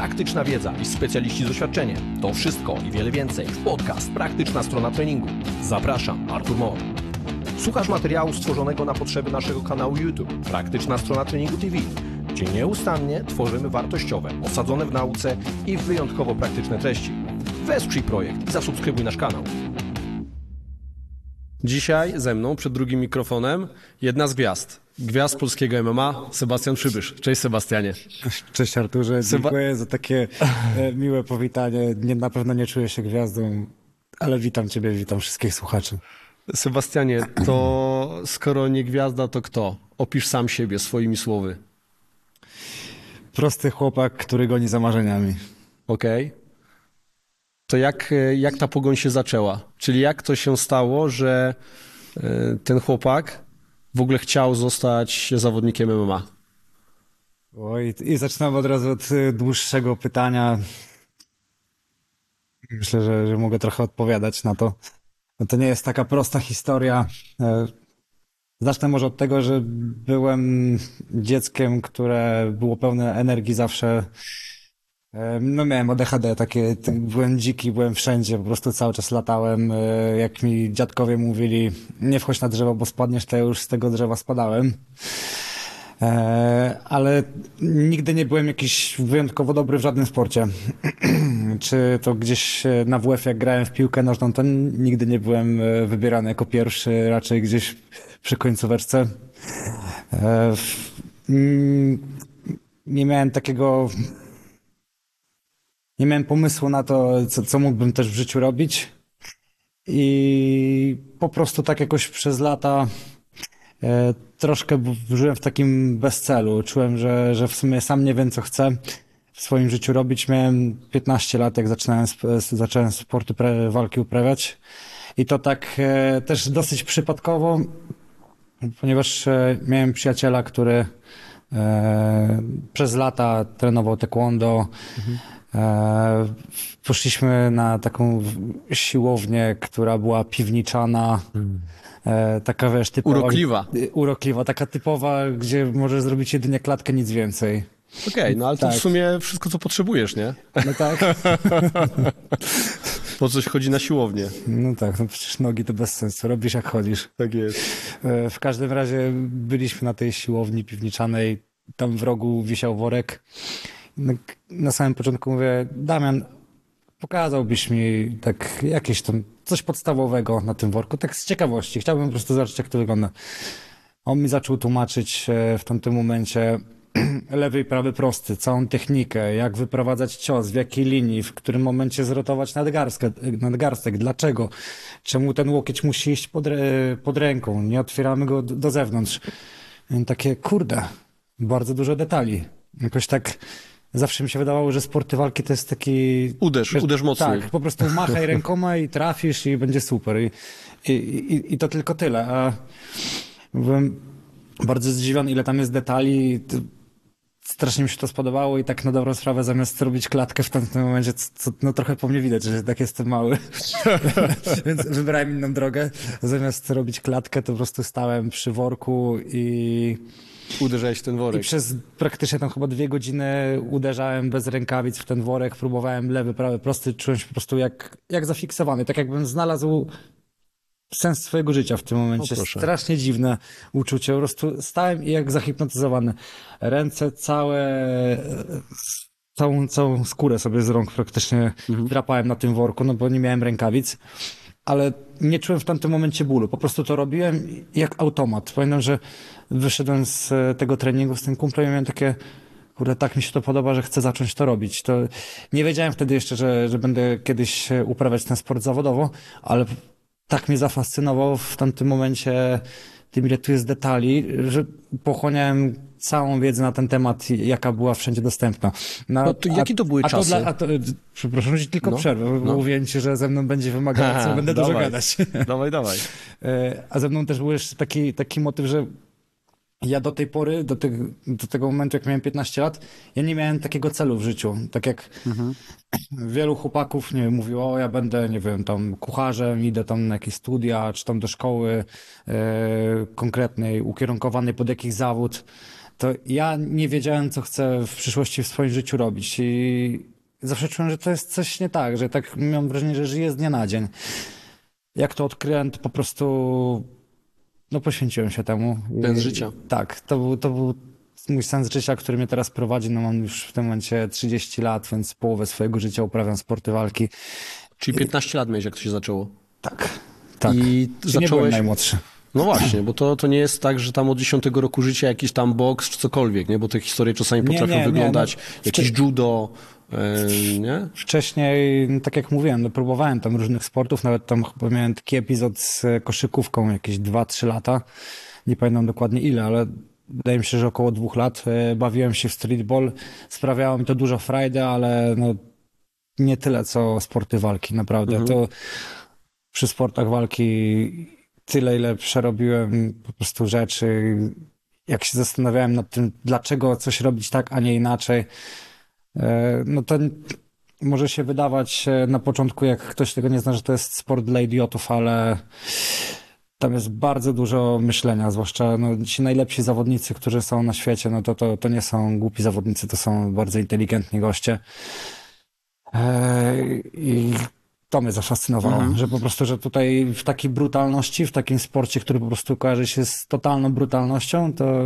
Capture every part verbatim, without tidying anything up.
praktyczna wiedza i specjaliści z doświadczeniem. To wszystko i wiele więcej w podcast Praktyczna Strona Treningu. Zapraszam, Artur Mor. Słuchasz materiału stworzonego na potrzeby naszego kanału YouTube Praktyczna Strona Treningu T V, gdzie nieustannie tworzymy wartościowe, osadzone w nauce i wyjątkowo praktyczne treści. Wesprzyj projekt i zasubskrybuj nasz kanał. Dzisiaj ze mną przed drugim mikrofonem jedna z gwiazd. Gwiazd polskiego M M A, Sebastian Przybysz. Cześć Sebastianie. Cześć Arturze, dziękuję Seba... za takie e, miłe powitanie. Nie, na pewno nie czuję się gwiazdą, ale witam Ciebie, witam wszystkich słuchaczy. Sebastianie, to skoro nie gwiazda, to kto? Opisz sam siebie swoimi słowy. Prosty chłopak, który goni za marzeniami. Okej. Okay. To jak, jak ta pogoń się zaczęła? Czyli jak to się stało, że ten chłopak w ogóle chciał zostać zawodnikiem M M A? Oj, i zaczynamy od razu od dłuższego pytania. Myślę, że, że mogę trochę odpowiadać na to. No to nie jest taka prosta historia. Zacznę może od tego, że byłem dzieckiem, które było pełne energii zawsze. No miałem A D H D, takie, byłem dziki, byłem wszędzie, po prostu cały czas latałem. Jak mi dziadkowie mówili, nie wchodź na drzewo, bo spadniesz, to ja już z tego drzewa spadałem. Ale nigdy nie byłem jakiś wyjątkowo dobry w żadnym sporcie. Czy to gdzieś na W F, jak grałem w piłkę nożną, to nigdy nie byłem wybierany jako pierwszy, raczej gdzieś przy końcóweczce. Nie miałem takiego... Nie miałem pomysłu na to, co, co mógłbym też w życiu robić i po prostu tak jakoś przez lata e, troszkę żyłem w takim bezcelu. Czułem, że, że w sumie sam nie wiem, co chcę w swoim życiu robić. Miałem piętnaście lat, jak zaczynałem, zacząłem sporty pre, walki uprawiać i to tak e, też dosyć przypadkowo, ponieważ e, miałem przyjaciela, który e, przez lata trenował taekwondo. Mhm. Poszliśmy na taką siłownię, która była piwniczana, hmm. taka wiesz, typowa. Urokliwa. Urokliwa, taka typowa, gdzie możesz zrobić jedynie klatkę, nic więcej. Okej, okay, no ale to tak. W sumie wszystko, co potrzebujesz, nie? No tak. Po coś chodzi na siłownię. No tak, no przecież nogi to bez sensu, robisz jak chodzisz. Tak jest. W każdym razie byliśmy na tej siłowni piwniczanej, tam w rogu wisiał worek. Na samym początku mówię, Damian, pokazałbyś mi tak jakieś tam coś podstawowego na tym worku, tak z ciekawości. Chciałbym po prostu zobaczyć, jak to wygląda. On mi zaczął tłumaczyć w tamtym momencie lewy i prawy prosty, całą technikę, jak wyprowadzać cios, w jakiej linii, w którym momencie zrotować nadgarstek, nadgarstek, dlaczego, czemu ten łokieć musi iść pod, pod ręką, nie otwieramy go do, do zewnątrz. I takie, kurde, bardzo dużo detali. Jakoś tak... Zawsze mi się wydawało, że sporty walki to jest taki... Uderz, wiesz, uderz mocniej. Tak, po prostu machaj rękoma i trafisz i będzie super. I, i, i, i to tylko tyle. A byłem bardzo zdziwiony, ile tam jest detali. Strasznie mi się to spodobało i tak na dobrą sprawę, zamiast robić klatkę w tamtym momencie, co, no trochę po mnie widać, że tak jestem mały. Więc wybrałem inną drogę. Zamiast robić klatkę, to po prostu stałem przy worku i... Uderzałeś w ten worek. I przez praktycznie tam chyba dwie godziny uderzałem bez rękawic w ten worek, próbowałem lewy, prawy, prosty, czułem się po prostu jak, jak zafiksowany, tak jakbym znalazł sens swojego życia w tym momencie. O, strasznie dziwne uczucie, po prostu stałem i jak zahipnotyzowany. Ręce całe, całą, całą skórę sobie z rąk praktycznie mhm. drapałem na tym worku, no bo nie miałem rękawic. Ale nie czułem w tamtym momencie bólu. Po prostu to robiłem jak automat. Pamiętam, że wyszedłem z tego treningu z tym kumplem i miałem takie, kurde, tak mi się to podoba, że chcę zacząć to robić. To nie wiedziałem wtedy jeszcze, że, że będę kiedyś uprawiać ten sport zawodowo, ale tak mnie zafascynował w tamtym momencie tym, ile tu jest detali, że pochłaniałem całą wiedzę na ten temat, jaka była wszędzie dostępna. Na, no to a, jakie to były a czasy? To dla, a to, przepraszam, że tylko no, przerwę, bo no. mówiłem ci, że ze mną będzie wymagająco, Aha, będę dawaj, dużo gadać. Dawaj, dawaj. A ze mną też był jeszcze taki, taki motyw, że ja do tej pory, do, te, do tego momentu, jak miałem piętnaście lat, ja nie miałem takiego celu w życiu. Tak jak mhm. wielu chłopaków, nie wiem, mówiło, o ja będę, nie wiem, tam kucharzem, idę tam na jakieś studia, czy tam do szkoły e, konkretnej, ukierunkowanej pod jakiś zawód. to ja nie wiedziałem, co chcę w przyszłości w swoim życiu robić i zawsze czułem, że to jest coś nie tak, że tak miałem wrażenie, że żyję z dnia na dzień. Jak to odkryłem, to po prostu no poświęciłem się temu. Sens I- życia. Tak, to był, to był mój sens życia, który mnie teraz prowadzi. No mam już w tym momencie trzydzieści lat, więc połowę swojego życia uprawiam sporty walki. Czyli piętnaście lat miałeś, jak to się zaczęło. Tak, tak. I Czy nie byłem zacząłeś... najmłodszy. No właśnie, bo to, to nie jest tak, że tam od dziesiątego roku życia jakiś tam boks czy cokolwiek, nie? Bo te historie czasami Nie, potrafią nie, nie, wyglądać, no, jakieś wtedy- judo, yy, nie? Wcześniej, no tak jak mówiłem, no próbowałem tam różnych sportów, nawet tam chyba miałem taki epizod z e, koszykówką jakieś dwa trzy lata. Nie pamiętam dokładnie ile, ale wydaje mi się, że około dwóch lat e, bawiłem się w streetball. Sprawiało mi to dużo frajdy, ale no nie tyle co sporty walki, naprawdę. To przy sportach walki tyle, ile przerobiłem po prostu rzeczy. Jak się zastanawiałem nad tym, dlaczego coś robić tak, a nie inaczej, e, no to może się wydawać e, na początku, jak ktoś tego nie zna, że to jest sport dla idiotów, ale tam jest bardzo dużo myślenia, zwłaszcza no, ci najlepsi zawodnicy, którzy są na świecie, no to, to, to nie są głupi zawodnicy, to są bardzo inteligentni goście. E, I to mnie zafascynowało, że po prostu, że tutaj w takiej brutalności, w takim sporcie, który po prostu kojarzy się z totalną brutalnością, to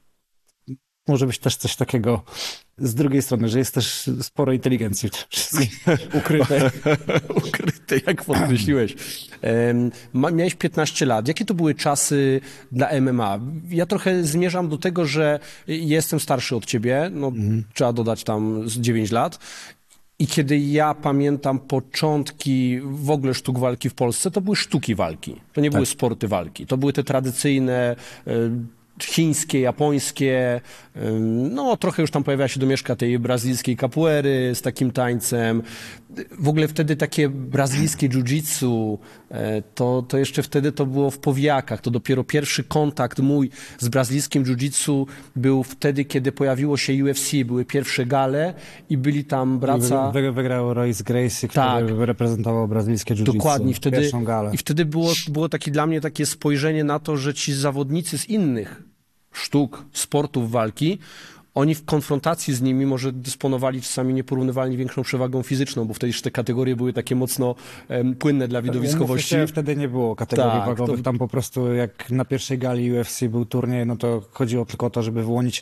może być też coś takiego z drugiej strony, że jest też sporo inteligencji w tym wszystkim ukryte. Ukryte, jak podkreśliłeś. Em, ma- Miałeś piętnaście lat. Jakie to były czasy dla M M A? Ja trochę zmierzam do tego, że jestem starszy od ciebie, no trzeba dodać tam z dziewięć lat. I kiedy ja pamiętam początki w ogóle sztuk walki w Polsce, to były sztuki walki. To nie były sporty walki. To były te tradycyjne e, chińskie, japońskie, ym, no trochę już tam pojawiała się domieszka tej brazylijskiej capoeiry z takim tańcem. W ogóle wtedy takie brazylijskie jiu-jitsu, e, to, to jeszcze wtedy to było w powijakach. To dopiero pierwszy kontakt mój z brazylijskim jiu-jitsu był wtedy, kiedy pojawiło się U F C, były pierwsze gale i byli tam bracia... Wy, wygrał Royce Gracie, który Tak. reprezentował brazylijskie jiu-jitsu. Dokładnie. Wtedy, Pierwszą galę. I wtedy było, było takie dla mnie takie spojrzenie na to, że ci zawodnicy z innych sztuk, sportów walki, oni w konfrontacji z nimi może dysponowali czasami nieporównywalnie większą przewagą fizyczną, bo wtedy już te kategorie były takie mocno em, płynne dla widowiskowości. Umówmy się, wtedy nie było kategorii Tak, wagowych. to- Tam po prostu jak na pierwszej gali U F C był turniej, no to chodziło tylko o to, żeby wyłonić,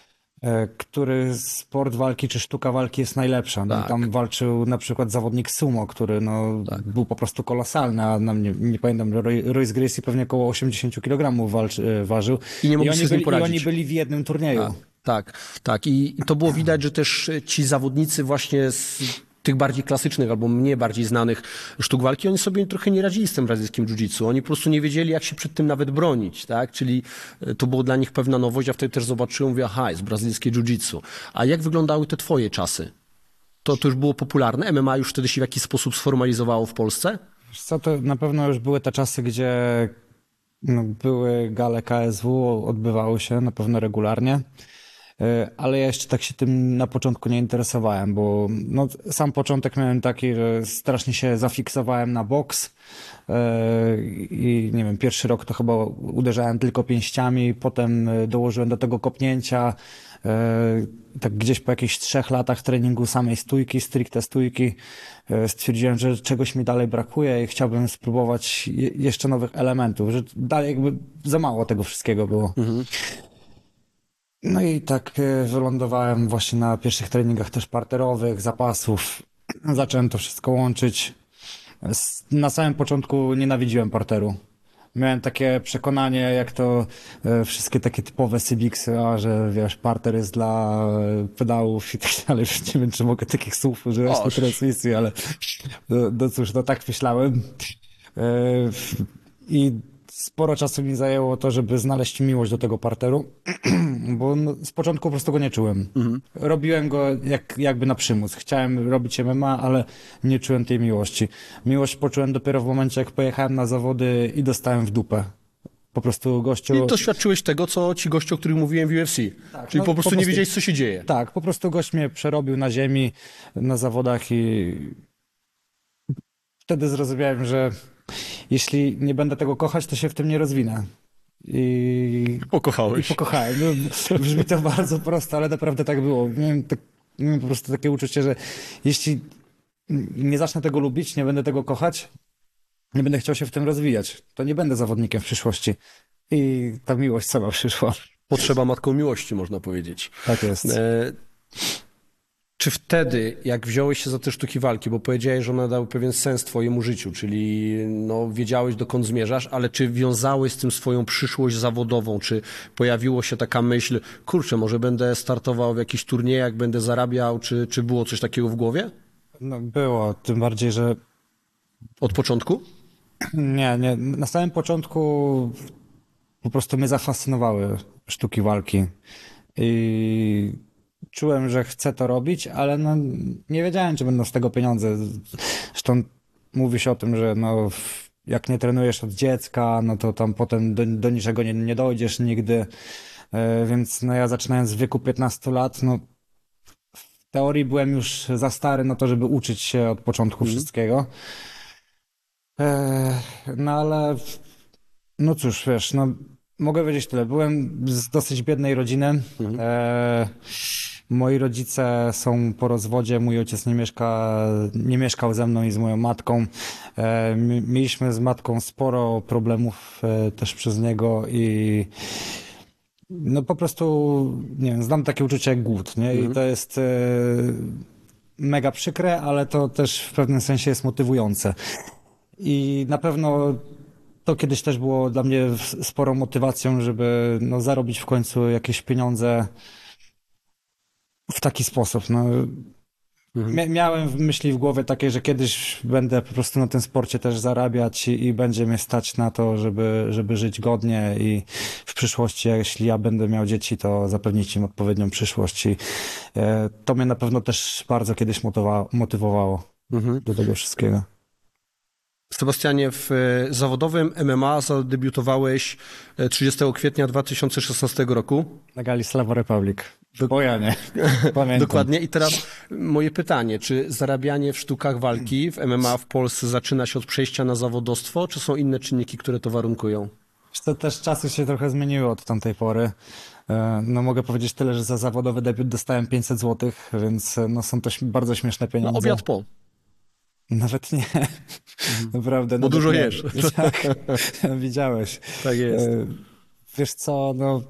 e, który sport walki czy sztuka walki jest najlepsza. No, Tak. Tam walczył na przykład zawodnik sumo, który no, był po prostu kolosalny, a na mnie, nie pamiętam, Roy, Royce Gracie pewnie około osiemdziesiąt kilogramów walcz, e, ważył. I nie mogli oni sobie z nim byli, I poradzić. oni byli w jednym turnieju. Tak, tak, tak. I, I to było widać, że też ci zawodnicy właśnie z tych bardziej klasycznych albo mniej bardziej znanych sztuk walki, oni sobie trochę nie radzili z tym brazylijskim jiu-jitsu. Oni po prostu nie wiedzieli, jak się przed tym nawet bronić, tak? Czyli e, to było dla nich pewna nowość, a wtedy też zobaczyłem, mówię, aha, jest brazylijskie jiu-jitsu. A jak wyglądały te twoje czasy? To, to już było popularne? M M A już wtedy się w jakiś sposób sformalizowało w Polsce? Wiesz co, to na pewno już były te czasy, gdzie no, były gale K S W, odbywały się na pewno regularnie, E, ale ja jeszcze tak się tym na początku nie interesowałem, bo no, sam początek miałem taki, że strasznie się zafiksowałem na boks e, i nie wiem, pierwszy rok to chyba uderzałem tylko pięściami, potem e, dołożyłem do tego kopnięcia. E, Tak gdzieś po jakichś trzech latach treningu samej stójki, stricte stójki, e, stwierdziłem, że czegoś mi dalej brakuje i chciałbym spróbować je- jeszcze nowych elementów, że dalej jakby za mało tego wszystkiego było. No i tak e, wylądowałem właśnie na pierwszych treningach też parterowych, zapasów. Zacząłem to wszystko łączyć. S- Na samym początku nienawidziłem parteru. Miałem takie przekonanie, jak to e, wszystkie takie typowe Sybiksy, a że wiesz, parter jest dla e, pedałów i tak dalej. Już nie wiem, czy mogę takich słów używać na Oż. transmisji, ale no, no cóż, no tak myślałem. E, I sporo czasu mi zajęło to, żeby znaleźć miłość do tego parteru, bo no, z początku po prostu go nie czułem. Robiłem go jak, jakby na przymus. Chciałem robić M M A, ale nie czułem tej miłości. Miłość poczułem dopiero w momencie, jak pojechałem na zawody i dostałem w dupę. Po prostu gościu... I doświadczyłeś tego, co ci goście, o których mówiłem w U F C. Czyli no, po prostu po nie prostu- wiedziałeś, co się dzieje. Tak, po prostu gość mnie przerobił na ziemi, na zawodach i wtedy zrozumiałem, że jeśli nie będę tego kochać, to się w tym nie rozwinę. i, i Pokochałeś. pokochałem. No, brzmi to bardzo prosto, ale naprawdę tak było. Miałem, tak, miałem po prostu takie uczucie, że jeśli nie zacznę tego lubić, nie będę tego kochać, nie będę chciał się w tym rozwijać, to nie będę zawodnikiem w przyszłości. I ta miłość sama przyszła. Potrzeba matką miłości, można powiedzieć. Tak jest. E, czy wtedy, jak wziąłeś się za te sztuki walki, bo powiedziałeś, że one dały pewien sens twojemu życiu, czyli no, wiedziałeś, dokąd zmierzasz, ale czy wiązałeś z tym swoją przyszłość zawodową? Czy pojawiło się taka myśl, kurczę, może będę startował w jakichś turniejach, będę zarabiał, czy, czy było coś takiego w głowie? No, było, tym bardziej, że Od początku? nie, nie. Na samym początku po prostu mnie zafascynowały sztuki walki i czułem, że chcę to robić, ale no, nie wiedziałem, czy będą z tego pieniądze. Zresztą mówi się o tym, że no, jak nie trenujesz od dziecka, no to tam potem do, do niczego nie, nie dojdziesz nigdy. E, Więc no, ja zaczynając w wieku piętnastu lat, no, w teorii byłem już za stary na to, żeby uczyć się od początku wszystkiego. E, No ale no cóż, wiesz, no mogę powiedzieć tyle. Byłem z dosyć biednej rodziny. E, moi rodzice są po rozwodzie. Mój ojciec nie mieszka, nie mieszkał ze mną i z moją matką. E, mi- mieliśmy z matką sporo problemów e, też przez niego i no po prostu, nie wiem, znam takie uczucie jak głód, nie? I to jest e, mega przykre, ale to też w pewnym sensie jest motywujące. I na pewno to kiedyś też było dla mnie w- sporą motywacją, żeby no, zarobić w końcu jakieś pieniądze w taki sposób. No, Mia- miałem w myśli w głowie takie, że kiedyś będę po prostu na tym sporcie też zarabiać i, i będzie mnie stać na to, żeby, żeby żyć godnie i w przyszłości, jeśli ja będę miał dzieci, to zapewnić im odpowiednią przyszłość. I e, to mnie na pewno też bardzo kiedyś motywa- motywowało do tego wszystkiego. Sebastianie, w e, zawodowym M M A zadebiutowałeś e, trzydziestego kwietnia dwa tysiące szesnastego roku. Na gali Slava Republic. W Bojanie. Pamiętam. Dokładnie. I teraz moje pytanie, czy zarabianie w sztukach walki w M M A w Polsce zaczyna się od przejścia na zawodowstwo, czy są inne czynniki, które to warunkują? Wiesz co, też czasy się trochę zmieniły od tamtej pory. E, No mogę powiedzieć tyle, że za zawodowy debiut dostałem pięćset złotych, więc e, no, są to śm- bardzo śmieszne No, pieniądze. obiad po. Nawet nie. Naprawdę. Bo nawet dużo nie. jesz. Tak, widziałeś. Tak jest. E, Wiesz co, no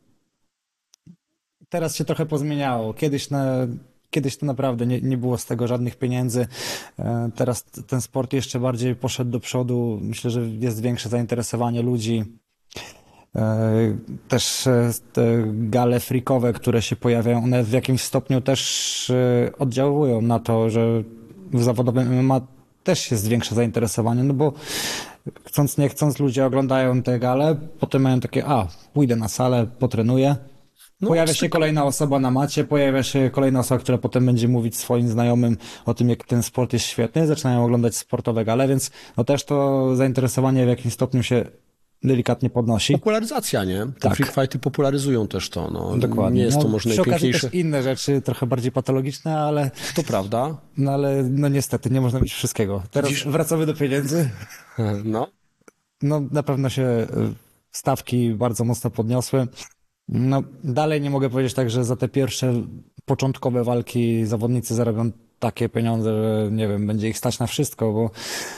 teraz się trochę pozmieniało. Kiedyś na... Kiedyś to naprawdę nie, nie było z tego żadnych pieniędzy. E, Teraz t- ten sport jeszcze bardziej poszedł do przodu. Myślę, że jest większe zainteresowanie ludzi. E, Też e, te gale freakowe, które się pojawiają, one w jakimś stopniu też e, oddziałują na to, że w zawodowym M M A też jest większe zainteresowanie, no bo chcąc nie chcąc ludzie oglądają te gale, potem mają takie, a pójdę na salę, potrenuję. Pojawia się kolejna osoba na macie, pojawia się kolejna osoba, która potem będzie mówić swoim znajomym o tym, jak ten sport jest świetny, zaczynają oglądać sportowe gale, więc no też to zainteresowanie w jakimś stopniu się delikatnie podnosi. Popularyzacja, nie? Te Tak. freak fighty popularyzują też to. No. Dokładnie. Nie jest to No, może przy okazji najpiękniejsze. też inne rzeczy, trochę bardziej patologiczne, ale, To prawda. no ale no niestety nie można mieć wszystkiego. Teraz Dziś- wracamy do pieniędzy. No. No na pewno się y, stawki bardzo mocno podniosły. No dalej nie mogę powiedzieć tak, że za te pierwsze początkowe walki zawodnicy zarabią takie pieniądze, że nie wiem, będzie ich stać na wszystko, bo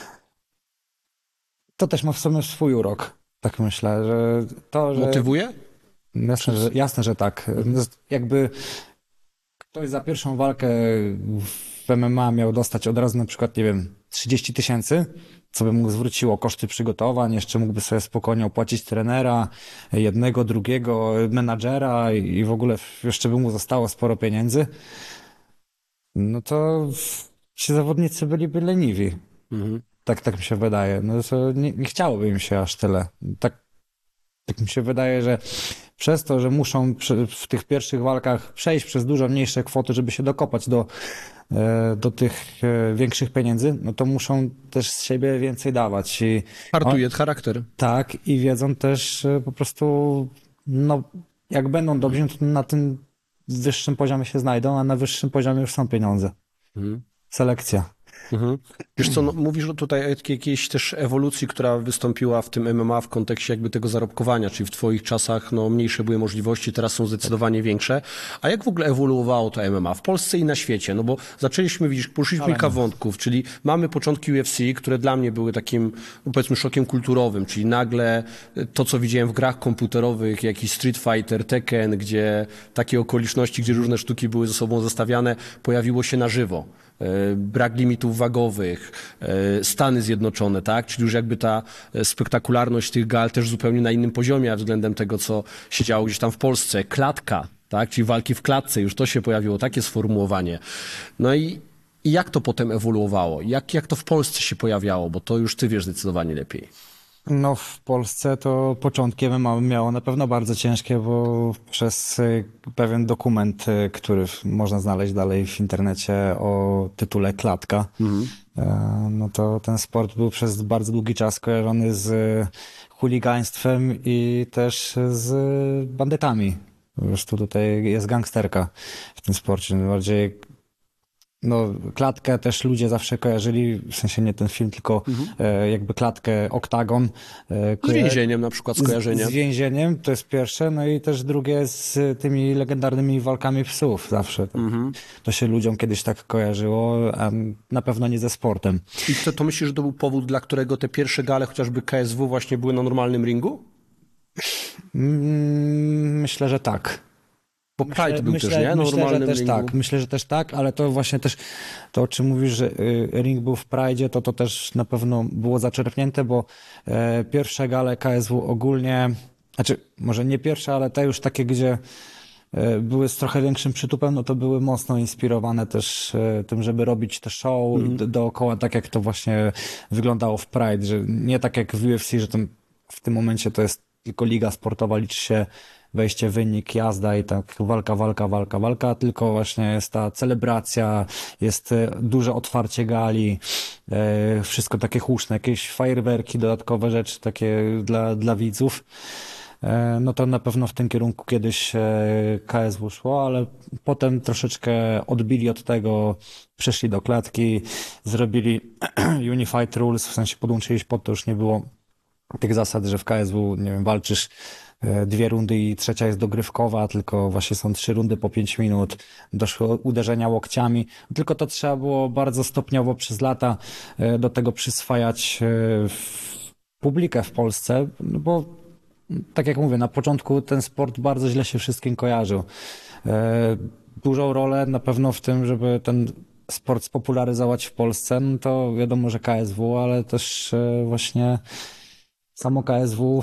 to też ma w sobie swój urok. Tak myślę, że to, że... Motywuje? Jasne, że, jasne, że tak. No, jakby ktoś za pierwszą walkę w M M A miał dostać od razu na przykład, nie wiem, trzydzieści tysięcy, co by mu zwróciło koszty przygotowań, jeszcze mógłby sobie spokojnie opłacić trenera, jednego, drugiego, menadżera i w ogóle jeszcze by mu zostało sporo pieniędzy, no to ci zawodnicy byliby leniwi. Tak, tak mi się wydaje. No to nie, nie chciałoby im się aż tyle. Tak, tak mi się wydaje, że przez to, że muszą przy, w tych pierwszych walkach przejść przez dużo mniejsze kwoty, żeby się dokopać do, e, do tych e, większych pieniędzy, no to muszą też z siebie więcej dawać. I, Hartuje charakter. tak, i wiedzą też e, po prostu, no jak będą dobrzy, no to na tym wyższym poziomie się znajdą, a na wyższym poziomie już są pieniądze. Selekcja. Mhm. Wiesz co, no, mówisz tutaj o jakiejś też ewolucji, która wystąpiła w tym M M A w kontekście jakby tego zarobkowania, czyli w twoich czasach no, mniejsze były możliwości, teraz są zdecydowanie większe. A jak w ogóle ewoluowało to M M A w Polsce i na świecie? No bo zaczęliśmy, widzisz, poruszyliśmy kilka wątków, czyli mamy początki U F C, które dla mnie były takim, no, powiedzmy, szokiem kulturowym, czyli nagle to, co widziałem w grach komputerowych, jakiś Street Fighter, Tekken, gdzie takie okoliczności, gdzie różne sztuki były ze sobą zestawiane, pojawiło się na żywo. Brak limitów wagowych, Stany Zjednoczone, tak? Czyli już jakby ta spektakularność tych gal też zupełnie na innym poziomie względem tego, co się działo gdzieś tam w Polsce. Klatka, tak? Czyli walki w klatce, już to się pojawiło, takie sformułowanie. No i, i jak to potem ewoluowało? Jak, jak to w Polsce się pojawiało? Bo to już ty wiesz zdecydowanie lepiej. No w Polsce to początki M M A miało na pewno bardzo ciężkie, bo przez y, pewien dokument, y, który można znaleźć dalej w internecie o tytule Klatka, mhm. y, no to ten sport był przez bardzo długi czas kojarzony z chuligaństwem i też z bandytami. Po prostu tutaj jest gangsterka w tym sporcie. Bardziej no, Klatkę też ludzie zawsze kojarzyli, w sensie nie ten film, tylko mhm. e, jakby Klatkę, Oktagon. E, z więzieniem na przykład skojarzenie. Z, z więzieniem, to jest pierwsze, no i też drugie z tymi legendarnymi walkami psów zawsze. To, mhm. to się ludziom kiedyś tak kojarzyło, a na pewno nie ze sportem. I to, to myślisz, że to był powód, dla którego te pierwsze gale, chociażby K S W, właśnie były na normalnym ringu? Mm, myślę, że tak. Bo Pride był myślę, też, nie? Myślę, że też ringu. tak. Myślę, że też tak, ale to właśnie też to, o czym mówisz, że ring był w Pride'zie, to to też na pewno było zaczerpnięte, bo e, pierwsze gale K S W ogólnie, znaczy może nie pierwsze, ale te już takie, gdzie e, były z trochę większym przytupem, no to były mocno inspirowane też e, tym, żeby robić te show mm. do, dookoła, tak jak to właśnie wyglądało w Pride, że nie tak jak w U F C, że tam w tym momencie to jest tylko liga sportowa, liczy się wejście, wynik, jazda i tak walka, walka, walka, walka, tylko właśnie jest ta celebracja, jest duże otwarcie gali, e, wszystko takie huczne, jakieś fajerwerki, dodatkowe rzeczy takie dla, dla widzów. E, no to na pewno w tym kierunku kiedyś e, K S W szło, ale potem troszeczkę odbili od tego, przeszli do klatki, zrobili Unified Rules, w sensie podłączyli pod to, już nie było tych zasad, że w K S W, nie wiem, walczysz dwie rundy i trzecia jest dogrywkowa, tylko właśnie są trzy rundy po pięć minut, doszło uderzenia łokciami, tylko to trzeba było bardzo stopniowo przez lata do tego przyswajać publikę w Polsce, no bo tak jak mówię, na początku ten sport bardzo źle się wszystkim kojarzył. Dużą rolę na pewno w tym, żeby ten sport spopularyzować w Polsce, no to wiadomo, że K S W, ale też właśnie samo K S W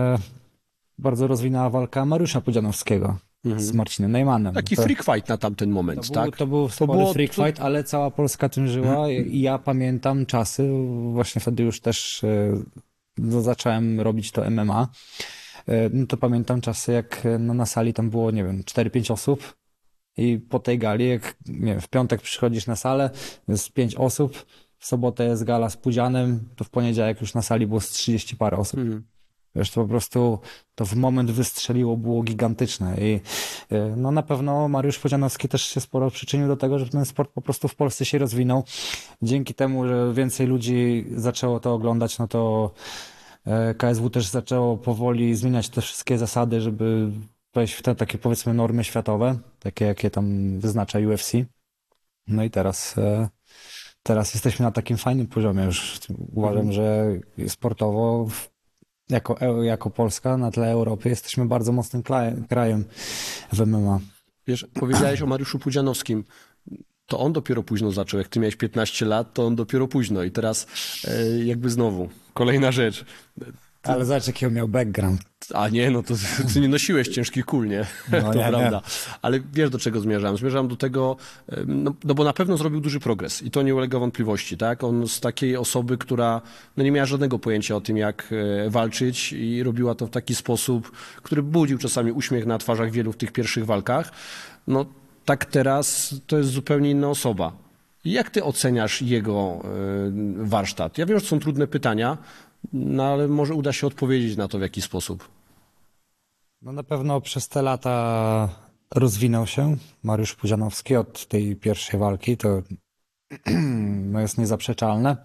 bardzo rozwinęła walka Mariusza Pudzianowskiego mhm. z Marcinem Najmanem. Taki to, freak fight na tamten moment, to tak? Był, to był spory to było, freak to... fight, ale cała Polska tym żyła mhm. i ja pamiętam czasy, właśnie wtedy już też no, zacząłem robić to M M A, no to pamiętam czasy, jak no, na sali tam było, nie wiem, cztery pięć osób i po tej gali, jak nie wiem, w piątek przychodzisz na salę, jest pięć osób, w sobotę jest gala z Pudzianem, to w poniedziałek już na sali było z trzydzieści parę osób. Mhm. Wiesz, to po prostu to w moment wystrzeliło, było gigantyczne i no na pewno Mariusz Pudzianowski też się sporo przyczynił do tego, że ten sport po prostu w Polsce się rozwinął. Dzięki temu, że więcej ludzi zaczęło to oglądać, no to K S W też zaczęło powoli zmieniać te wszystkie zasady, żeby wejść w te takie powiedzmy normy światowe, takie jakie tam wyznacza U F C. No i teraz, teraz jesteśmy na takim fajnym poziomie już. Uważam, mhm. że sportowo Jako, jako Polska na tle Europy jesteśmy bardzo mocnym krajem w M M A. Wiesz, powiedziałeś o Mariuszu Pudzianowskim. To on dopiero późno zaczął. Jak ty miałeś piętnaście lat, to on dopiero późno. I teraz e, jakby znowu, kolejna rzecz. Ty... Ale zobacz, jaki on miał background. A nie, no to ty nie nosiłeś ciężkich kul, nie? No, to nie, prawda. Nie. Ale wiesz, do czego zmierzam? Zmierzam do tego, no, no bo na pewno zrobił duży progres i to nie ulega wątpliwości, tak? On z takiej osoby, która no nie miała żadnego pojęcia o tym, jak walczyć i robiła to w taki sposób, który budził czasami uśmiech na twarzach wielu w tych pierwszych walkach. No tak teraz to jest zupełnie inna osoba. Jak ty oceniasz jego warsztat? Ja wiem, że są trudne pytania, no ale może uda się odpowiedzieć na to w jaki sposób. No na pewno przez te lata rozwinął się Mariusz Pudzianowski od tej pierwszej walki. To no jest niezaprzeczalne.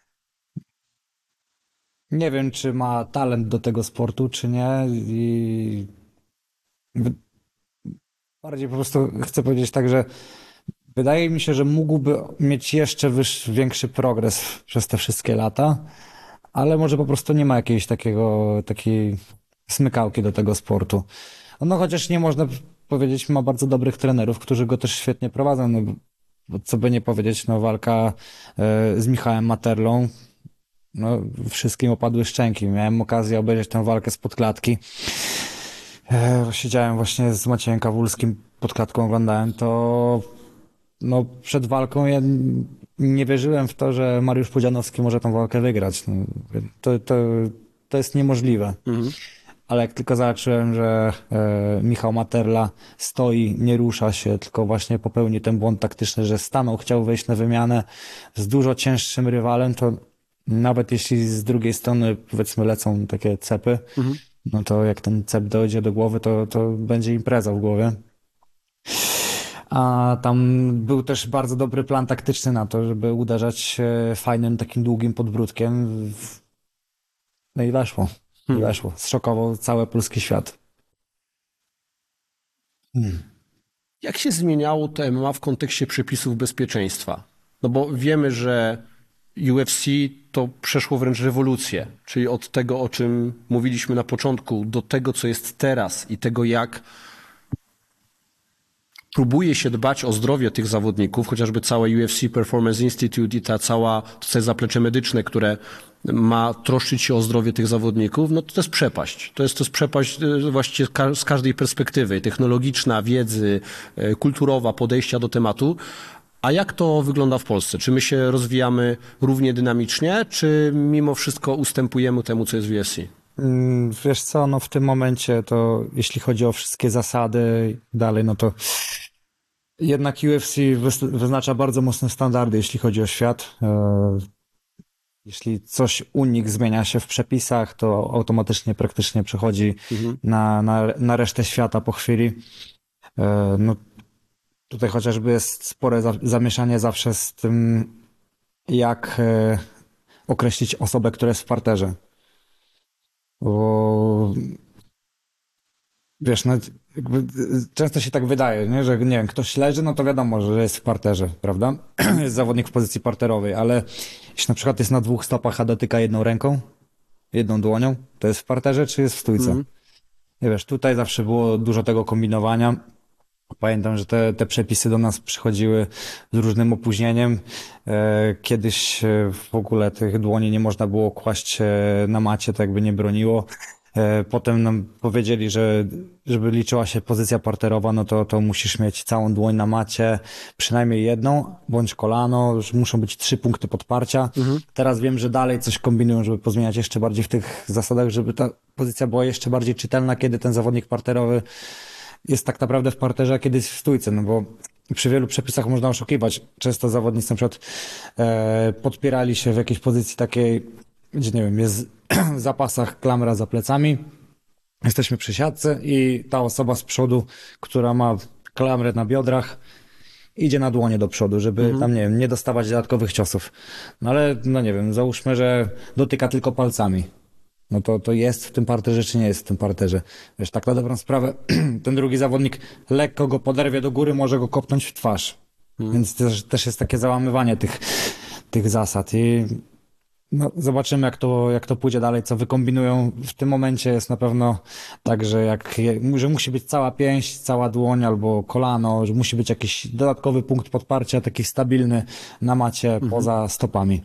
Nie wiem, czy ma talent do tego sportu, czy nie. I bardziej po prostu chcę powiedzieć tak, że wydaje mi się, że mógłby mieć jeszcze wyższy, większy progres przez te wszystkie lata, ale może po prostu nie ma jakiejś takiego, takiej smykałki do tego sportu. No chociaż nie można powiedzieć, ma bardzo dobrych trenerów, którzy go też świetnie prowadzą. No, bo co by nie powiedzieć, no walka e, z Michałem Materlą, no wszystkim opadły szczęki. Miałem okazję obejrzeć tę walkę spod klatki. E, siedziałem właśnie z Maciejem Kawulskim, pod klatką oglądałem to. No przed walką ja nie wierzyłem w to, że Mariusz Pudzianowski może tę walkę wygrać. No, to, to, to jest niemożliwe. Mhm. Ale jak tylko zobaczyłem, że e, Michał Materla stoi, nie rusza się, tylko właśnie popełni ten błąd taktyczny, że stanął, chciał wejść na wymianę z dużo cięższym rywalem, to nawet jeśli z drugiej strony powiedzmy lecą takie cepy, mhm. no to jak ten cep dojdzie do głowy, to, to będzie impreza w głowie. A tam był też bardzo dobry plan taktyczny na to, żeby uderzać fajnym, takim długim podbródkiem. No i weszło. I hmm. weszło. Zszokował cały polski świat. Hmm. Jak się zmieniało to M M A w kontekście przepisów bezpieczeństwa? No bo wiemy, że U F C to przeszło wręcz rewolucję, czyli od tego, o czym mówiliśmy na początku, do tego, co jest teraz i tego, jak próbuje się dbać o zdrowie tych zawodników, chociażby całe U F C Performance Institute i ta cała, to całe zaplecze medyczne, które ma troszczyć się o zdrowie tych zawodników, no to to jest przepaść. To jest, to jest przepaść właściwie z każdej perspektywy, technologiczna, wiedzy, kulturowa, podejścia do tematu. A jak to wygląda w Polsce? Czy my się rozwijamy równie dynamicznie, czy mimo wszystko ustępujemy temu, co jest w U F C? Wiesz co, no w tym momencie to jeśli chodzi o wszystkie zasady i dalej, no to jednak U F C wyznacza bardzo mocne standardy, jeśli chodzi o świat. Jeśli coś u nich zmienia się w przepisach, to automatycznie praktycznie przechodzi mhm. na, na, na resztę świata po chwili. No tutaj chociażby jest spore zamieszanie zawsze z tym, jak określić osobę, która jest w parterze. Bo wiesz, no, jakby często się tak wydaje, nie? Że nie wiem, ktoś leży, no to wiadomo, że jest w parterze, prawda? Jest zawodnik w pozycji parterowej, ale jeśli na przykład jest na dwóch stopach, a dotyka jedną ręką, jedną dłonią, to jest w parterze czy jest w stójce? Mm. Nie wiesz, tutaj zawsze było dużo tego kombinowania. Pamiętam, że te, te przepisy do nas przychodziły z różnym opóźnieniem. Kiedyś w ogóle tych dłoni nie można było kłaść na macie, to jakby nie broniło. Potem nam powiedzieli, że żeby liczyła się pozycja parterowa, no to, to musisz mieć całą dłoń na macie, przynajmniej jedną, bądź kolano, że muszą być trzy punkty podparcia. Mhm. Teraz wiem, że dalej coś kombinują, żeby pozmieniać jeszcze bardziej w tych zasadach, żeby ta pozycja była jeszcze bardziej czytelna, kiedy ten zawodnik parterowy jest tak naprawdę w parterze, a kiedy jest w stójce, no bo przy wielu przepisach można oszukiwać. Często zawodnicy na przykład e, podpierali się w jakiejś pozycji takiej, gdzie nie wiem, jest w zapasach klamra za plecami, jesteśmy przy siatce i ta osoba z przodu, która ma klamrę na biodrach, idzie na dłonie do przodu, żeby mhm. tam, nie wiem, nie dostawać dodatkowych ciosów. No ale, no nie wiem, załóżmy, że dotyka tylko palcami. No to, to jest w tym parterze, czy nie jest w tym parterze. Wiesz, tak na dobrą sprawę, ten drugi zawodnik lekko go poderwie do góry, może go kopnąć w twarz. Hmm. Więc też, też jest takie załamywanie tych, tych zasad. I no, zobaczymy, jak to, jak to pójdzie dalej, co wykombinują. W tym momencie jest na pewno tak, że, jak, że musi być cała pięść, cała dłoń albo kolano, że musi być jakiś dodatkowy punkt podparcia, taki stabilny na macie hmm. poza stopami.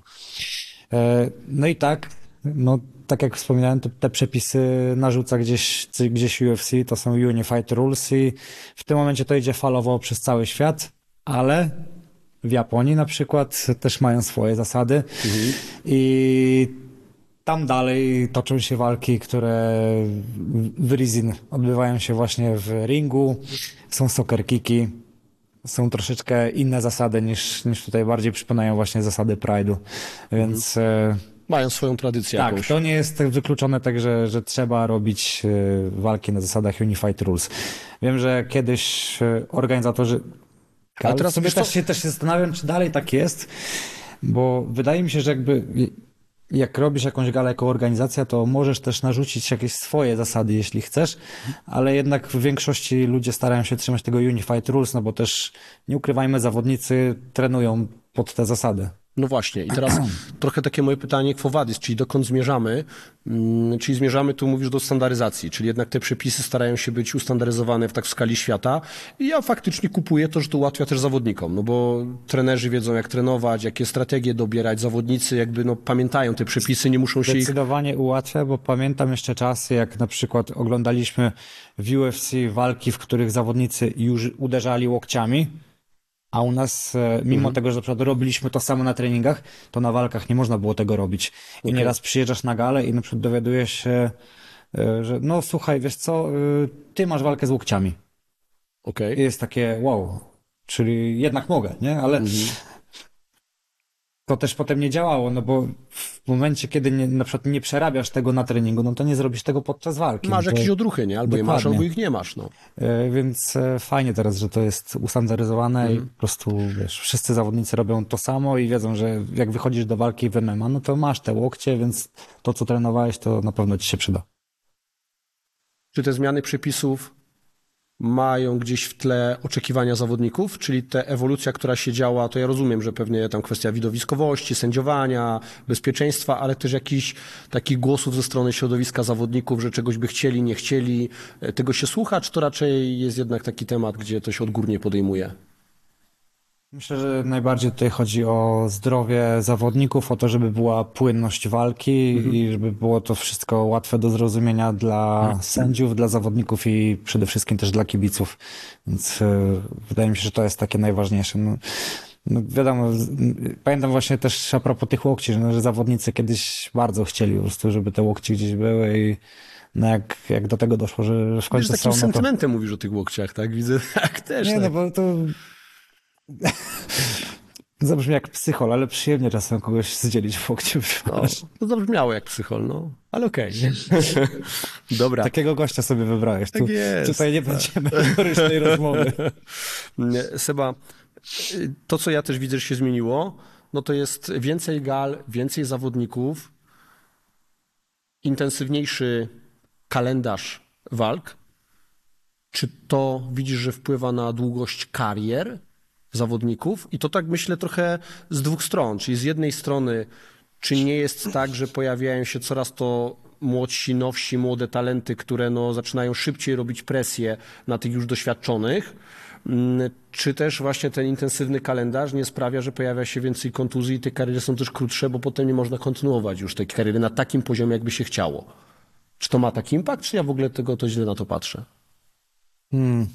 No i tak, no tak jak wspominałem, to te przepisy narzuca gdzieś, gdzieś U F C, to są Unified Rules i w tym momencie to idzie falowo przez cały świat, ale w Japonii na przykład też mają swoje zasady mhm. i tam dalej toczą się walki, które w Rizin odbywają się właśnie w ringu, są soccer kicki, są troszeczkę inne zasady niż, niż tutaj bardziej przypominają właśnie zasady Pride'u, więc... Mhm. Mają swoją tradycję tak, jakąś. To nie jest wykluczone tak, że, że trzeba robić walki na zasadach Unified Rules. Wiem, że kiedyś organizatorzy Ale teraz sobie wiesz też co? się, też się zastanawiam, czy dalej tak jest, bo wydaje mi się, że jakby jak robisz jakąś galę jako organizacja, to możesz też narzucić jakieś swoje zasady, jeśli chcesz, ale jednak w większości ludzie starają się trzymać tego Unified Rules, no bo też nie ukrywajmy, zawodnicy trenują pod te zasady. No właśnie, i teraz trochę takie moje pytanie Quo Vadis, czyli dokąd zmierzamy? Mm, Czyli zmierzamy, tu mówisz, do standaryzacji, czyli jednak te przepisy starają się być ustandaryzowane w tak w skali świata i ja faktycznie kupuję to, że to ułatwia też zawodnikom, no bo trenerzy wiedzą, jak trenować, jakie strategie dobierać, zawodnicy jakby no pamiętają te przepisy, nie muszą się ich... Zdecydowanie ułatwia, bo pamiętam jeszcze czasy, jak na przykład oglądaliśmy w U F C walki, w których zawodnicy już uderzali łokciami, a u nas, e, mimo Mhm. tego, że na przykład robiliśmy to samo na treningach, to na walkach nie można było tego robić. I nieraz przyjeżdżasz na galę i na przykład dowiadujesz się, e, że no słuchaj, wiesz co, e, ty masz walkę z łokciami. Okej. I jest takie wow, czyli jednak mogę, nie? Ale to też potem nie działało, no bo w momencie, kiedy nie, na przykład nie przerabiasz tego na treningu, no to nie zrobisz tego podczas walki. Masz No to- jakieś odruchy, nie? Albo je masz, Dokładnie. albo ich nie masz, no. E, Więc e, fajnie teraz, że to jest ustandaryzowane i po prostu, wiesz, wszyscy zawodnicy robią to samo i wiedzą, że jak wychodzisz do walki w M M A, no to masz te łokcie, więc to, co trenowałeś, to na pewno ci się przyda. Czy te zmiany przepisów mają gdzieś w tle oczekiwania zawodników, czyli ta ewolucja, która się działa, to ja rozumiem, że pewnie tam kwestia widowiskowości, sędziowania, bezpieczeństwa, ale też jakichś takich głosów ze strony środowiska zawodników, że czegoś by chcieli, nie chcieli, e, tego się słucha, czy to raczej jest jednak taki temat, gdzie to się odgórnie podejmuje? Myślę, że najbardziej tutaj chodzi o zdrowie zawodników, o to, żeby była płynność walki i żeby było to wszystko łatwe do zrozumienia dla sędziów, dla zawodników i przede wszystkim też dla kibiców. Więc e, wydaje mi się, że to jest takie najważniejsze. No, no wiadomo, z- m, pamiętam właśnie też a propos tych łokci, że, no, że zawodnicy kiedyś bardzo chcieli po prostu, żeby te łokci gdzieś były i no jak, jak do tego doszło, że w Wiesz, końcu z takim są, no to... sentymentem mówisz o tych łokciach, tak? Widzę, tak też. Nie, tak. no bo to... Zabrzmi jak psychol, ale przyjemnie czasem kogoś zdzielić w łokciu. No, to zabrzmiało jak psychol, no, ale okej. Dobra. Takiego gościa sobie wybrałeś. Tu, Tak jest, tutaj nie tak. będziemy merytorycznej rozmowy. Seba, to co ja też widzę, że się zmieniło, no to jest więcej gal, więcej zawodników, intensywniejszy kalendarz walk. Czy to widzisz, że wpływa na długość karier zawodników? I to tak myślę trochę z dwóch stron. Czyli z jednej strony, czy nie jest tak, że pojawiają się coraz to młodsi, nowsi, młode talenty, które no zaczynają szybciej robić presję na tych już doświadczonych? Mm, Czy też właśnie ten intensywny kalendarz nie sprawia, że pojawia się więcej kontuzji i te kariery są też krótsze, bo potem nie można kontynuować już tej kariery na takim poziomie, jakby się chciało? Czy to ma taki impact, czy ja w ogóle tego to źle na to patrzę? Hmm.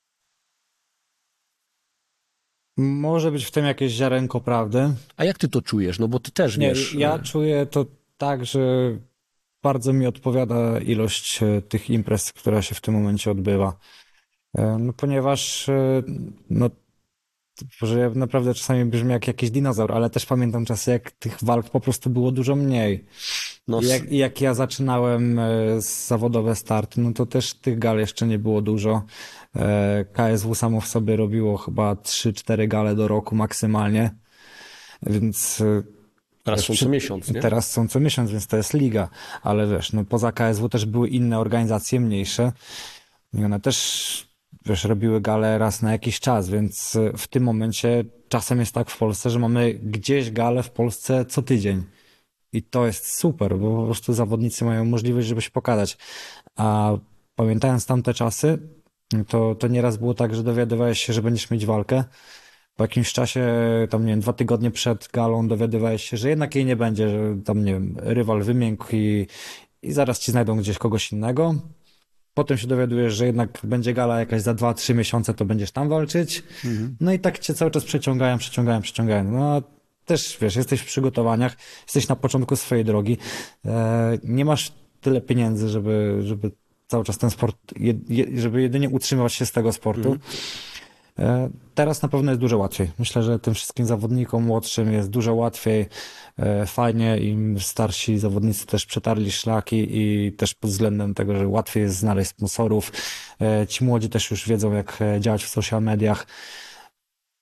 Może być w tym jakieś ziarenko prawdy. A jak ty to czujesz? No bo ty też Nie, wiesz. ja czuję to tak, że bardzo mi odpowiada ilość e, tych imprez, która się w tym momencie odbywa. E, No ponieważ e, no, że ja naprawdę czasami brzmi jak jakiś dinozaur, ale też pamiętam czasy, jak tych walk po prostu było dużo mniej. No, I jak, i jak ja zaczynałem e, z zawodowe starty, no to też tych gal jeszcze nie było dużo. E, K S W samo w sobie robiło chyba trzy cztery gale do roku maksymalnie, więc e, teraz są wiesz, co przy- miesiąc, nie? teraz są co miesiąc, więc to jest liga, ale wiesz, no poza K S W też były inne organizacje mniejsze i one też, wiesz, robiły gale raz na jakiś czas, więc e, w tym momencie czasem jest tak w Polsce, że mamy gdzieś galę w Polsce co tydzień. I to jest super, bo po prostu zawodnicy mają możliwość, żeby się pokazać. A pamiętając tamte czasy, to, to nieraz było tak, że dowiadywałeś się, że będziesz mieć walkę. Po jakimś czasie, tam nie wiem, dwa tygodnie przed galą dowiadywałeś się, że jednak jej nie będzie, że tam, nie wiem, rywal wymiękł i, i zaraz ci znajdą gdzieś kogoś innego. Potem się dowiadujesz, że jednak będzie gala jakaś za dwa trzy miesiące, to będziesz tam walczyć. No i tak cię cały czas przeciągają, przeciągają, przeciągają. No a też, wiesz, jesteś w przygotowaniach, jesteś na początku swojej drogi, e, nie masz tyle pieniędzy, żeby, żeby cały czas ten sport, je, je, żeby jedynie utrzymywać się z tego sportu. E, Teraz na pewno jest dużo łatwiej. Myślę, że tym wszystkim zawodnikom młodszym jest dużo łatwiej. E, Fajnie, im starsi zawodnicy też przetarli szlaki i też pod względem tego, że łatwiej jest znaleźć sponsorów. E, Ci młodzi też już wiedzą, jak e, działać w social mediach.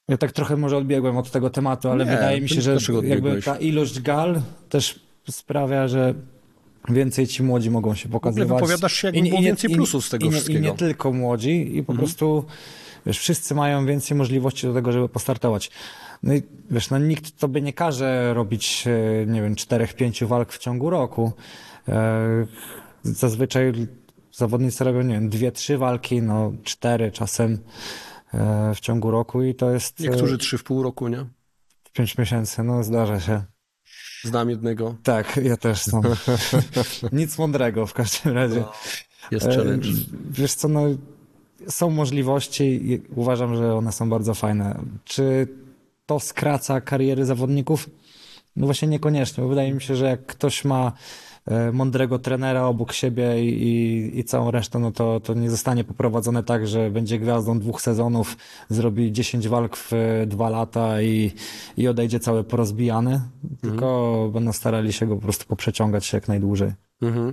Ja tak trochę może odbiegłem od tego tematu, ale Nie, wydaje mi się, że dlaczego jakby odbiegłeś? ta ilość gal też sprawia, że więcej ci młodzi mogą się pokazywać. wypowiadasz się, jakby I nie- było i nie- więcej i nie- plusów z tego i nie, wszystkiego. I nie tylko młodzi i po prostu, wiesz, wszyscy mają więcej możliwości do tego, żeby postartować. No i wiesz, no nikt tobie nie każe robić, e, nie wiem, czterech, pięciu walk w ciągu roku. E, Zazwyczaj zawodnicy robią, nie wiem, dwie, trzy walki, no cztery czasem e, w ciągu roku i to jest e, Niektórzy trzy w pół roku, nie? pięć miesięcy, no zdarza się. Znam jednego. Tak, ja też są. Nic mądrego w każdym razie. Jest E, challenge. Wiesz co, no są możliwości i uważam, że one są bardzo fajne. Czy to skraca kariery zawodników? No właśnie niekoniecznie, bo wydaje mi się, że jak ktoś ma e, mądrego trenera obok siebie i, i, i całą resztę, no to, to nie zostanie poprowadzone tak, że będzie gwiazdą dwóch sezonów, zrobi dziesięć walk w e, dwa lata i, i odejdzie cały porozbijany, tylko będą starali się go po prostu poprzeciągać jak najdłużej. Mhm.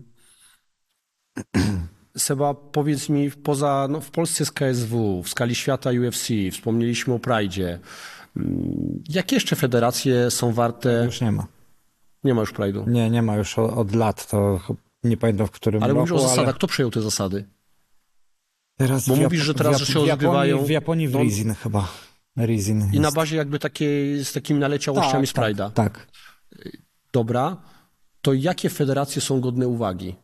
Seba, powiedz mi, poza, no w Polsce jest K S W, w skali świata U F C, wspomnieliśmy o Pride'zie. Mm, Jakie jeszcze federacje są warte... Już nie ma. Nie ma już Pride'u. Nie, nie ma już od, od lat, to ch- nie pamiętam w którym Ale roku, mówisz o zasadach. ale Kto przejął te zasady? teraz bo w Jap- mówisz, że teraz w Jap- się w Japonii- odgrywają- W Japonii w no- Rizin chyba. Rizin I na jest. bazie jakby takiej, z takimi naleciałościami z Pride'a. Tak, tak. Dobra. To jakie federacje są godne uwagi?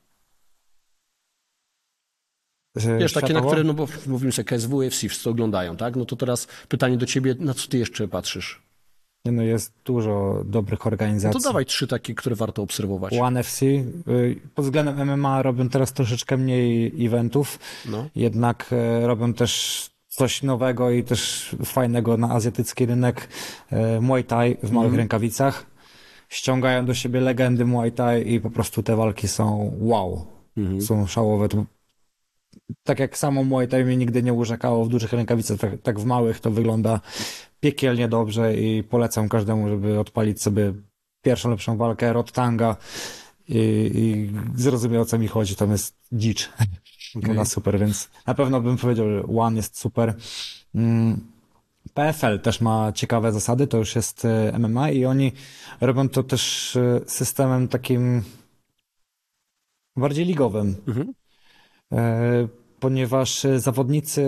Wiesz, takie, na Światowo? które, no bo mówimy sobie K S W, U F C, wszyscy oglądają, tak? No to teraz pytanie do ciebie, na co ty jeszcze patrzysz? Nie, no jest dużo dobrych No organizacji. to dawaj trzy takie, które warto obserwować. One F C. y, Pod względem M M A robią teraz troszeczkę mniej eventów, No. jednak e, robią też coś nowego i też fajnego na azjatycki rynek. e, Muay Thai w małych rękawicach. Ściągają do siebie legendy Muay Thai i po prostu te walki są wow. Są szałowe. To, tak jak samo Muay Thai mnie nigdy nie urzekało w dużych rękawicach, tak, tak w małych to wygląda piekielnie dobrze i polecam każdemu, żeby odpalić sobie pierwszą lepszą walkę Rotanga i, i zrozumie, o co mi chodzi. Tam jest dzicz. Wygląda super, więc na pewno bym powiedział, że One jest super. Mm, P F L też ma ciekawe zasady, to już jest e, M M A i oni robią to też e, systemem takim bardziej ligowym, Mhm. e, ponieważ e, zawodnicy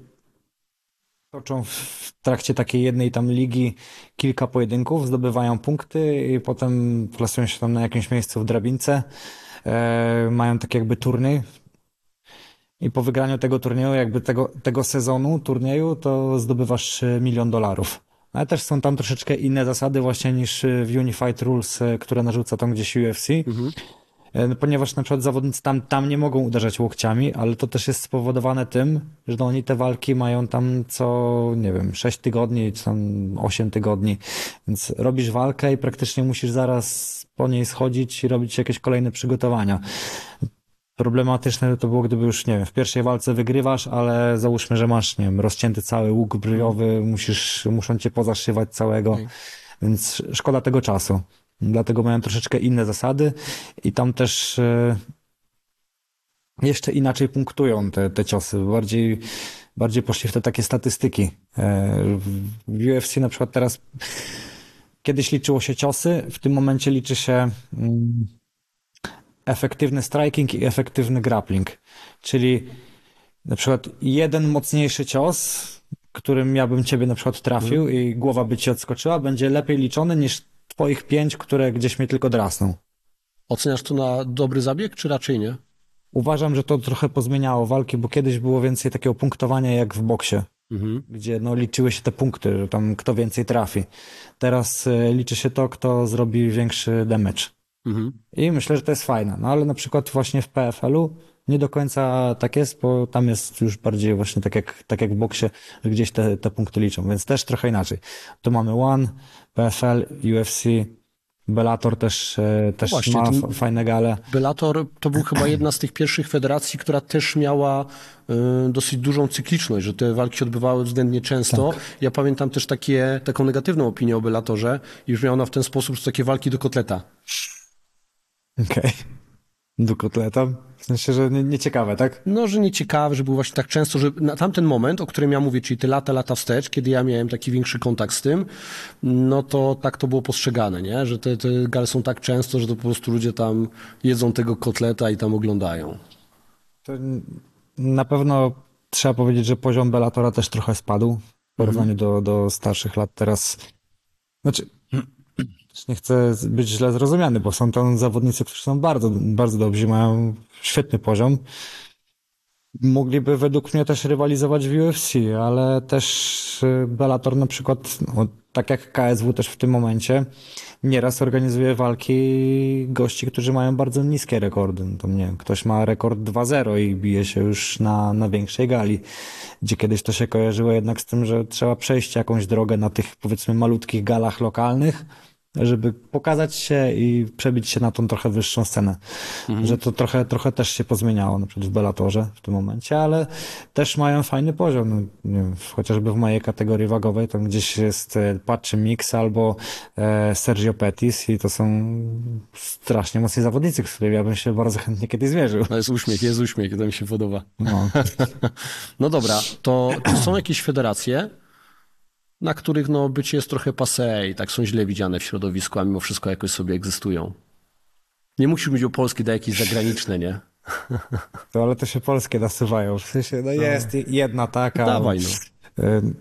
toczą w trakcie takiej jednej tam ligi kilka pojedynków, zdobywają punkty i potem plasują się tam na jakimś miejscu w drabince, e, mają tak jakby turniej i po wygraniu tego turnieju, jakby tego, tego sezonu turnieju, to zdobywasz e, milion dolarów. Ale też są tam troszeczkę inne zasady właśnie niż e, w Unified Rules, e, które narzuca tam gdzieś U F C. E, no, ponieważ na przykład zawodnicy tam, tam nie mogą uderzać łokciami, ale to też jest spowodowane tym, że no oni te walki mają tam co, nie wiem, sześć tygodni, czy tam osiem tygodni, więc robisz walkę i praktycznie musisz zaraz po niej schodzić i robić jakieś kolejne przygotowania. Problematyczne to było, gdyby już, nie wiem, w pierwszej walce wygrywasz, ale załóżmy, że masz, nie wiem, rozcięty cały łuk brwiowy, musisz, muszą cię pozaszywać całego, więc szkoda tego czasu. Dlatego mają troszeczkę inne zasady i tam też e, jeszcze inaczej punktują te, te ciosy. Bardziej, bardziej poszli w te takie statystyki. E, w U F C na przykład teraz kiedyś liczyło się ciosy, w tym momencie liczy się mm, efektywny striking i efektywny grappling. Czyli na przykład jeden mocniejszy cios, którym ja bym ciebie na przykład trafił i głowa by ci odskoczyła, będzie lepiej liczony niż twoich pięć, które gdzieś mnie tylko drasną. Oceniasz to na dobry zabieg, czy raczej nie? Uważam, że to trochę pozmieniało walki, bo kiedyś było więcej takiego punktowania jak w boksie, Mhm. gdzie no, liczyły się te punkty, że tam kto więcej trafi. Teraz y, liczy się to, kto zrobi większy damage. Mhm. I myślę, że to jest fajne. No ale na przykład właśnie w P F L-u nie do końca tak jest, bo tam jest już bardziej właśnie tak jak, tak jak w boksie, że gdzieś te, te punkty liczą, więc też trochę inaczej. Tu mamy One, P F L, U F C, Bellator też, e, też właśnie, ma ten- f- fajne gale. Bellator to był chyba jedna z tych pierwszych federacji, która też miała y, dosyć dużą cykliczność, że te walki się odbywały względnie często. Ja pamiętam też takie, taką negatywną opinię o Bellatorze i już miała ona w ten sposób, że takie walki do kotleta. Okej. Do kotleta? W sensie, że nie- nieciekawe, tak? No, że nieciekawe, że był właśnie tak często, że na tamten moment, o którym ja mówię, czyli te lata, lata wstecz, kiedy ja miałem taki większy kontakt z tym, no to tak to było postrzegane, nie? Że te, te gale są tak często, że to po prostu ludzie tam jedzą tego kotleta i tam oglądają. To na pewno trzeba powiedzieć, że poziom Bellatora też trochę spadł w porównaniu do, do starszych lat. Teraz, znaczy, też nie chcę być źle zrozumiany, bo są tam zawodnicy, którzy są bardzo, bardzo dobrzy, mają świetny poziom. Mogliby według mnie też rywalizować w U F C, ale też y, Bellator na przykład, no, tak jak K S W też w tym momencie, nieraz organizuje walki gości, którzy mają bardzo niskie rekordy. No to nie wiem, ktoś ma rekord dwa zero i bije się już na, na większej gali, gdzie kiedyś to się kojarzyło jednak z tym, że trzeba przejść jakąś drogę na tych powiedzmy malutkich galach lokalnych, żeby pokazać się i przebić się na tą trochę wyższą scenę. Że to trochę, trochę też się pozmieniało, na przykład w Bellatorze w tym momencie, ale też mają fajny poziom. No, nie wiem, chociażby w mojej kategorii wagowej, tam gdzieś jest e, Patchy Mix albo e, Sergio Pettis i to są strasznie mocni zawodnicy, z którymi ja bym się bardzo chętnie kiedyś zmierzył. No jest uśmiech, jest uśmiech, to mi się podoba. No. No dobra, to czy są jakieś federacje, na których no bycie jest trochę passé i tak są źle widziane w środowisku, a mimo wszystko jakoś sobie egzystują? Nie musisz mówić o polskiej, da jakieś zagraniczne, nie? To, ale to się polskie nasuwają. W sensie, no jest jedna taka. Dawaj, no. Ym,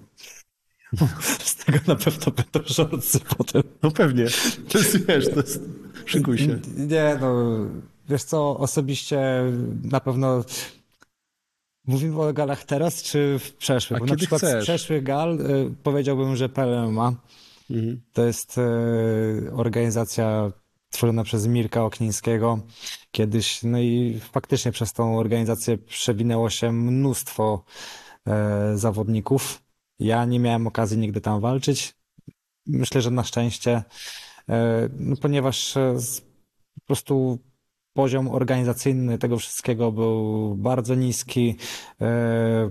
Z tego na pewno będą żołądcy potem. No pewnie. To jest, wiesz, to jest... Szykuj się. Nie, no, wiesz co, osobiście na pewno mówimy o galach teraz, czy w przeszłych? A Bo na kiedy przykład chcesz. z przeszłych gal y, powiedziałbym, że P L M A Mhm. to jest y, organizacja tworzona przez Mirka Oknińskiego kiedyś, no i faktycznie przez tą organizację przewinęło się mnóstwo e, zawodników. Ja nie miałem okazji nigdy tam walczyć. Myślę, że na szczęście, e, no, ponieważ e, z, po prostu poziom organizacyjny tego wszystkiego był bardzo niski. E,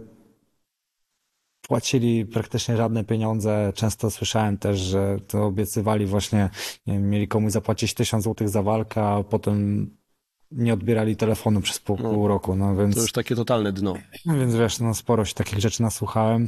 płacili praktycznie żadne pieniądze. Często słyszałem też, że to obiecywali właśnie, nie wiem, mieli komuś zapłacić tysiąc złotych za walkę, a potem nie odbierali telefonu przez pół, pół roku. No więc, To już takie totalne dno. więc wiesz, no sporo się takich rzeczy nasłuchałem.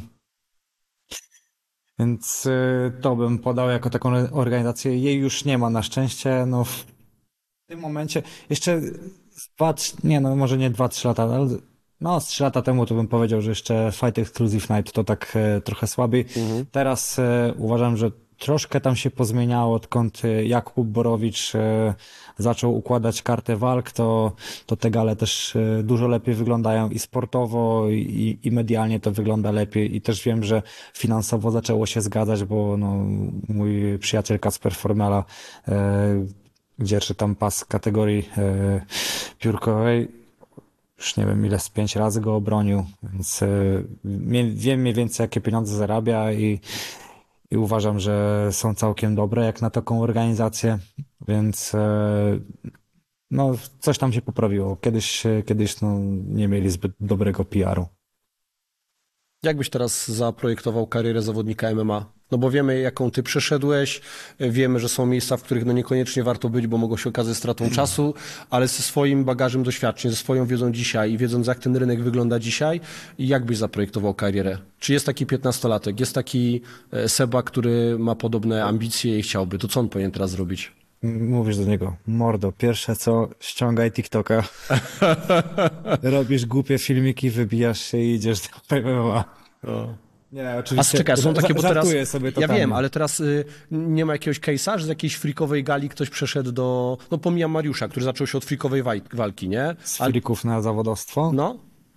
Więc y, to bym podał jako taką organizację. Jej już nie ma na szczęście. No w tym momencie jeszcze z dwa, trz- nie no może nie dwa, trzy lata, ale no z trzy lata temu to bym powiedział, że jeszcze Fight Exclusive Night to tak e, trochę słabiej. Teraz e, uważam, że troszkę tam się pozmieniało, odkąd e, Jakub Borowicz e, zaczął układać kartę walk, to, to te gale też e, dużo lepiej wyglądają i sportowo, i, i medialnie to wygląda lepiej. I też wiem, że finansowo zaczęło się zgadzać, bo no, mój przyjaciel Kacper Formela e, dzierży tam pas kategorii e, piórkowej. Już nie wiem ile, z pięć razy go obronił, więc e, mie- wiem mniej więcej jakie pieniądze zarabia i, i uważam, że są całkiem dobre jak na taką organizację, więc e, no coś tam się poprawiło. Kiedyś, e, kiedyś no, nie mieli zbyt dobrego P R u. Jak byś teraz zaprojektował karierę zawodnika M M A? No bo wiemy, jaką ty przeszedłeś, wiemy, że są miejsca, w których no niekoniecznie warto być, bo mogą się okazać stratą czasu, ale ze swoim bagażem doświadczeń, ze swoją wiedzą dzisiaj i wiedząc, jak ten rynek wygląda dzisiaj, jak byś zaprojektował karierę? Czy jest taki piętnastolatek, jest taki e, Seba, który ma podobne ambicje i chciałby, to co on powinien teraz zrobić? Mówisz do niego, mordo, pierwsze co, ściągaj TikToka. Robisz głupie filmiki, wybijasz się i idziesz do M M A. Nie, A oczywiście. czekaj, są takie, bo teraz, żartuję sobie ja totalnie. wiem, ale teraz y, nie ma jakiegoś case'a, że z jakiejś freakowej gali ktoś przeszedł do, no pomijam Mariusza, który zaczął się od freakowej waj- walki, nie? Z Ale, frików na zawodowstwo? no,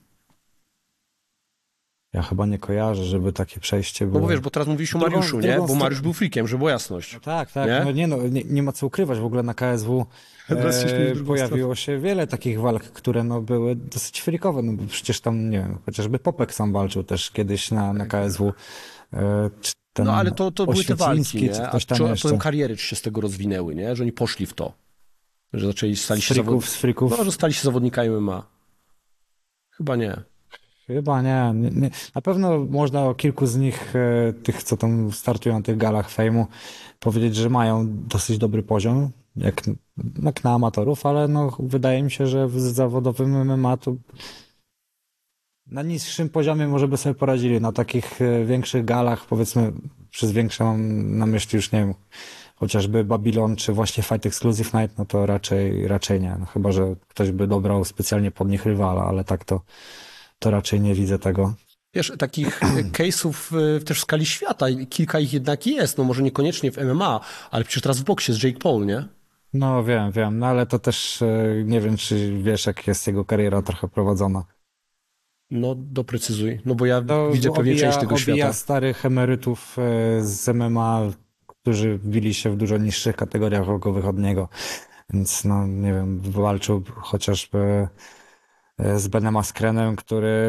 Ja chyba nie kojarzę, żeby takie przejście było. no bo wiesz, bo teraz mówisz o Drugą- Mariuszu, nie? drugą Bo stronę- Mariusz był freakiem, żeby była jasność. Tak, tak. Nie? No nie, no, nie, nie ma co ukrywać. W ogóle na K S W Teraz się śmieję w e, drugą pojawiło się wiele takich walk, które no, były dosyć frikowe. No, bo przecież tam, nie wiem, chociażby Popek sam walczył też kiedyś na, na K S W. E, czy ten No ale to, to były te walki, Oświeciński, czy nie? A ktoś tam czy, jeszcze. potem kariery czy się z tego rozwinęły, nie? Że oni poszli w to. Że zaczęli, stali Z się frików, zawod... z frików. No, że stali się zawodnikami M M A. Chyba nie. Chyba nie, nie, nie. Na pewno można o kilku z nich, e, tych co tam startują na tych galach fejmu, powiedzieć, że mają dosyć dobry poziom, jak, jak na amatorów, ale no, wydaje mi się, że w zawodowym M M A to na niższym poziomie może by sobie poradzili. Na takich e, większych galach, powiedzmy, przez większe mam na myśli już, nie wiem, chociażby Babylon czy właśnie Fight Exclusive Night, no to raczej, raczej nie. No, chyba że ktoś by dobrał specjalnie pod nich rywala, ale tak to, to raczej nie widzę tego. Wiesz, takich case'ów y, też w skali świata, kilka ich jednak jest, no może niekoniecznie w M M A, ale przecież teraz w boksie jest Jake Paul, nie? No wiem, wiem, no ale to też e, nie wiem, czy wiesz, jak jest jego kariera trochę prowadzona. No doprecyzuj, no bo ja To widzę pewnie obija, część tego obija świata. starych emerytów e, z M M A, którzy bili się w dużo niższych kategoriach wagowych od niego. Więc no nie wiem, walczył chociażby e, z Benem Askrenem, który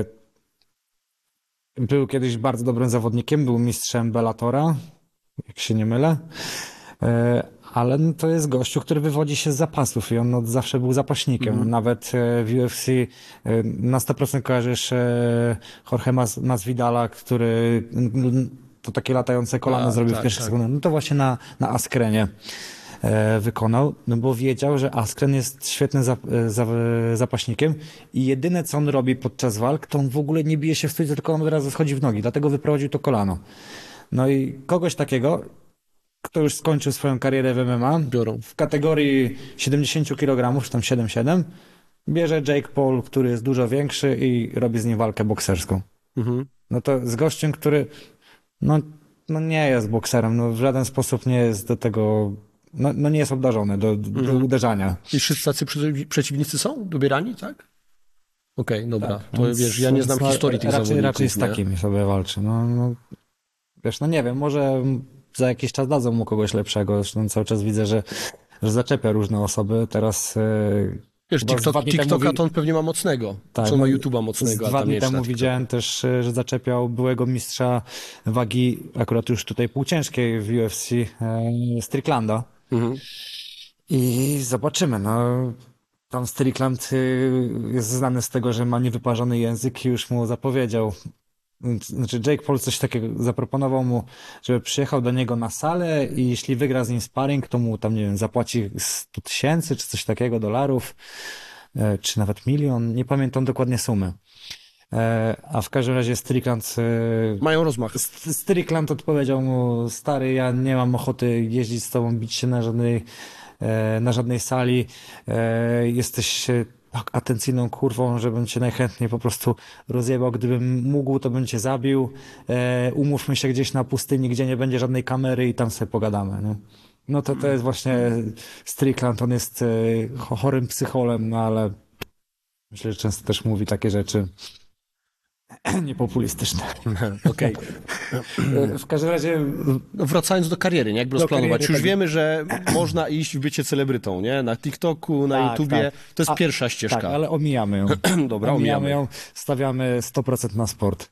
był kiedyś bardzo dobrym zawodnikiem, był mistrzem Bellatora, jak się nie mylę. E, Ale no to jest gościu, który wywodzi się z zapasów i on od zawsze był zapaśnikiem. Mhm. Nawet e, w U F C e, na sto procent kojarzysz e, Jorge Mas Masvidala, który n- to takie latające kolano A, zrobił tak, w pierwszych tak. sekundach. No to właśnie na, na Askrenie e, wykonał, no bo wiedział, że Askren jest świetnym zap, e, za, zapaśnikiem i jedyne co on robi podczas walk, to on w ogóle nie bije się w stójce, tylko on od razu schodzi w nogi, dlatego wyprowadził to kolano. No i kogoś takiego, kto już skończył swoją karierę w M M A, Biorą. w kategorii siedemdziesiąt kilogramów, czy tam siedem siedem, bierze Jake Paul, który jest dużo większy i robi z nim walkę bokserską. Mhm. No to z gościem, który no, no nie jest bokserem, no w żaden sposób nie jest do tego, no, no nie jest obdarzony do, do Mhm. uderzania. I wszyscy tacy przeciw- przeciwnicy są dobierani, tak? Okej, dobra. To Więc- wiesz, ja nie znam więc, no, historii tych raczej, zawodników. Raczej z nie? takimi sobie walczy. No, no, wiesz, no nie wiem, może za jakiś czas dadzą mu kogoś lepszego. Zresztą cały czas widzę, że, że zaczepia różne osoby. Teraz e, Wiesz, chyba z TikTok, dwa dni temu TikToka wi- to on pewnie ma mocnego. Tak, Co on ma no, YouTube'a z mocnego, a dwa tam dni nie czyta temu TikToka. widziałem też, e, że zaczepiał byłego mistrza wagi, akurat już tutaj półciężkiej w U F C, e, Stricklanda. Mhm. I zobaczymy, no. Tam Strickland y, jest znany z tego, że ma niewyparzony język i już mu zapowiedział. Znaczy Jake Paul coś takiego zaproponował mu, żeby przyjechał do niego na salę i jeśli wygra z nim sparring, to mu tam, nie wiem, zapłaci sto tysięcy czy coś takiego dolarów, e, czy nawet milion, nie pamiętam dokładnie sumy. E, A w każdym razie Strickland e, Mają rozmach. St- Strickland odpowiedział mu, stary, ja nie mam ochoty jeździć z tobą, bić się na żadnej, e, na żadnej sali. E, Jesteś e, tak atencyjną kurwą, żebym cię najchętniej po prostu rozjebał. Gdybym mógł, to bym cię zabił. E, Umówmy się gdzieś na pustyni, gdzie nie będzie żadnej kamery i tam sobie pogadamy. Nie? No to to jest właśnie Strickland, on jest e, cho- chorym psycholem, no ale myślę, że często też mówi takie rzeczy niepopulistyczne. Okej. W każdym razie No wracając do kariery, nie? Jakby rozplanować. kariery, Już tak. wiemy, że można iść w bycie celebrytą, nie? Na TikToku, na Tak, YouTubie. tak. To jest A- pierwsza ścieżka. tak, ale omijamy ją. Dobra, omijamy omijamy. ją, stawiamy sto procent na sport.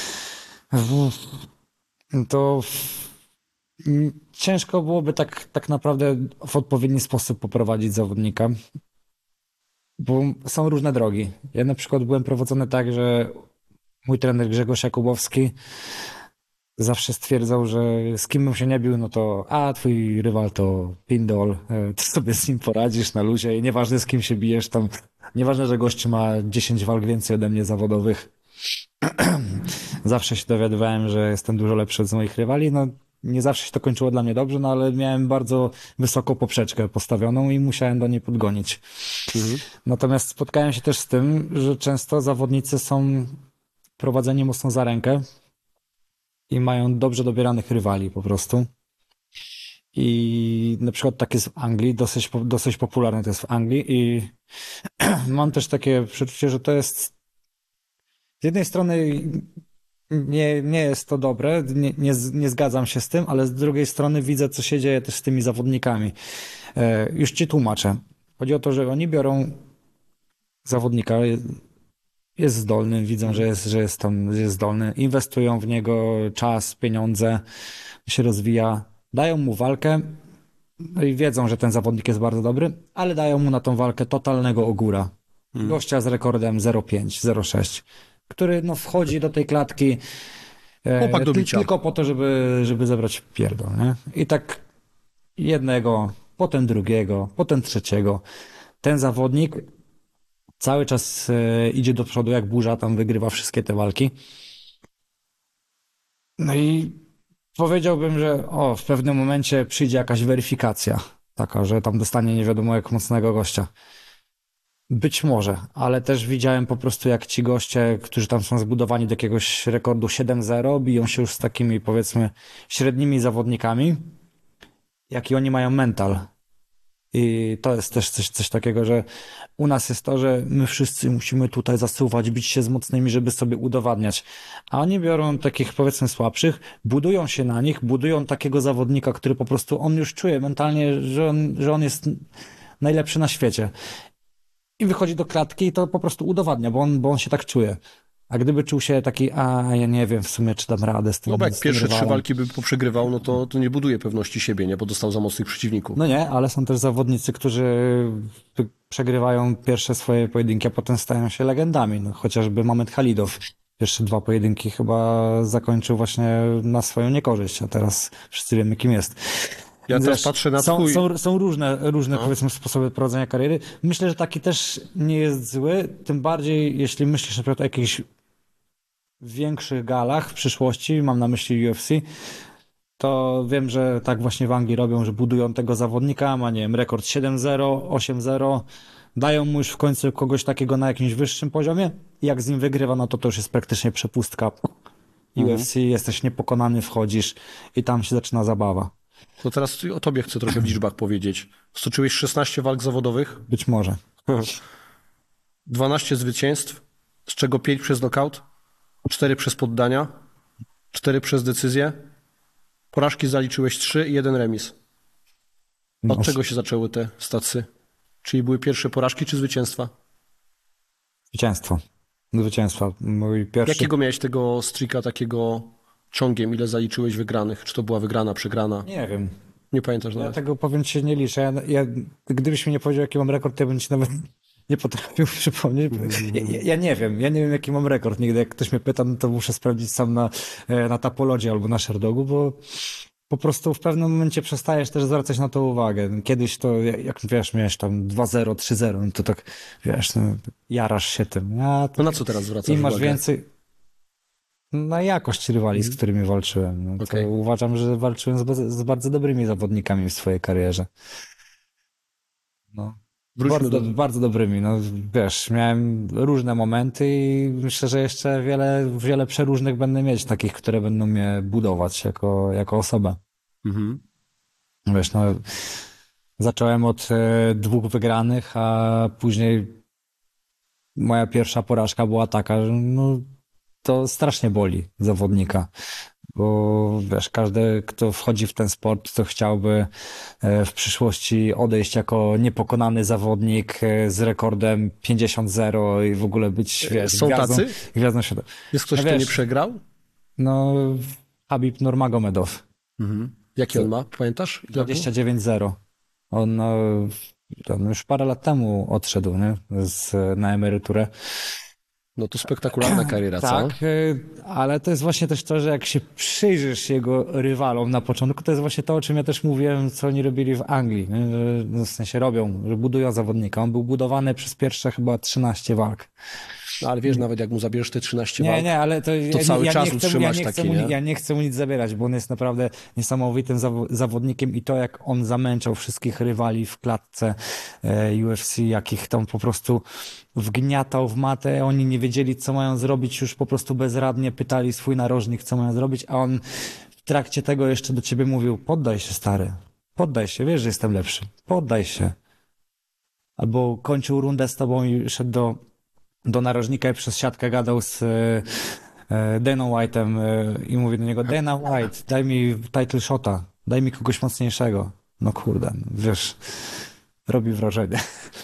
To mm, ciężko byłoby tak, tak naprawdę w odpowiedni sposób poprowadzić zawodnika, bo są różne drogi. Ja na przykład byłem prowadzony tak, że mój trener Grzegorz Jakubowski zawsze stwierdzał, że z kim bym się nie bił, no to a twój rywal to Pindol, e, ty sobie z nim poradzisz na luzie i nieważne z kim się bijesz, tam nieważne, że gość ma dziesięć walk więcej ode mnie zawodowych. Zawsze się dowiadywałem, że jestem dużo lepszy od moich rywali, no nie zawsze się to kończyło dla mnie dobrze, no ale miałem bardzo wysoką poprzeczkę postawioną i musiałem do niej podgonić. Natomiast spotkałem się też z tym, że często zawodnicy są prowadzeni mocno za rękę i mają dobrze dobieranych rywali po prostu. I na przykład tak jest w Anglii, dosyć, po- dosyć popularne to jest w Anglii i mam też takie przeczucie, że to jest z jednej strony nie, nie jest to dobre, nie, nie, z- nie zgadzam się z tym, ale z drugiej strony widzę, co się dzieje też z tymi zawodnikami. E, już ci tłumaczę. Chodzi o to, że oni biorą zawodnika, jest zdolny, widzą, że jest, że jest tam że jest zdolny, inwestują w niego czas, pieniądze, się rozwija, dają mu walkę, no i wiedzą, że ten zawodnik jest bardzo dobry, ale dają mu na tą walkę totalnego ogóra. Gościa z rekordem zero pięć, zero sześć. który no, wchodzi do tej klatki e, Chłopak do ty- bicia. tylko po to, żeby, żeby zebrać pierdol, nie? I tak jednego, potem drugiego, potem trzeciego. Ten zawodnik cały czas e, idzie do przodu jak burza, tam wygrywa wszystkie te walki. No i powiedziałbym, że o, w pewnym momencie przyjdzie jakaś weryfikacja, taka, że tam dostanie nie wiadomo jak mocnego gościa. Być może, ale też widziałem po prostu jak ci goście, którzy tam są zbudowani do jakiegoś rekordu siedem zero, biją się już z takimi powiedzmy średnimi zawodnikami, jaki oni mają mental. I to jest też coś, coś takiego, że u nas jest to, że my wszyscy musimy tutaj zasuwać, bić się z mocnymi, żeby sobie udowadniać. A oni biorą takich powiedzmy słabszych, budują się na nich, budują takiego zawodnika, który po prostu on już czuje mentalnie, że on, że on jest najlepszy na świecie. I wychodzi do klatki i to po prostu udowadnia, bo on, bo on się tak czuje. A gdyby czuł się taki, a ja nie wiem w sumie, czy dam radę z tym. No bo jak z tym pierwsze trzy rywalem. walki by poprzegrywał, no to, to nie buduje pewności siebie, nie? Bo dostał za mocnych przeciwników. No nie, ale są też zawodnicy, którzy przegrywają pierwsze swoje pojedynki, a potem stają się legendami. No, chociażby Mamed Halidow. Pierwsze dwa pojedynki chyba zakończył właśnie na swoją niekorzyść, a teraz wszyscy wiemy, kim jest. Ja Więc teraz wiesz, patrzę na są, twój... są, są różne, różne powiedzmy sposoby prowadzenia kariery. Myślę, że taki też nie jest zły, tym bardziej jeśli myślisz na przykład o jakichś większych galach w przyszłości, mam na myśli U F C, to wiem, że tak właśnie w Anglii robią, że budują tego zawodnika, ma nie wiem, rekord siedem zero, osiem zero, dają mu już w końcu kogoś takiego na jakimś wyższym poziomie i jak z nim wygrywa, no to to już jest praktycznie przepustka. U F C, jesteś niepokonany, wchodzisz i tam się zaczyna zabawa. To teraz o tobie chcę trochę w liczbach powiedzieć. Stoczyłeś szesnaście walk zawodowych, Być może. dwanaście zwycięstw, z czego pięć przez knockout, cztery przez poddania, cztery przez decyzję. Porażki zaliczyłeś trzy i jeden remis. Od No, czego się zaczęły te stacje? Czyli były pierwsze porażki czy zwycięstwa? Zwycięstwo. Zwycięstwa. Mój pierwszy... Jakiego miałeś tego streaka takiego ciągiem? Ile zaliczyłeś wygranych? Czy to była wygrana, przegrana? Nie wiem. Nie pamiętasz Ja nawet. tego powiem ci nie liczę. Ja, ja, gdybyś mi nie powiedział, jaki mam rekord, to ja bym ci nawet nie potrafił przypomnieć. Ja, ja, ja nie wiem. Ja nie wiem, jaki mam rekord. Nigdy jak ktoś mnie pyta, no to muszę sprawdzić sam na, na Tapologie albo na Sherdogu, bo po prostu w pewnym momencie przestajesz też zwracać na to uwagę. Kiedyś to, jak wiesz, miałeś tam dwa zero, trzy zero, no to tak, wiesz, no, jarasz się tym. Ja, to, No na co teraz zwracasz i masz uwagę? więcej... Na jakość rywali, z którymi walczyłem. No, to Okej. uważam, że walczyłem z, bez- z bardzo dobrymi zawodnikami w swojej karierze. No. Wróćmy Bardzo, do... do... bardzo dobrymi. No, wiesz, miałem różne momenty i myślę, że jeszcze wiele, wiele przeróżnych będę mieć, takich, które będą mnie budować jako, jako osobę. Mhm. Wiesz, no, zacząłem od e, dwóch wygranych, a później moja pierwsza porażka była taka, że no, to strasznie boli zawodnika, bo wiesz, każdy, kto wchodzi w ten sport, to chciałby e, w przyszłości odejść jako niepokonany zawodnik e, z rekordem pięćdziesiąt zero i w ogóle być, wiesz, Są gwiazdą, tacy? gwiazdą świata. Jest ktoś, No kto wiesz, nie przegrał? No, Habib Nurmagomedow. Mhm. Jaki on ma? Pamiętasz? Ile dwadzieścia dziewięć zero. On, no, on już parę lat temu odszedł, nie? Z, na emeryturę. No to spektakularna kariera, co? Tak, y, ale to jest właśnie też to, że jak się przyjrzysz jego rywalom na początku, to jest właśnie to, o czym ja też mówiłem, co oni robili w Anglii. Nie? Że, no, w sensie robią, że budują zawodnika. On był budowany przez pierwsze chyba trzynaście walk. No ale wiesz, nawet jak mu zabierzesz te trzynaście Nie, walk, nie, ale to, to ja, cały ja czas nie chcę, mu- ja utrzymasz nie chcę taki, mu, nie? Ja nie chcę mu nic zabierać, bo on jest naprawdę niesamowitym zawo- zawodnikiem i to, jak on zamęczał wszystkich rywali w klatce e, U F C, jakich tam po prostu wgniatał w matę, oni nie wiedzieli, co mają zrobić, już po prostu bezradnie pytali swój narożnik, co mają zrobić, a on w trakcie tego jeszcze do ciebie mówił, poddaj się, stary, poddaj się, wiesz, że jestem lepszy, poddaj się. Albo kończył rundę z tobą i szedł do do narożnika i przez siatkę gadał z e, e, Dana White'em e, i mówi do niego, Dana White, daj mi title shota, daj mi kogoś mocniejszego. No kurde, no, wiesz, robi wrażenie.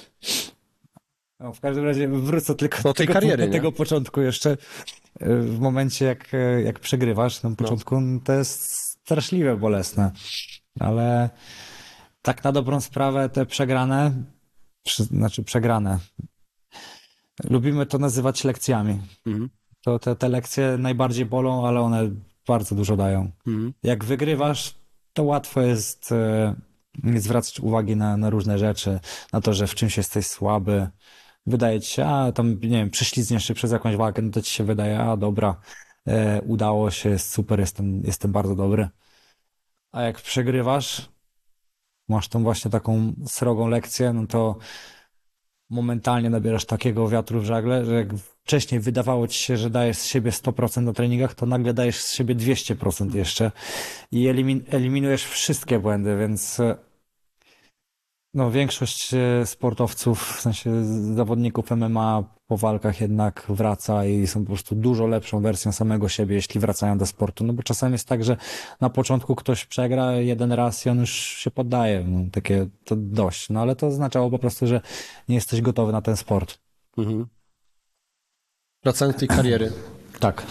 No, w każdym razie wrócę tylko Do do tej tego, kariery, do nie? tego początku jeszcze. E, W momencie, jak, e, jak przegrywasz na początku, no. To jest straszliwe, bolesne. Ale tak na dobrą sprawę te przegrane, przy, znaczy przegrane, lubimy to nazywać lekcjami. Mhm. To te, te lekcje najbardziej bolą, ale one bardzo dużo dają. Mhm. Jak wygrywasz, to łatwo jest e, nie zwracać uwagi na, na różne rzeczy, na to, że w czymś jesteś słaby. Wydaje ci się, a tam, nie wiem, prześlizgniesz się przez jakąś walkę, no to ci się wydaje, a dobra, e, udało się, jest super, jestem, jestem bardzo dobry. A jak przegrywasz, masz tą właśnie taką srogą lekcję, no to momentalnie nabierasz takiego wiatru w żagle, że jak wcześniej wydawało ci się, że dajesz z siebie sto procent na treningach, to nagle dajesz z siebie dwieście procent jeszcze i elimin eliminujesz wszystkie błędy, więc e, no, większość e, sportowców, w sensie zawodników M M A po walkach jednak wraca i są po prostu dużo lepszą wersją samego siebie, jeśli wracają do sportu. No bo czasami jest tak, że na początku ktoś przegra jeden raz i on już się poddaje. No, takie to dość. No ale to oznaczało po prostu, że nie jesteś gotowy na ten sport. Mhm. Wracając do tej kariery. Tak.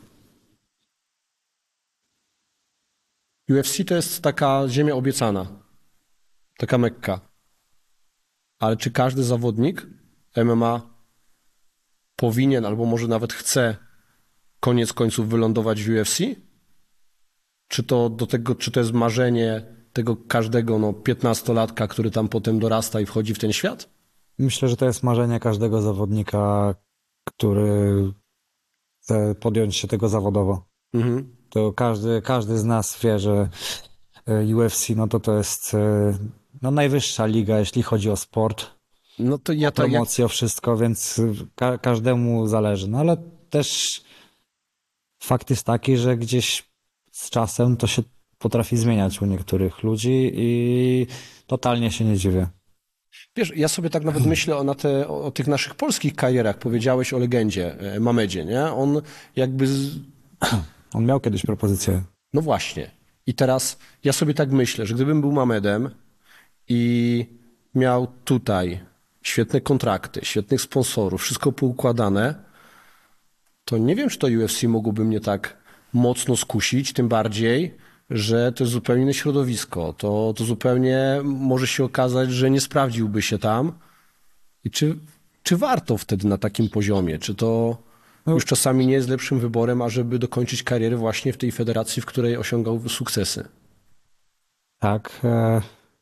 U F C to jest taka ziemia obiecana. Taka Mekka. Ale czy każdy zawodnik M M A powinien, albo może nawet chce koniec końców wylądować w U F C? Czy to do tego, czy to jest marzenie tego każdego no, piętnastolatka, który tam potem dorasta i wchodzi w ten świat? Myślę, że to jest marzenie każdego zawodnika, który chce podjąć się tego zawodowo. Mhm. To każdy, każdy z nas wie, że U F C no to to jest e, no, najwyższa liga, jeśli chodzi o sport, No to ja o tak jak... promocję, o wszystko, więc ka każdemu zależy. No ale też fakt jest taki, że gdzieś z czasem to się potrafi zmieniać u niektórych ludzi i totalnie się nie dziwię. Wiesz, ja sobie tak nawet myślę o, na te, o, o tych naszych polskich karierach. Powiedziałeś o legendzie, e, Mamedzie, nie? On jakby... Z... On miał kiedyś propozycję. No właśnie. I teraz ja sobie tak myślę, że gdybym był Mamedem i miał tutaj świetne kontrakty, świetnych sponsorów, wszystko poukładane, to nie wiem, czy to U F C mogłoby mnie tak mocno skusić, tym bardziej, że to jest zupełnie inne środowisko. To, to zupełnie może się okazać, że nie sprawdziłby się tam. I czy, czy warto wtedy na takim poziomie? Czy to już czasami nie jest lepszym wyborem, ażeby dokończyć karierę właśnie w tej federacji, w której osiągał sukcesy? Tak. E...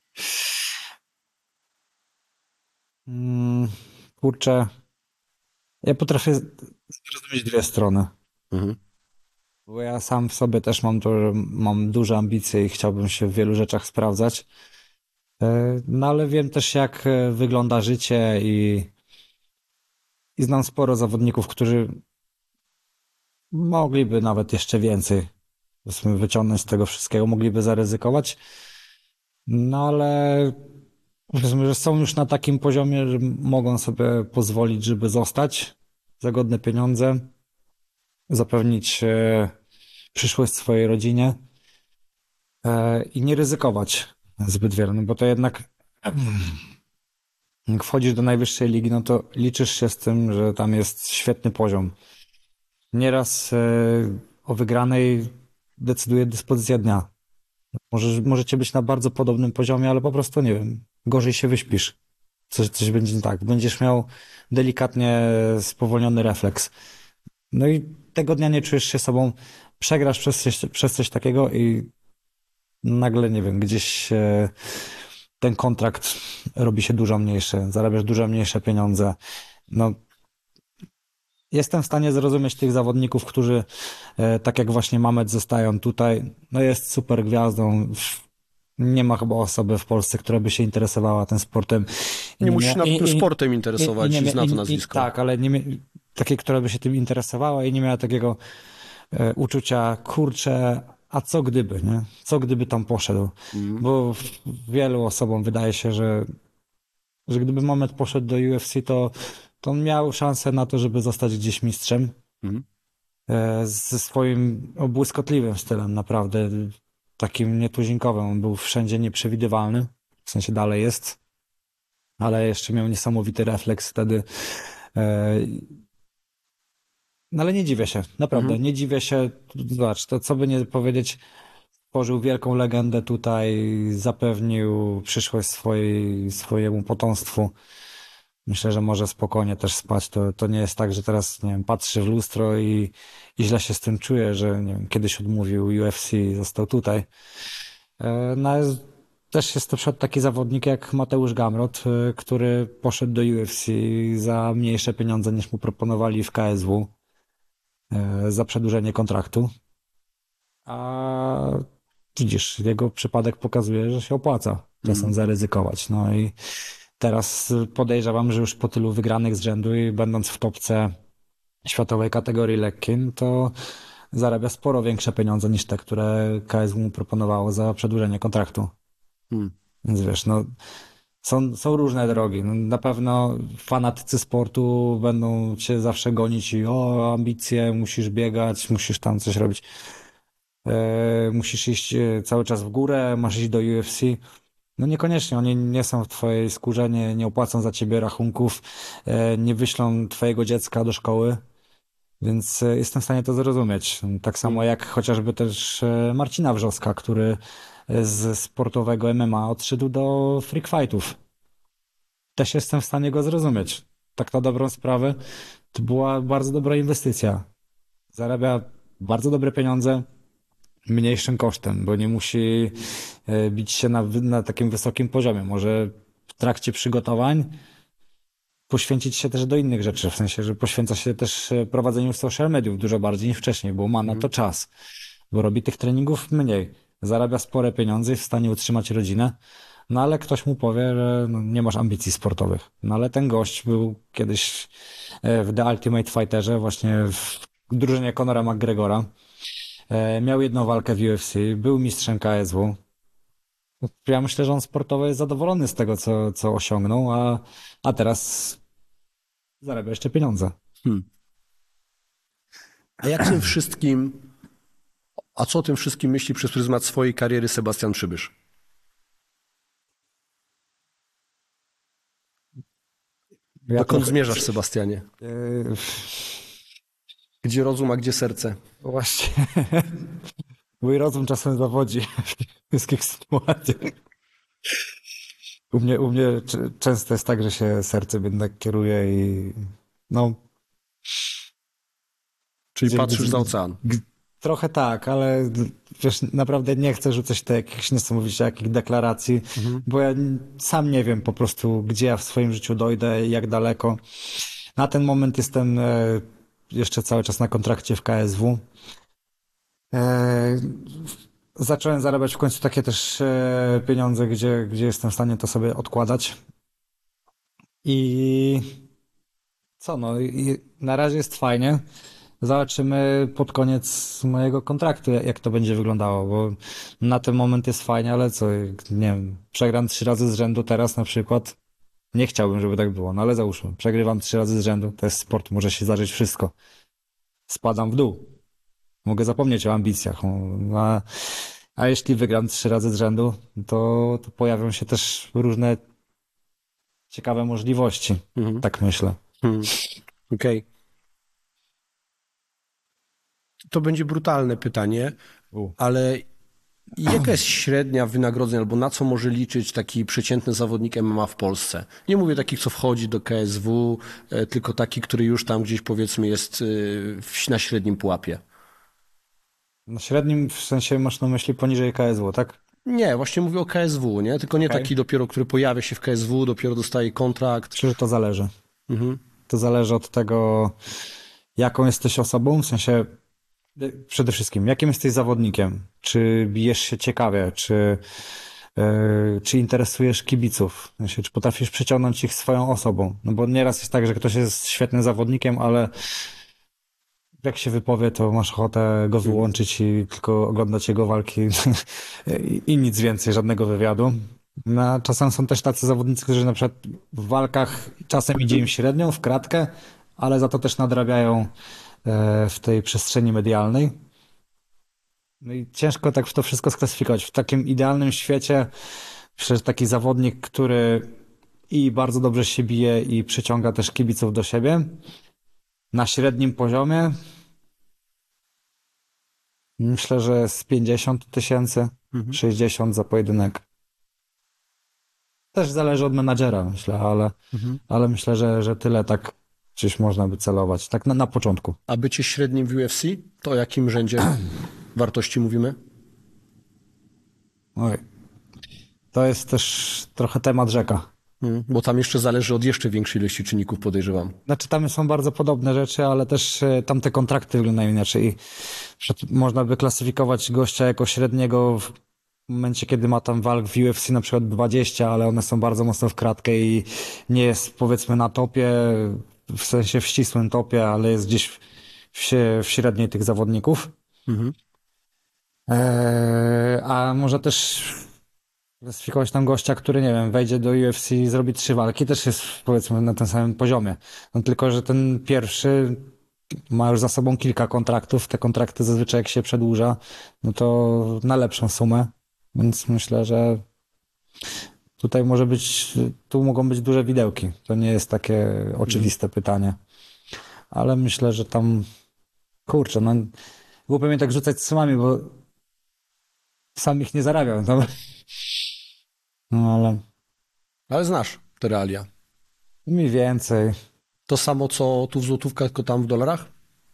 Mm, kurczę. Ja potrafię zrozumieć dwie strony. Mhm. Bo ja sam w sobie też mam, to, mam duże ambicje i chciałbym się w wielu rzeczach sprawdzać. E, No ale wiem też, jak e, wygląda życie i, i znam sporo zawodników, którzy mogliby nawet jeszcze więcej powiedzmy, wyciągnąć z tego wszystkiego, mogliby zaryzykować. No ale powiedzmy, że są już na takim poziomie, że mogą sobie pozwolić, żeby zostać za godne pieniądze, zapewnić e, przyszłość swojej rodzinie e, i nie ryzykować zbyt wiele, no bo to jednak jak wchodzisz do najwyższej ligi, no to liczysz się z tym, że tam jest świetny poziom. Nieraz e, o wygranej decyduje dyspozycja dnia. Możesz, możecie być na bardzo podobnym poziomie, ale po prostu, nie wiem, gorzej się wyśpisz. Coś, coś będzie nie tak. Będziesz miał delikatnie spowolniony refleks. No i tego dnia nie czujesz się sobą, przegrasz przez coś, przez coś takiego i nagle, nie wiem, gdzieś e, ten kontrakt robi się dużo mniejszy, zarabiasz dużo mniejsze pieniądze. No, jestem w stanie zrozumieć tych zawodników, którzy e, tak jak właśnie Mamed zostają tutaj, no jest super gwiazdą. Nie ma chyba osoby w Polsce, która by się interesowała tym sportem. I Nie musisz mia- nawet i- tym i- sportem i- interesować i i nie mia- zna to i- i- nazwisko. Tak, ale nie mia- takiej, która by się tym interesowała i nie miała takiego e, uczucia, kurczę, a co gdyby, nie? Co gdyby tam poszedł? Bo w- wielu osobom wydaje się, że, że gdyby Mamed poszedł do U F C, to, to on miał szansę na to, żeby zostać gdzieś mistrzem. Mhm. E, ze swoim o, błyskotliwym stylem, naprawdę takim nietuzinkowym. On był wszędzie nieprzewidywalny, w sensie dalej jest, ale jeszcze miał niesamowity refleks wtedy. E, No ale nie dziwię się, naprawdę, Mhm. nie dziwię się. Zobacz, to co by nie powiedzieć, stworzył wielką legendę tutaj, zapewnił przyszłość swojej, swojemu potomstwu. Myślę, że może spokojnie też spać. To, to nie jest tak, że teraz, nie wiem, patrzy w lustro i, i źle się z tym czuje, że nie wiem, kiedyś odmówił U F C i został tutaj. E, No, ale też jest na przykład taki zawodnik jak Mateusz Gamrot, e, który poszedł do U F C za mniejsze pieniądze niż mu proponowali w K S W, e, za przedłużenie kontraktu. A widzisz, jego przypadek pokazuje, że się opłaca czasem zaryzykować. No i teraz podejrzewam, że już po tylu wygranych z rzędu i będąc w topce światowej kategorii lekkiej, no to zarabia sporo większe pieniądze niż te, które K S W mu proponowało za przedłużenie kontraktu. Hmm. Więc wiesz, no są, są różne drogi. No, na pewno fanatycy sportu będą cię zawsze gonić i o, ambicje, musisz biegać, musisz tam coś robić. E, musisz iść e, cały czas w górę, masz iść do U F C. No niekoniecznie, oni nie są w twojej skórze, nie, nie opłacą za ciebie rachunków, e, nie wyślą twojego dziecka do szkoły, więc e, jestem w stanie to zrozumieć. Tak samo jak chociażby też e, Marcina Wrzoska, który e, z sportowego M M A odszedł do freak fightów. Też jestem w stanie go zrozumieć. Tak na dobrą sprawę, to była bardzo dobra inwestycja. Zarabia bardzo dobre pieniądze, mniejszym kosztem, bo nie musi e, bić się na, wy- na takim wysokim poziomie. Może w trakcie przygotowań poświęcić się też do innych rzeczy, w sensie, że poświęca się też e, prowadzeniu social mediów dużo bardziej niż wcześniej, bo ma na to czas, bo robi tych treningów mniej, zarabia spore pieniądze, jest w stanie utrzymać rodzinę, no ale ktoś mu powie, że no, nie masz ambicji sportowych. No ale ten gość był kiedyś e, w The Ultimate Fighterze, właśnie w drużynie Conora McGregora. E, Miał jedną walkę w U F C, był mistrzem K S W. Ja myślę, że on sportowo jest zadowolony z tego, co, co osiągnął, a, a teraz zarabia jeszcze pieniądze. A jak tym wszystkim, a co o tym wszystkim myśli przez pryzmat swojej kariery Sebastian Przybysz? Ja Dokąd trochę- zmierzasz, Sebastianie? E, Gdzie rozum, a gdzie serce? Właśnie. Mój rozum czasem zawodzi w tych wszystkich sytuacjach. U mnie, u mnie c- często jest tak, że się sercem jednak kieruje i no, Czyli Gdzie- patrzysz gdzie- za ocean. G- Trochę tak, ale wiesz, naprawdę nie chcę rzucać tutaj jakichś niesamowicie jakich deklaracji, bo ja n- sam nie wiem po prostu, gdzie ja w swoim życiu dojdę i jak daleko. Na ten moment jestem e, jeszcze cały czas na kontrakcie w K S W. E, Zacząłem zarabiać w końcu takie też e, pieniądze, gdzie, gdzie jestem w stanie to sobie odkładać. I co no, i na razie jest fajnie. Zobaczymy pod koniec mojego kontraktu, jak jak to będzie wyglądało, bo na ten moment jest fajnie, ale co, jak, nie wiem, przegram trzy razy z rzędu teraz na przykład. Nie chciałbym, żeby tak było, no ale załóżmy, przegrywam trzy razy z rzędu, to jest sport, może się zdarzyć wszystko. Spadam w dół. Mogę zapomnieć o ambicjach. o- A, a jeśli wygram trzy razy z rzędu, to, to pojawią się też różne ciekawe możliwości. Tak myślę. Hmm. Okej. To będzie brutalne pytanie, U. ale jaka jest średnia wynagrodzeń, albo na co może liczyć taki przeciętny zawodnik M M A w Polsce? Nie mówię takich, co wchodzi do K S W, e, tylko taki, który już tam gdzieś powiedzmy jest y, w- na średnim pułapie. Na średnim w sensie masz na myśli poniżej K S W, tak? Nie, właśnie mówię o K S W, nie? Tylko nie Okej. taki dopiero, który pojawia się w K S W, dopiero dostaje kontrakt. Myślę, że to zależy. Mhm. To zależy od tego, jaką jesteś osobą, w sensie y, przede wszystkim, jakim jesteś zawodnikiem. Czy bijesz się ciekawie, czy, y, czy interesujesz kibiców, w sensie, czy potrafisz przyciągnąć ich swoją osobą. No bo nieraz jest tak, że ktoś jest świetnym zawodnikiem, ale jak się wypowie, to masz ochotę go wyłączyć i tylko oglądać jego walki i, i nic więcej, żadnego wywiadu. No, a czasem są też tacy zawodnicy, którzy na przykład w walkach czasem idzie im średnio, w kratkę, ale za to też nadrabiają e, w tej przestrzeni medialnej. No i ciężko tak to wszystko sklasyfikować. W takim idealnym świecie myślę, że taki zawodnik, który i bardzo dobrze się bije i przyciąga też kibiców do siebie, na średnim poziomie myślę, że z pięćdziesiąt tysięcy, sześćdziesiąt za pojedynek. też zależy od menadżera, myślę, ale, mhm. ale myślę, że, że tyle tak gdzieś można by celować, tak na, na początku. A bycie średnim w U F C, to o jakim rzędzie wartości mówimy? Oj. To jest też trochę temat rzeka. Hmm, bo tam jeszcze zależy od jeszcze większej ilości czynników, podejrzewam. Znaczy tam są bardzo podobne rzeczy, ale też tam te kontrakty wyglądają inaczej. I można by klasyfikować gościa jako średniego w momencie, kiedy ma tam walk w U F C na przykład dwadzieścia, ale one są bardzo mocno w kratkę i nie jest powiedzmy na topie, w sensie w ścisłym topie, ale jest gdzieś w, w, w średniej tych zawodników. Mhm. Eee, a może też klasyfikować tam gościa, który, nie wiem, wejdzie do U F C i zrobi trzy walki, też jest powiedzmy na tym samym poziomie. No tylko, że ten pierwszy ma już za sobą kilka kontraktów, te kontrakty zazwyczaj jak się przedłuża, no to na lepszą sumę, więc myślę, że tutaj może być, tu mogą być duże widełki. To nie jest takie oczywiste pytanie, ale myślę, że tam, kurczę, no głupio mnie tak rzucać sumami, bo sam ich nie zarabiam. No, no ale... Ale znasz te realia. Mniej więcej. To samo, co tu w złotówkach, tylko tam w dolarach?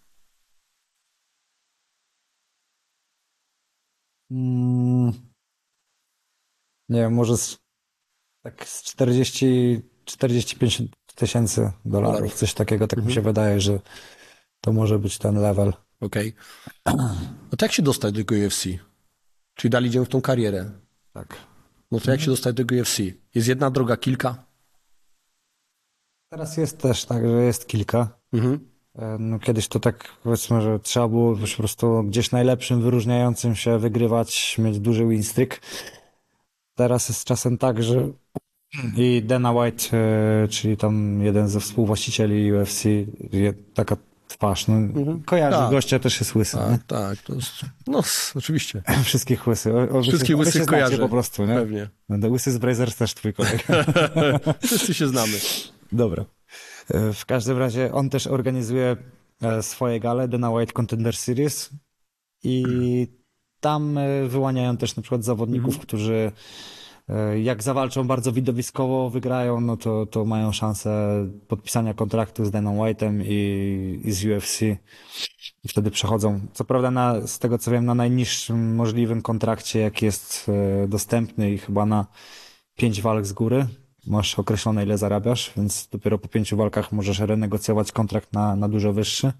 Mm, nie wiem, może z, tak z czterdzieści czterdzieści pięć tysięcy dolarów, coś takiego, tak mhm. mi się wydaje, że to może być ten level. Okej. Okay. No to jak się dostać do tego U F C? Czyli dalej idziemy w tą karierę. Tak. No to jak się dostać do U F C? Jest jedna droga, kilka? Teraz jest też tak, że jest kilka. Mhm. No kiedyś to tak, powiedzmy, że trzeba było po prostu gdzieś najlepszym, wyróżniającym się wygrywać, mieć duży win streak. Teraz jest czasem tak, że i Dana White, czyli tam jeden ze współwłaścicieli U F C, taka twarz, no mhm. kojarzy, tak. Gościa też jest łysy. Tak, tak, to jest, no oczywiście. Wszystkich łysy. O, o, Wszystkich łysych się kojarzę. Po prostu, nie? Pewnie. Będę łysy z Brazers też twój kolega. Wszyscy się znamy. Dobra. W każdym razie on też organizuje swoje gale, Dana White Contender Series i tam wyłaniają też na przykład zawodników, mhm. którzy jak zawalczą bardzo widowiskowo, wygrają, no to, to mają szansę podpisania kontraktu z Daną White'em i, i z U F C. I wtedy przechodzą, co prawda na, z tego co wiem, na najniższym możliwym kontrakcie, jaki jest dostępny i chyba na pięć walk z góry. Masz określone, ile zarabiasz, więc dopiero po pięciu walkach możesz renegocjować kontrakt na, na dużo wyższy.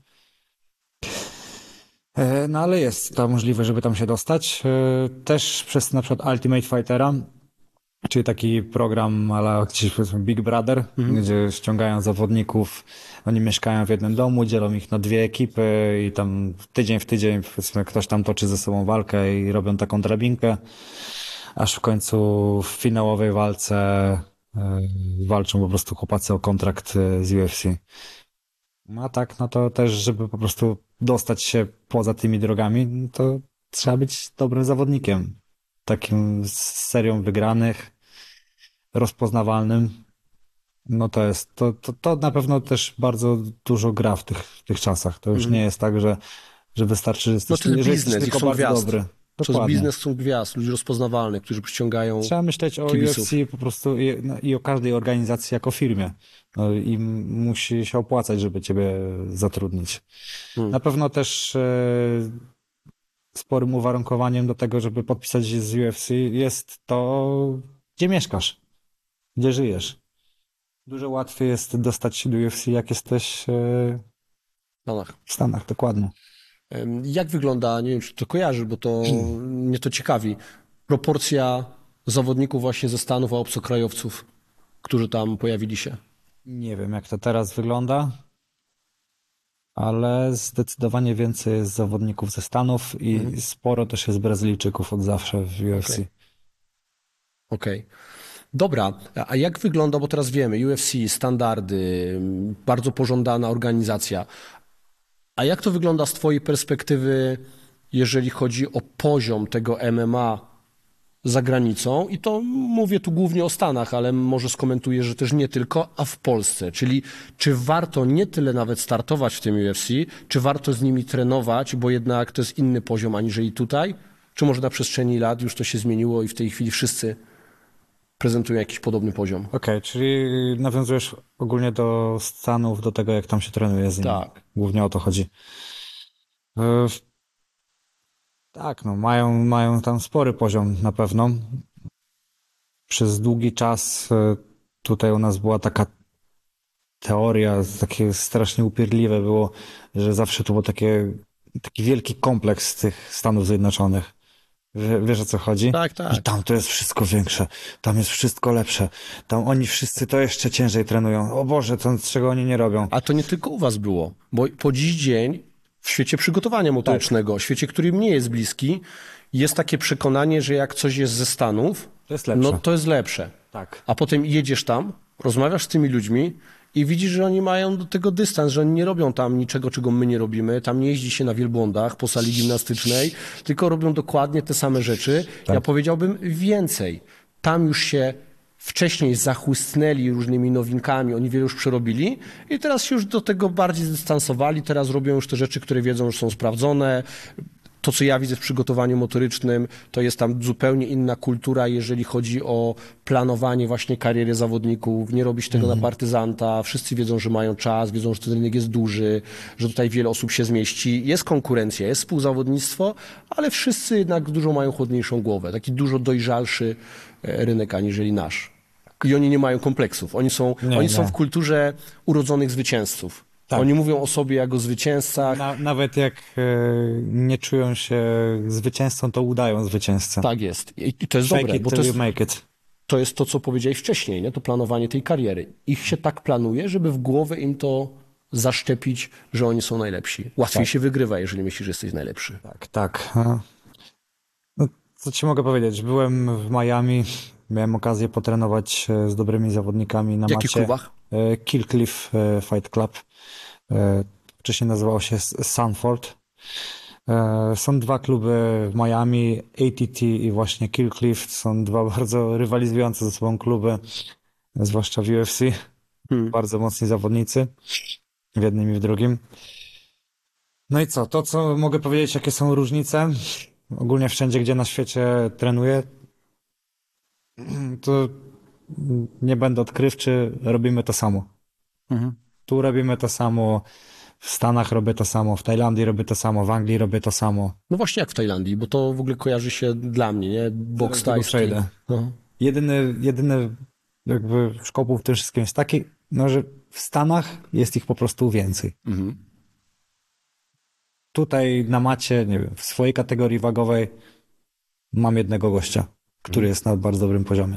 No ale jest ta możliwość, żeby tam się dostać. Też przez na przykład Ultimate Fightera, czyli taki program ala gdzieś powiedzmy Big Brother, mhm. gdzie ściągają zawodników, oni mieszkają w jednym domu, dzielą ich na dwie ekipy i tam tydzień w tydzień powiedzmy ktoś tam toczy ze sobą walkę i robią taką drabinkę, aż w końcu w finałowej walce walczą po prostu chłopacy o kontrakt z U F C. No a tak, no to też, żeby po prostu dostać się poza tymi drogami, to trzeba być dobrym zawodnikiem. Takim z serią wygranych, rozpoznawalnym. No to jest, to, to, to na pewno też bardzo dużo gra w tych, w tych czasach. To już mm. nie jest tak, że, że wystarczy, że jesteś, no to że biznes, jesteś tylko bardzo gwiazd. dobry. To jest biznes, są gwiazd, ludzi rozpoznawalnych, którzy przyciągają Trzeba myśleć o kibiców. U F C po prostu i, no, i o każdej organizacji jako firmie. No, i musi się opłacać, żeby ciebie zatrudnić. Hmm. Na pewno też e, sporym uwarunkowaniem do tego, żeby podpisać się z U F C jest to, gdzie mieszkasz, gdzie żyjesz. Dużo łatwiej jest dostać się do U F C, jak jesteś e, w Stanach. W Stanach, dokładnie. Jak wygląda, nie wiem, czy to kojarzy, bo to mnie to ciekawi, proporcja zawodników właśnie ze Stanów, a obcokrajowców, którzy tam pojawili się? Nie wiem, jak to teraz wygląda, ale zdecydowanie więcej jest zawodników ze Stanów i mhm. sporo też jest Brazylijczyków od zawsze w U F C. Okej. Okay. Okay. Dobra, a jak wygląda, bo teraz wiemy, U F C, standardy, bardzo pożądana organizacja. A jak to wygląda z twojej perspektywy, jeżeli chodzi o poziom tego M M A za granicą? I to mówię tu głównie o Stanach, ale może skomentuję, że też nie tylko, a w Polsce. Czyli czy warto nie tyle nawet startować w tym U F C, czy warto z nimi trenować, bo jednak to jest inny poziom aniżeli tutaj? Czy może na przestrzeni lat już to się zmieniło i w tej chwili wszyscy prezentują jakiś podobny poziom. Okej, okay, czyli nawiązujesz ogólnie do Stanów, do tego, jak tam się trenuje z nimi. Tak. Głównie o to chodzi. E, tak, no mają, mają tam spory poziom na pewno. Przez długi czas e, tutaj u nas była taka teoria, takie strasznie upierdliwe było, że zawsze to był takie, taki wielki kompleks tych Stanów Zjednoczonych. Wiesz, o co chodzi? Tak, tak. I tam to jest wszystko większe, tam jest wszystko lepsze, tam oni wszyscy to jeszcze ciężej trenują. O Boże, to czego oni nie robią. A to nie tylko u was było, bo po dziś dzień w świecie przygotowania motorycznego, tak. świecie, który mnie jest bliski, jest takie przekonanie, że jak coś jest ze Stanów, to jest lepsze. no to jest lepsze. Tak. A potem jedziesz tam, rozmawiasz z tymi ludźmi i widzisz, że oni mają do tego dystans, że oni nie robią tam niczego, czego my nie robimy. Tam nie jeździ się na wielbłądach po sali gimnastycznej, tylko robią dokładnie te same rzeczy. Tak. Ja powiedziałbym więcej. Tam już się wcześniej zachłysnęli różnymi nowinkami, oni wiele już przerobili i teraz się już do tego bardziej zdystansowali. Teraz robią już te rzeczy, które wiedzą, że są sprawdzone. To, co ja widzę w przygotowaniu motorycznym, to jest tam zupełnie inna kultura, jeżeli chodzi o planowanie właśnie kariery zawodników. Nie robić tego mm. na partyzanta. Wszyscy wiedzą, że mają czas, wiedzą, że ten rynek jest duży, że tutaj wiele osób się zmieści. Jest konkurencja, jest współzawodnictwo, ale wszyscy jednak dużo mają chłodniejszą głowę. Taki dużo dojrzalszy rynek aniżeli nasz. I oni nie mają kompleksów. Oni są, nie, oni nie. są w kulturze urodzonych zwycięzców. Tak. Oni mówią o sobie jako zwycięzcach. Na, nawet jak e, nie czują się zwycięzcą, to udają zwycięzcę. Tak jest. I, i to jest Fake dobre, it bo to till jest, you make it. to jest to, co powiedziałeś wcześniej, nie? To planowanie tej kariery. Ich się tak planuje, żeby w głowę im to zaszczepić, że oni są najlepsi. Łatwiej tak. się wygrywa, jeżeli myślisz, że jesteś najlepszy. Tak, tak. No, co ci mogę powiedzieć? Byłem w Miami, miałem okazję potrenować z dobrymi zawodnikami na macie. W jakich klubach? Kill Cliff Fight Club. Wcześniej nazywało się Sanford. Są dwa kluby w Miami, A T T i właśnie Kill Cliff. Są dwa bardzo rywalizujące ze sobą kluby, zwłaszcza w U F C. Hmm. Bardzo mocni zawodnicy w jednym i w drugim. No i co? To, co mogę powiedzieć, jakie są różnice, ogólnie wszędzie, gdzie na świecie trenuję, to nie będę odkrywczy, robimy to samo. Mhm. Tu robimy to samo, w Stanach robię to samo, w Tajlandii robię to samo, w Anglii robię to samo. No właśnie jak w Tajlandii, bo to w ogóle kojarzy się dla mnie, nie? Boks tajski. No. Jedyny, jedyny jakby szkopuł w tym wszystkim jest taki, no, że w Stanach jest ich po prostu więcej. Mhm. Tutaj na macie, nie wiem, w swojej kategorii wagowej mam jednego gościa, który mhm. jest na bardzo dobrym poziomie.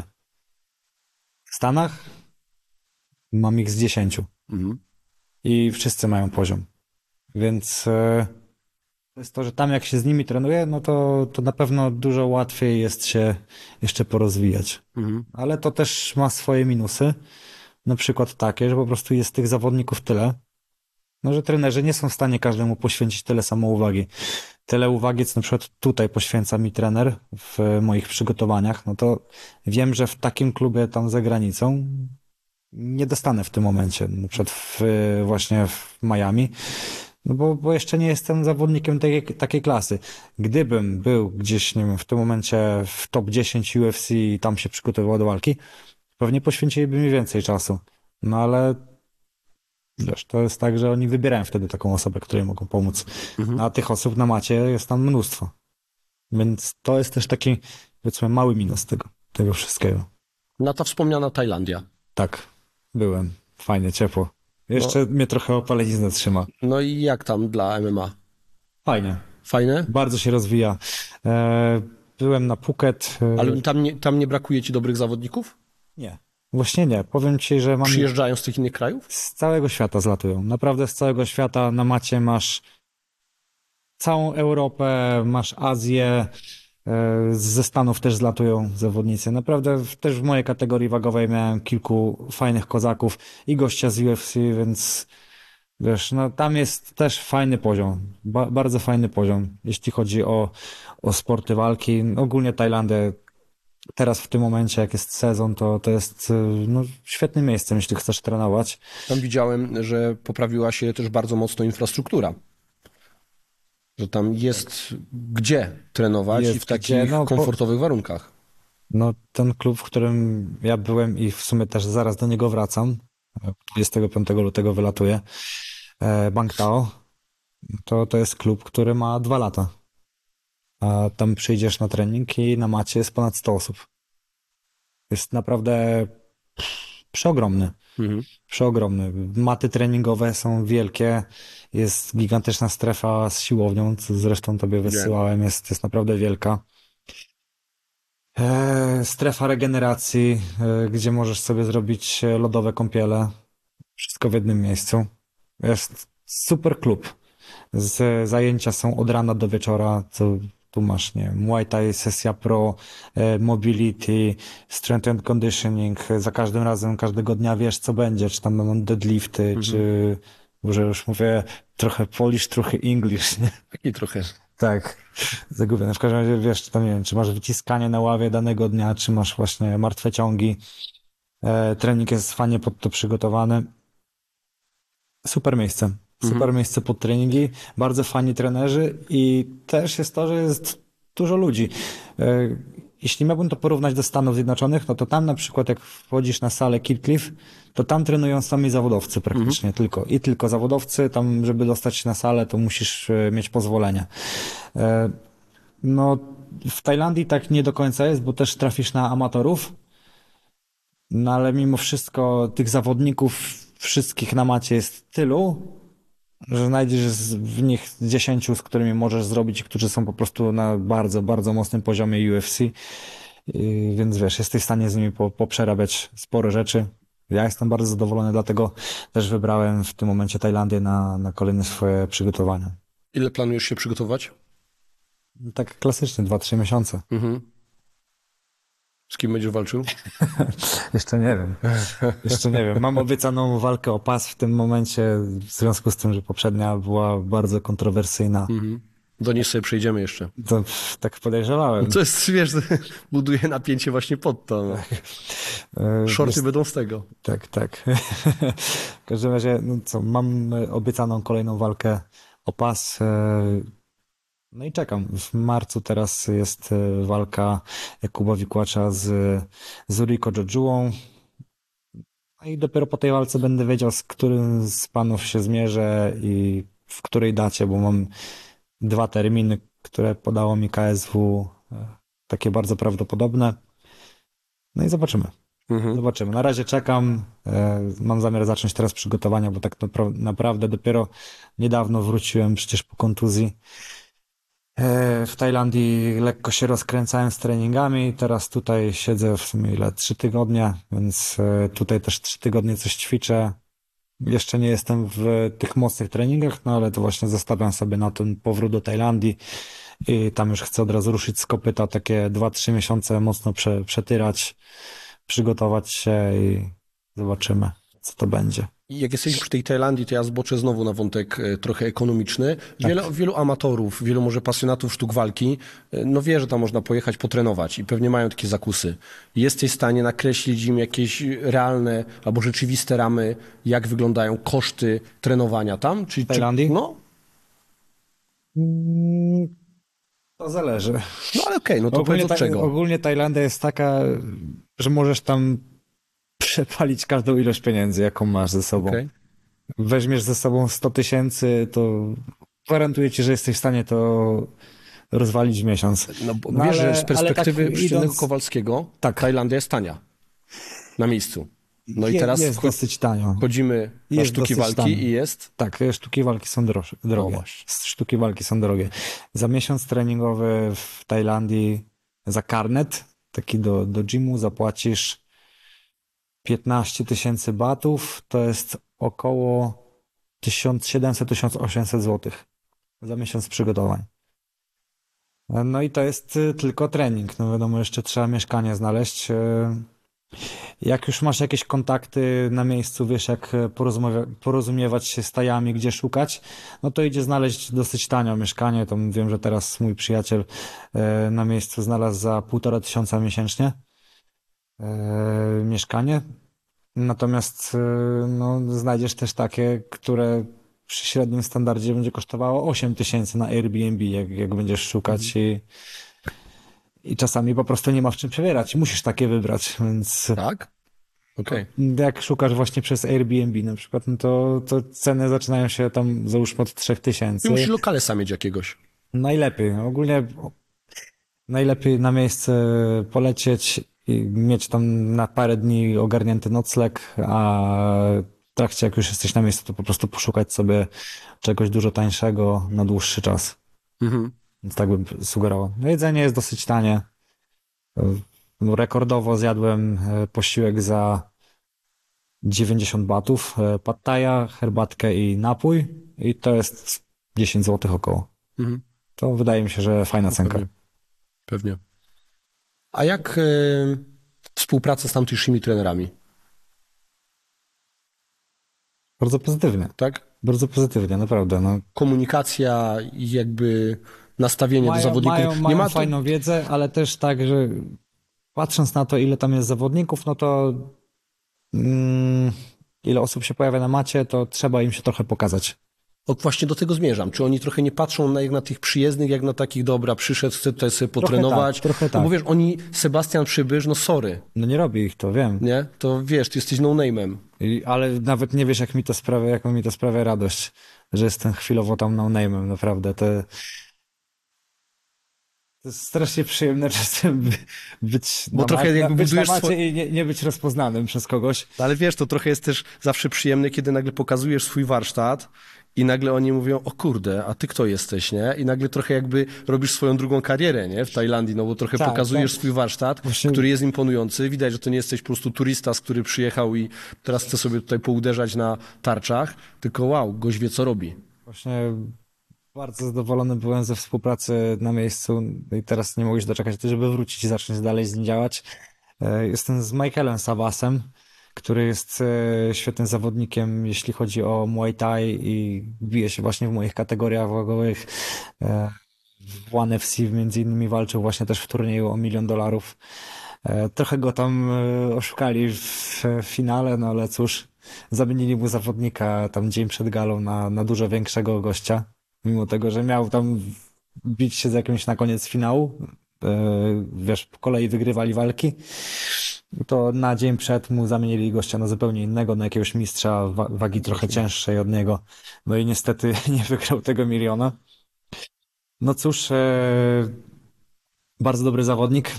W Stanach mam ich z dziesięciu. Mhm. I wszyscy mają poziom. Więc e, to jest to, że tam jak się z nimi trenuje, no to, to na pewno dużo łatwiej jest się jeszcze porozwijać. Mhm. Ale to też ma swoje minusy. Na przykład takie, że po prostu jest tych zawodników tyle, no że trenerzy nie są w stanie każdemu poświęcić tyle samo uwagi. Tyle uwagi, co na przykład tutaj poświęca mi trener w moich przygotowaniach, no to wiem, że w takim klubie tam za granicą nie dostanę w tym momencie, na przykład w, właśnie w Miami, no bo, bo jeszcze nie jestem zawodnikiem tej, takiej klasy. Gdybym był gdzieś, nie wiem, w tym momencie w top dziesięć U F C i tam się przygotowywał do walki, pewnie poświęciliby mi więcej czasu. No ale wiesz, to jest tak, że oni wybierają wtedy taką osobę, której mogą pomóc. Mhm. A tych osób na macie jest tam mnóstwo. Więc to jest też taki, powiedzmy, mały minus tego, tego wszystkiego. Na ta wspomniana Tajlandia. Tak, byłem. Fajnie, ciepło. Jeszcze no. mnie trochę opalenizna trzyma. No i jak tam dla M M A? Fajnie. Fajne? Bardzo się rozwija. E, byłem na Phuket. E... Ale tam nie, tam nie brakuje ci dobrych zawodników? Nie. Właśnie nie. Powiem ci, że mam... Przyjeżdżają z tych innych krajów? Z całego świata zlatują. Naprawdę z całego świata. Na macie masz całą Europę, masz Azję, ze Stanów też zlatują zawodnicy. Naprawdę też w mojej kategorii wagowej miałem kilku fajnych kozaków i gościa z U F C, więc wiesz, no tam jest też fajny poziom. Ba- bardzo fajny poziom, jeśli chodzi o, o sporty walki. Ogólnie Tajlandia teraz w tym momencie, jak jest sezon, to, to jest no, świetnym miejscem, jeśli chcesz trenować. Tam widziałem, że poprawiła się też bardzo mocno infrastruktura. Że tam jest gdzie trenować jest i w takich gdzie, no, komfortowych po, warunkach. No ten klub, w którym ja byłem i w sumie też zaraz do niego wracam, dwudziestego piątego lutego wylatuję, e, Bangtao, to, to jest klub, który ma dwa lata. A tam przyjdziesz na trening i na macie jest ponad sto osób. Jest naprawdę przeogromny. Mhm. Przeogromny. Maty treningowe są wielkie, jest gigantyczna strefa z siłownią, co zresztą tobie wysyłałem, jest, jest naprawdę wielka. E, strefa regeneracji, e, gdzie możesz sobie zrobić lodowe kąpiele. Wszystko w jednym miejscu. Jest super klub. Z, zajęcia są od rana do wieczora, co tu masz, nie wiem, Muay Thai, sesja pro, e, mobility, strength and conditioning. Za każdym razem, każdego dnia wiesz, co będzie, czy tam będą deadlifty, Mhm. czy, może już mówię, trochę Polish, trochę English, nie? Taki trochę. Tak, zagubiony. W każdym razie wiesz, czy tam nie wiem, czy masz wyciskanie na ławie danego dnia, czy masz właśnie martwe ciągi. E, trening jest fajnie pod to przygotowany. Super miejsce. Super Mhm. miejsce pod treningi, bardzo fani trenerzy i też jest to, że jest dużo ludzi. E, Jeśli miałbym to porównać do Stanów Zjednoczonych, no to tam na przykład jak wchodzisz na salę Kidcliff, to tam trenują sami zawodowcy praktycznie tylko. I tylko zawodowcy, tam żeby dostać się na salę, to musisz e, mieć pozwolenie. E, No w Tajlandii tak nie do końca jest, bo też trafisz na amatorów, no ale mimo wszystko tych zawodników wszystkich na macie jest tylu, że znajdziesz z- w nich dziesięciu, z którymi możesz zrobić, którzy są po prostu na bardzo, bardzo mocnym poziomie U F C. I, więc wiesz, jesteś w stanie z nimi po, poprzerabiać spore rzeczy. Ja jestem bardzo zadowolony, dlatego też wybrałem w tym momencie Tajlandię na, na kolejne swoje przygotowania. Ile planujesz się przygotować? Tak klasycznie, dwa, trzy miesiące. Mhm. Z kim będziesz walczył? Jeszcze nie wiem. Jeszcze nie wiem. Mam obiecaną walkę o pas w tym momencie, w związku z tym, że poprzednia była bardzo kontrowersyjna. Mhm. Do niej sobie przejdziemy jeszcze. To pff, tak podejrzewałem. To jest, wiesz, buduje napięcie właśnie pod to. No. E, Shorty wiesz, będą z tego. tak, tak. W każdym razie, no co, mam e, obiecaną kolejną walkę o pas. e, No i czekam. W marcu teraz jest e, walka Jakuba Wikłacza z Zuriko Jojuą. No i dopiero po tej walce będę wiedział, z którym z panów się zmierzę i w której dacie, bo mam dwa terminy, które podało mi K S W, e, takie bardzo prawdopodobne. No i zobaczymy. Mhm. Zobaczymy. Na razie czekam. E, Mam zamiar zacząć teraz przygotowania, bo tak napra- naprawdę dopiero niedawno wróciłem przecież po kontuzji. E, W Tajlandii lekko się rozkręcałem z treningami. Teraz tutaj siedzę w sumie ile? Trzy tygodnie, więc e, tutaj też trzy tygodnie coś ćwiczę. Jeszcze nie jestem w tych mocnych treningach, no ale to właśnie zostawiam sobie na ten powrót do Tajlandii i tam już chcę od razu ruszyć z kopyta, takie dwa, trzy miesiące mocno prze, przetyrać, przygotować się i zobaczymy, co to będzie. I jak jesteśmy przy tej Tajlandii, to ja zboczę znowu na wątek e, trochę ekonomiczny. Wiele, wielu amatorów, wielu może pasjonatów sztuk walki, e, no wie, że tam można pojechać potrenować i pewnie mają takie zakusy. Jesteś w stanie nakreślić im jakieś realne albo rzeczywiste ramy, jak wyglądają koszty trenowania tam? Czy, W Tajlandii? Czy, no, Mm, To zależy. no ale okej, no to Ogólnie, powiedz od ta, czego. ogólnie Tajlandia jest taka, że możesz tam przepalić każdą ilość pieniędzy, jaką masz ze sobą. Okej. Weźmiesz ze sobą sto tysięcy, to gwarantuję ci, że jesteś w stanie to rozwalić w miesiąc. No, bo No wiesz, ale- że z perspektywy ale tak przeciętnego idąc- Kowalskiego Tak. Tajlandia jest tania. Na miejscu. No i Je- teraz jest wcho- dosyć tanio. wchodzimy na Jest sztuki dosyć walki tanio. i jest... Tak, sztuki walki są droższe, No drogie. właśnie. Sztuki walki są drogie. Za miesiąc treningowy w Tajlandii, za karnet, taki do, do gymu, zapłacisz piętnaście tysięcy batów, to jest około tysiąc siedemset do tysiąc osiemset złotych za miesiąc przygotowań. No i to jest y, tylko trening. No wiadomo, jeszcze trzeba mieszkanie znaleźć. Y, Jak już masz jakieś kontakty na miejscu, wiesz jak porozumia- porozumiewać się z tajami, gdzie szukać, no to idzie znaleźć dosyć tanio mieszkanie. To wiem, że teraz mój przyjaciel e, na miejscu znalazł za półtora tysiąca miesięcznie e, mieszkanie. Natomiast e, no, znajdziesz też takie, które przy średnim standardzie będzie kosztowało osiem tysięcy na Airbnb, jak, jak będziesz szukać i i czasami po prostu nie ma w czym przebierać. Musisz takie wybrać, więc Tak? Okej. jak szukasz właśnie przez Airbnb na przykład, no to, to ceny zaczynają się tam załóżmy od trzech tysięcy. I musisz lokale sam mieć jakiegoś. Najlepiej. Ogólnie najlepiej na miejsce polecieć i mieć tam na parę dni ogarnięty nocleg, a w trakcie jak już jesteś na miejscu, to po prostu poszukać sobie czegoś dużo tańszego na dłuższy czas. Mhm. Więc tak bym sugerował. No, jedzenie jest dosyć tanie. Rekordowo zjadłem posiłek za dziewięćdziesiąt batów, pad thaja, herbatkę i napój i to jest dziesięć złotych około. Mhm. To wydaje mi się, że fajna cenka. Pewnie. Pewnie. A jak y, współpraca z tamtejszymi trenerami, Bardzo pozytywnie. tak? Bardzo pozytywnie, naprawdę. No. Komunikacja i jakby nastawienie do zawodników. Mają, mają nie ma to... fajną wiedzę, ale też tak, że patrząc na to, ile tam jest zawodników, no to mm, ile osób się pojawia na macie, to trzeba im się trochę pokazać. O, właśnie do tego zmierzam. Czy oni trochę nie patrzą na, jak na tych przyjezdnych, jak na takich, dobra, przyszedł, chce tutaj sobie potrenować. tak, trochę No tak. bo wiesz, oni, Sebastian Przybysz, no sorry, No nie robi ich to, wiem. nie? To wiesz, ty jesteś no-name'em. I, ale nawet nie wiesz, jak mi to sprawia, jaką mi to sprawia radość, że jestem chwilowo tam no-name'em, naprawdę. To, to jest strasznie przyjemne czasem by- być Bo na, trochę ma- jakby być na budujesz macie swo- i nie, nie być rozpoznanym przez kogoś. Ale wiesz, to trochę jest też zawsze przyjemne, kiedy nagle pokazujesz swój warsztat i nagle oni mówią, o kurde, a ty kto jesteś, nie? I nagle trochę jakby robisz swoją drugą karierę, nie? W Tajlandii, no bo trochę Tak, pokazujesz tak. swój warsztat, Właśnie- który jest imponujący. Widać, że to nie jesteś po prostu turysta, z który przyjechał i teraz chce sobie tutaj pouderzać na tarczach, tylko wow, gość wie, co robi. Właśnie bardzo zadowolony byłem ze współpracy na miejscu i teraz nie mogę się doczekać, żeby wrócić i zacząć dalej z nim działać. E, Jestem z Michaelem Savasem, który jest e, świetnym zawodnikiem, jeśli chodzi o Muay Thai i bije się właśnie w moich kategoriach wagowych. E, W One F C między innymi walczył właśnie też w turnieju o milion dolarów. E, Trochę go tam e, oszukali w finale, no ale cóż, zamienili mu zawodnika tam dzień przed galą na, na dużo większego gościa, mimo tego, że miał tam bić się z jakimś na koniec finału. E, Wiesz, po kolei wygrywali walki. To na dzień przed mu zamienili gościa na zupełnie innego, na jakiegoś mistrza wa- wagi trochę cięższej od niego. No i niestety nie wygrał tego miliona. No cóż, e, bardzo dobry zawodnik,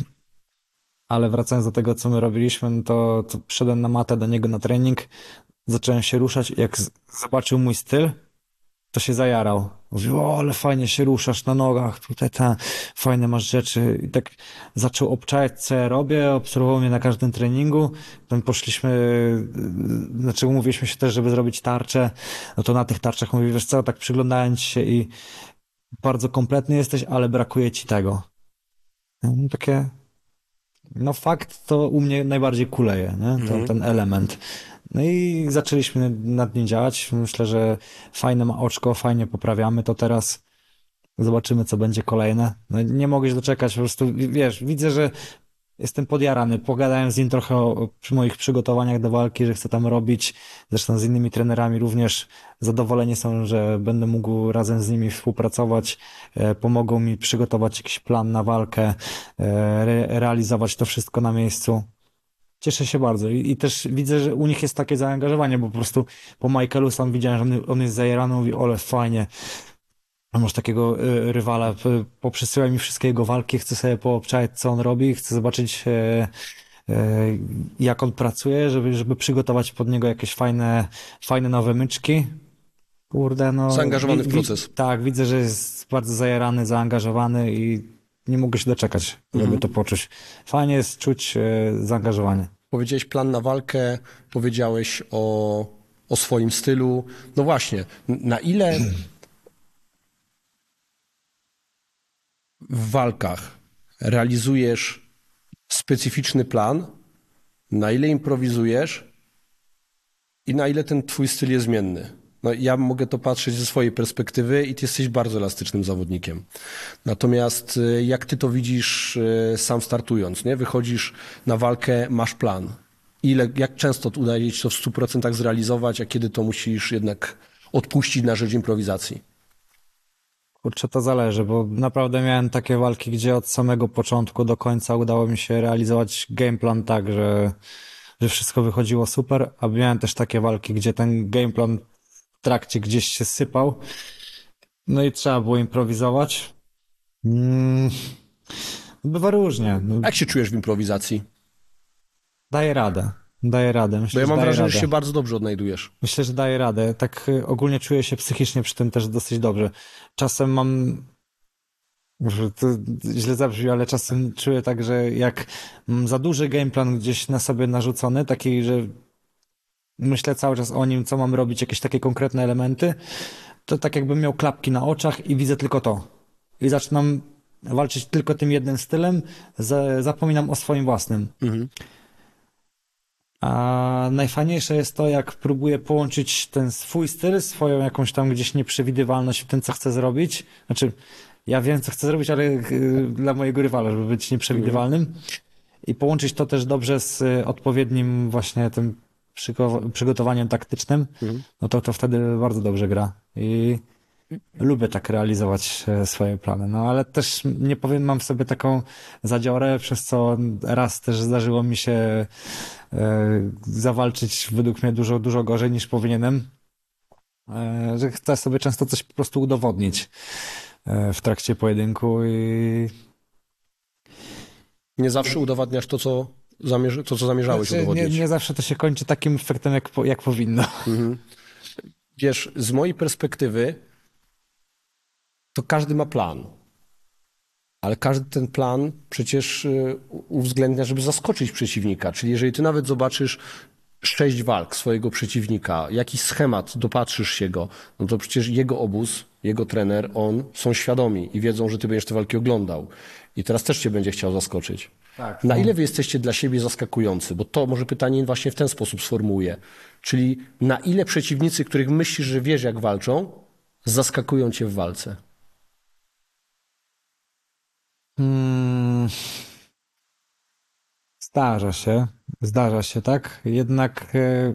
ale wracając do tego, co my robiliśmy, no to, to wszedłem na matę do niego na trening, zacząłem się ruszać i jak z- zobaczył mój styl, to się zajarał. Mówił, o, ale fajnie się ruszasz na nogach, tutaj te fajne masz rzeczy. I tak zaczął obczajać, co ja robię, obserwował mnie na każdym treningu. Potem poszliśmy, yy, znaczy umówiliśmy się też, żeby zrobić tarczę. No to na tych tarczach mówi, wiesz co, tak przyglądając się i bardzo kompletny jesteś, ale brakuje ci tego. No, takie, no fakt to u mnie najbardziej kuleje, nie? To, ten element. No i zaczęliśmy nad nim działać. Myślę, że fajne ma oczko, fajnie poprawiamy to teraz. Zobaczymy, co będzie kolejne. No, nie mogę się doczekać, po prostu, wiesz, widzę, że jestem podjarany. Pogadałem z nim trochę o, przy moich przygotowaniach do walki, że chcę tam robić. Zresztą z innymi trenerami również zadowoleni są, że będę mógł razem z nimi współpracować. E, pomogą mi przygotować jakiś plan na walkę, e, re, realizować to wszystko na miejscu. Cieszę się bardzo I, i też widzę, że u nich jest takie zaangażowanie, bo po prostu po Michaelu sam widziałem, że on, on jest zajarany, mówi, ole fajnie, masz takiego y, rywala, p- poprzesyłaj mi wszystkie jego walki, chcę sobie poobczać, co on robi, chcę zobaczyć e, e, jak on pracuje, żeby, żeby przygotować pod niego jakieś fajne, fajne nowe myczki. Kurde, no. Zaangażowany w wi- proces. Tak, widzę, że jest bardzo zajarany, zaangażowany i nie mogę się doczekać, żeby to poczuć. Fajnie jest czuć e, zaangażowanie. Powiedziałeś plan na walkę, powiedziałeś o, o swoim stylu. No właśnie, na ile w walkach realizujesz specyficzny plan, na ile improwizujesz i na ile ten twój styl jest zmienny? No, ja mogę to patrzeć ze swojej perspektywy i ty jesteś bardzo elastycznym zawodnikiem. Natomiast y, jak ty to widzisz y, sam startując, nie? Wychodzisz na walkę, masz plan. Ile, jak często udaje ci się to w stu procentach zrealizować, a kiedy to musisz jednak odpuścić na rzecz improwizacji? Kurczę, to zależy, bo naprawdę miałem takie walki, gdzie od samego początku do końca udało mi się realizować gameplan tak, że, że wszystko wychodziło super, a miałem też takie walki, gdzie ten gameplan w trakcie gdzieś się sypał, no i trzeba było improwizować. Mm, bywa różnie. No, Jak się czujesz w improwizacji? daję radę, daję radę. Myślę, Bo ja mam że daję wrażenie, że radę. się bardzo dobrze odnajdujesz. Myślę, że daję radę. Tak y, ogólnie czuję się psychicznie przy tym też dosyć dobrze. Czasem mam, może to źle zabrzmi, ale czasem czuję tak, że jak mam za duży gameplan gdzieś na sobie narzucony, taki, że myślę cały czas o nim, co mam robić, jakieś takie konkretne elementy, to tak jakbym miał klapki na oczach i widzę tylko to. I zaczynam walczyć tylko tym jednym stylem, za, zapominam o swoim własnym. Mhm. A najfajniejsze jest to, jak próbuję połączyć ten swój styl, swoją jakąś tam gdzieś nieprzewidywalność w tym, co chcę zrobić. Znaczy, ja wiem, co chcę zrobić, ale y, dla mojego rywala, żeby być nieprzewidywalnym. I połączyć to też dobrze z y, odpowiednim właśnie tym przygo- przygotowaniem taktycznym, no to to wtedy bardzo dobrze gra. I lubię tak realizować e, swoje plany. No ale też nie powiem, mam w sobie taką zadziorę, przez co raz też zdarzyło mi się e, zawalczyć według mnie dużo, dużo gorzej niż powinienem. E, że chcę sobie często coś po prostu udowodnić e, w trakcie pojedynku i Nie zawsze udowadniasz to, co, zamierz- to, co zamierzałeś znaczy, nie, udowodnić. nie zawsze to się kończy takim efektem, jak, po, jak powinno. Wiesz, z mojej perspektywy to każdy ma plan. Ale każdy ten plan przecież y, uwzględnia, żeby zaskoczyć przeciwnika. Czyli jeżeli ty nawet zobaczysz sześć walk swojego przeciwnika, jakiś schemat, dopatrzysz się go, no to przecież jego obóz, jego trener, on są świadomi i wiedzą, że ty będziesz te walki oglądał. I teraz też cię będzie chciał zaskoczyć. Tak. Na ile wy jesteście dla siebie zaskakujący? Bo to może pytanie właśnie w ten sposób sformułuję. Czyli na ile przeciwnicy, których myślisz, że wiesz jak walczą, zaskakują cię w walce? Hmm. Zdarza się, zdarza się, tak? Jednak e,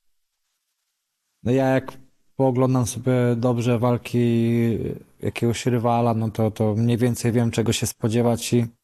no ja jak pooglądam sobie dobrze walki jakiegoś rywala, no to, to mniej więcej wiem, czego się spodziewać i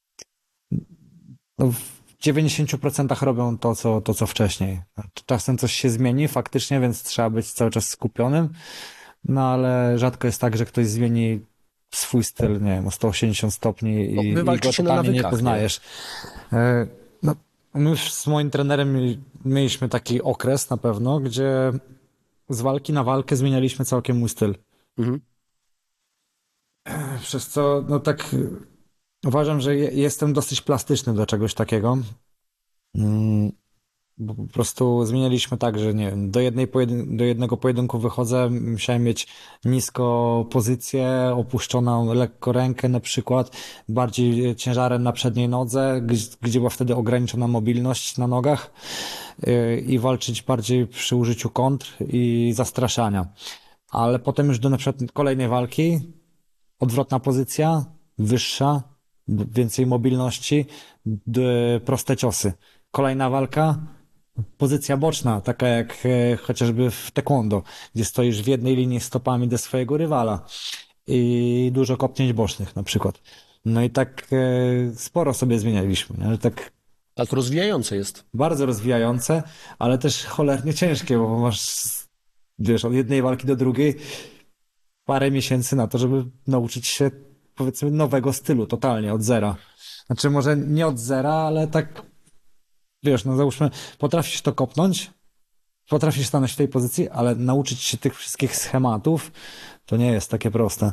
no w dziewięćdziesięciu procentach robią to co, to, co wcześniej. Czasem coś się zmieni faktycznie, więc trzeba być cały czas skupionym, no ale rzadko jest tak, że ktoś zmieni swój styl, nie wiem, o sto osiemdziesiąt stopni No, i, wy i go walczycie na totalnie nie nawykach, poznajesz. E, No, my już z moim trenerem mieli- mieliśmy taki okres na pewno, gdzie z walki na walkę zmienialiśmy całkiem mój styl. Mhm. Przez co, no tak, y, uważam, że je, jestem dosyć plastyczny do czegoś takiego. Mm, Bo po prostu zmienialiśmy tak, że nie wiem, do, jednej pojedyn- do jednego pojedynku wychodzę, musiałem mieć nisko pozycję, opuszczoną lekko rękę na przykład, bardziej ciężarem na przedniej nodze, gdzie, gdzie była wtedy ograniczona mobilność na nogach yy, i walczyć bardziej przy użyciu kontr i zastraszania. Ale potem już do na przykład kolejnej walki odwrotna pozycja, wyższa, b- więcej mobilności, d- proste ciosy. Kolejna walka, pozycja boczna, taka jak e, chociażby w taekwondo, gdzie stoisz w jednej linii stopami do swojego rywala i dużo kopnięć bocznych na przykład. No i tak e, sporo sobie zmienialiśmy, nie? Ale tak Ale to rozwijające jest. bardzo rozwijające, ale też cholernie ciężkie, bo masz, wiesz, od jednej walki do drugiej parę miesięcy na to, żeby nauczyć się, powiedzmy, nowego stylu, totalnie, od zera. Znaczy, może nie od zera, ale tak, wiesz, no załóżmy, potrafisz to kopnąć, potrafisz stanąć w tej pozycji, ale nauczyć się tych wszystkich schematów, to nie jest takie proste.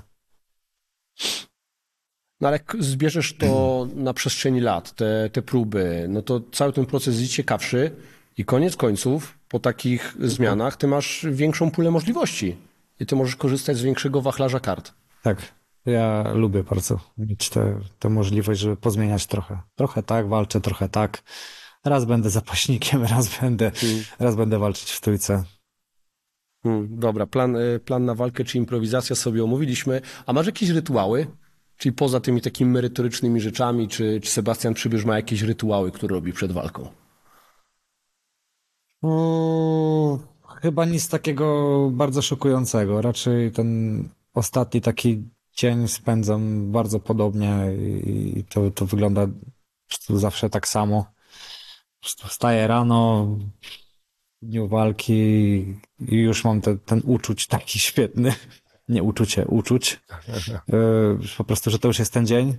No ale jak zbierzesz to na przestrzeni lat, te, te próby, no to cały ten proces jest ciekawszy i koniec końców po takich zmianach ty masz większą pulę możliwości i ty możesz korzystać z większego wachlarza kart. Tak, ja lubię bardzo mieć tę tę możliwość, żeby pozmieniać trochę. Trochę tak, walczę, trochę tak. Raz będę zapaśnikiem, raz będę, raz będę walczyć w trójce. Hmm, dobra, plan, y, plan na walkę czy improwizacja sobie omówiliśmy. A masz jakieś rytuały? Czyli poza tymi takimi merytorycznymi rzeczami, czy, czy Sebastian Przybysz ma jakieś rytuały, które robi przed walką? O, chyba nic takiego bardzo szokującego. Raczej ten ostatni taki dzień spędzam bardzo podobnie i to, to wygląda po prostu zawsze tak samo. Po prostu wstaję rano w dniu walki i już mam te, ten uczuć taki świetny. Nie uczucie, uczuć. Yy, po prostu, że to już jest ten dzień.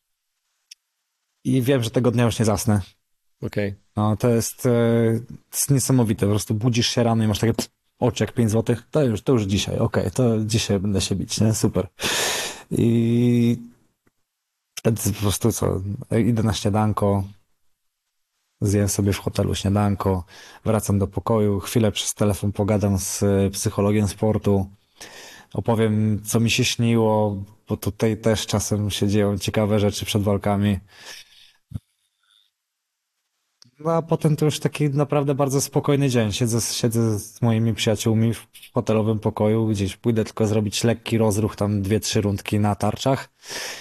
I wiem, że tego dnia już nie zasnę. Okej. Okay. No, to jest, yy, to jest niesamowite. Po prostu budzisz się rano i masz takie pff, oczy jak pięć złotych. To już, to już dzisiaj. Okej, okay, to dzisiaj będę się bić. Nie? Super. I wtedy po prostu co? Idę na śniadanko. Zjem sobie w hotelu śniadanko. Wracam do pokoju. Chwilę przez telefon pogadam z psychologiem sportu. Opowiem, co mi się śniło, bo tutaj też czasem się dzieją ciekawe rzeczy przed walkami. No a potem to już taki naprawdę bardzo spokojny dzień. Siedzę, siedzę z moimi przyjaciółmi w hotelowym pokoju, gdzieś pójdę tylko zrobić lekki rozruch, tam dwie, trzy rundki na tarczach.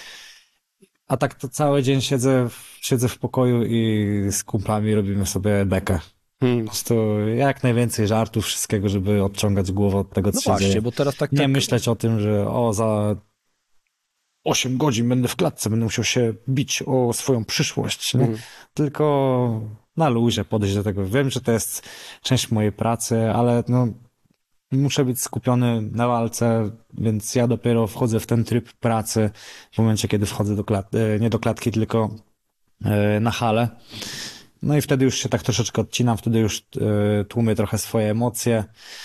A tak to cały dzień siedzę, siedzę w pokoju i z kumplami robimy sobie bekę. Hmm. Po prostu jak najwięcej żartów, wszystkiego, żeby odciągać głowę od tego, co no się właśnie, dzieje. Bo teraz tak, nie tak... myśleć o tym, że o za osiem godzin będę w klatce, będę musiał się bić o swoją przyszłość. Nie? Hmm. Tylko na luzie podejść do tego. Wiem, że to jest część mojej pracy, ale no, muszę być skupiony na walce, więc ja dopiero wchodzę w ten tryb pracy w momencie, kiedy wchodzę do klatki, nie do klatki, tylko na halę. No i wtedy już się tak troszeczkę odcinam, wtedy już y, tłumię trochę swoje emocje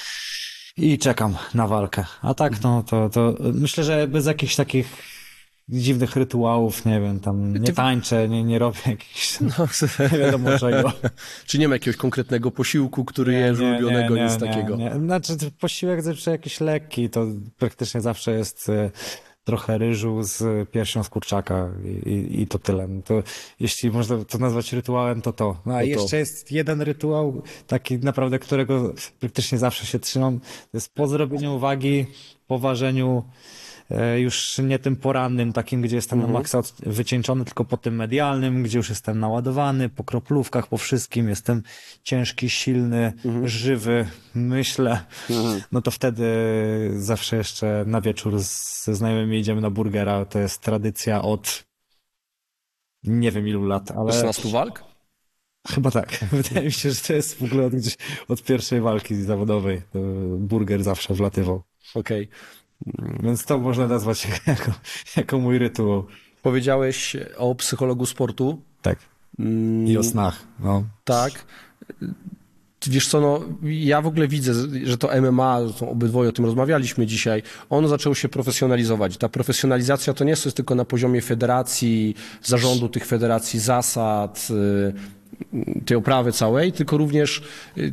i czekam na walkę. A tak, no to, to myślę, że bez jakichś takich dziwnych rytuałów, nie wiem, tam nie tańczę, nie, nie robię jakichś, no, nie wiadomo czego. Czy nie ma jakiegoś konkretnego posiłku, który jest ulubionego, nic nie, takiego? Nie. Znaczy posiłek zawsze jakiś lekki, to praktycznie zawsze jest... Y, trochę ryżu z piersią z kurczaka i, i, i to tyle. To, jeśli można to nazwać rytuałem, to to. No a to jeszcze to. Jest jeden rytuał, taki naprawdę, którego praktycznie zawsze się trzymam. To jest po zrobieniu wagi, po ważeniu e, już nie tym porannym, takim, gdzie jestem mhm. na maksa wycieńczony, tylko po tym medialnym, gdzie już jestem naładowany, po kroplówkach, po wszystkim. Jestem ciężki, silny, mhm. żywy, myślę. Mhm. No to wtedy zawsze jeszcze na wieczór ze znajomymi idziemy na burgera. To jest tradycja od nie wiem ilu lat, ale... szesnastu walk? Chyba tak. Wydaje mi się, że to jest w ogóle od, gdzieś od pierwszej walki zawodowej. Burger zawsze wlatywał. Okej. Okay. Więc to można nazwać jako, jako mój rytuał. Powiedziałeś o psychologu sportu. Tak. I o snach. No. Tak. Wiesz co, no, ja w ogóle widzę, że to M M A, to obydwoje o tym rozmawialiśmy dzisiaj, ono zaczęło się profesjonalizować. Ta profesjonalizacja to nie jest tylko na poziomie federacji, zarządu tych federacji, zasad, tej oprawy całej, tylko również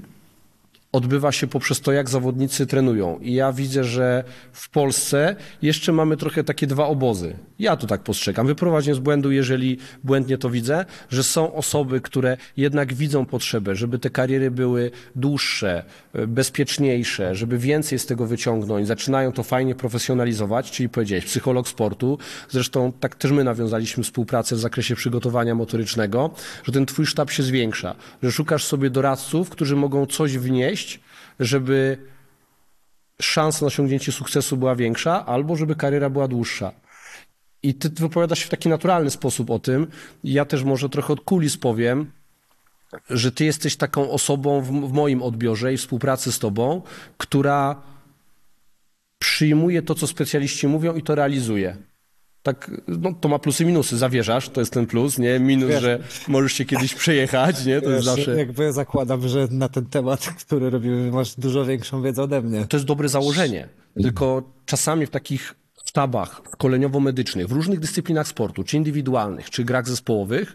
odbywa się poprzez to, jak zawodnicy trenują. I ja widzę, że w Polsce jeszcze mamy trochę takie dwa obozy. Ja to tak postrzegam. Wyprowadź mnie z błędu, jeżeli błędnie to widzę, że są osoby, które jednak widzą potrzebę, żeby te kariery były dłuższe, bezpieczniejsze, żeby więcej z tego wyciągnąć. Zaczynają to fajnie profesjonalizować, czyli powiedziałeś, psycholog sportu. Zresztą tak też my nawiązaliśmy współpracę w zakresie przygotowania motorycznego, że ten twój sztab się zwiększa, że szukasz sobie doradców, którzy mogą coś wnieść, żeby szansa na osiągnięcie sukcesu była większa, albo żeby kariera była dłuższa. I ty wypowiadasz się w taki naturalny sposób o tym. Ja też może trochę od kulis powiem, że ty jesteś taką osobą w, w moim odbiorze i współpracy z tobą, która przyjmuje to, co specjaliści mówią i to realizuje. Tak, no to ma plusy i minusy, zawierzasz, to jest ten plus, nie? Minus, wiesz, że możesz się kiedyś przejechać, nie? To wiesz, jest zawsze... Jakby zakładam, że na ten temat, który robimy, masz dużo większą wiedzę ode mnie. To jest dobre założenie, tylko czasami w takich sztabach szkoleniowo-medycznych, w różnych dyscyplinach sportu, czy indywidualnych, czy grach zespołowych,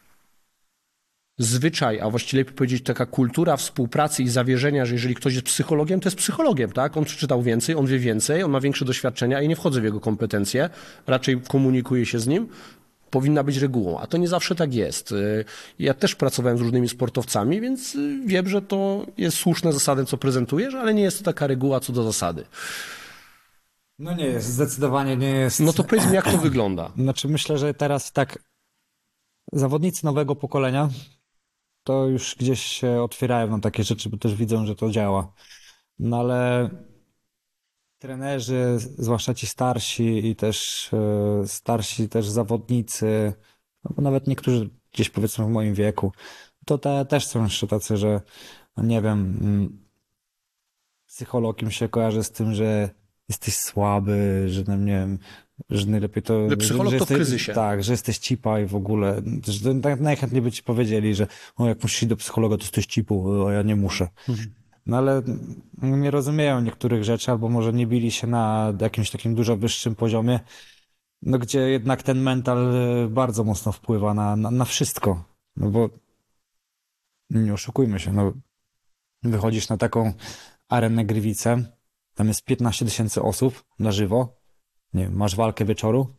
zwyczaj, a właściwie lepiej powiedzieć taka kultura współpracy i zawierzenia, że jeżeli ktoś jest psychologiem, to jest psychologiem, tak? On przeczytał więcej, on wie więcej, on ma większe doświadczenia i nie wchodzę w jego kompetencje, raczej komunikuję się z nim, powinna być regułą, a to nie zawsze tak jest. Ja też pracowałem z różnymi sportowcami, więc wiem, że to jest słuszne zasady, co prezentujesz, ale nie jest to taka reguła co do zasady. No nie jest, zdecydowanie nie jest. No to powiedz mi, jak to wygląda. Znaczy myślę, że teraz tak zawodnicy nowego pokolenia to już gdzieś się otwierają na takie rzeczy, bo też widzą, że to działa. No ale trenerzy, zwłaszcza ci starsi i też e, starsi też zawodnicy, no bo nawet niektórzy gdzieś powiedzmy w moim wieku, to te, też są jeszcze tacy, że no nie wiem, mm, psycholog im się kojarzy z tym, że jesteś słaby, że no nie wiem, że najlepiej to... Że psycholog to w jesteś, kryzysie. Tak, że jesteś cipa i w ogóle, że tak najchętniej by ci powiedzieli, że o, jak musisz iść do psychologa, to jesteś cipu, a ja nie muszę. No ale nie rozumieją niektórych rzeczy, albo może nie bili się na jakimś takim dużo wyższym poziomie, no gdzie jednak ten mental e, bardzo mocno wpływa na, na, na wszystko. No bo nie oszukujmy się, no wychodzisz na taką arenę Gliwice, tam jest piętnaście tysięcy osób na żywo, nie wiem, masz walkę wieczoru,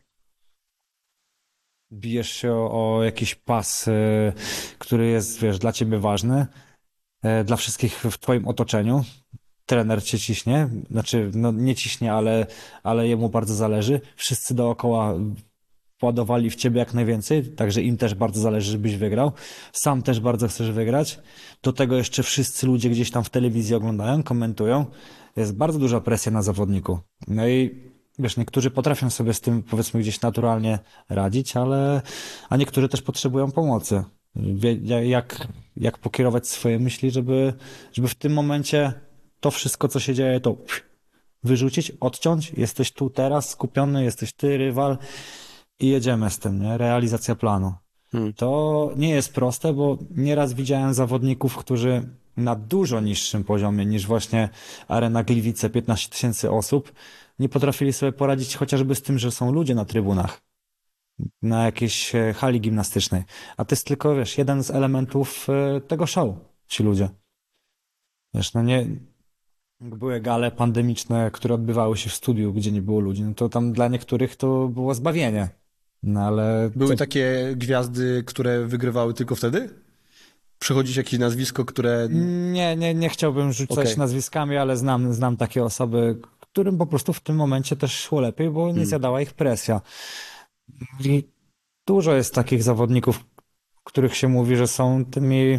bijesz się o, o jakiś pas, e, który jest, wiesz, dla ciebie ważny, e, dla wszystkich w twoim otoczeniu. Trener cię ciśnie, znaczy no nie ciśnie, ale, ale jemu bardzo zależy. Wszyscy dookoła władowali w ciebie jak najwięcej, także im też bardzo zależy, żebyś wygrał. Sam też bardzo chcesz wygrać. Do tego jeszcze wszyscy ludzie gdzieś tam w telewizji oglądają, komentują. Jest bardzo duża presja na zawodniku. No i wiesz, niektórzy potrafią sobie z tym powiedzmy gdzieś naturalnie radzić, ale a niektórzy też potrzebują pomocy. Wie- Jak, jak pokierować swoje myśli, żeby, żeby w tym momencie to wszystko, co się dzieje, to wyrzucić, odciąć. Jesteś tu teraz skupiony, jesteś ty, rywal i jedziemy z tym, nie? Realizacja planu. Hmm. To nie jest proste, bo nieraz widziałem zawodników, którzy na dużo niższym poziomie niż właśnie Arena Gliwice, piętnaście tysięcy osób, nie potrafili sobie poradzić chociażby z tym, że są ludzie na trybunach, na jakiejś e, hali gimnastycznej. A to jest tylko, wiesz, jeden z elementów e, tego show, ci ludzie. Wiesz, no nie... Jak były gale pandemiczne, które odbywały się w studiu, gdzie nie było ludzi, no to tam dla niektórych to było zbawienie. No ale... Były to... takie gwiazdy, które wygrywały tylko wtedy? Przychodzi jakieś nazwisko, które... Nie, nie, nie chciałbym rzucać Okej. nazwiskami, ale znam, znam takie osoby, którym po prostu w tym momencie też szło lepiej, bo nie zjadała ich presja. I dużo jest takich zawodników, których się mówi, że są tymi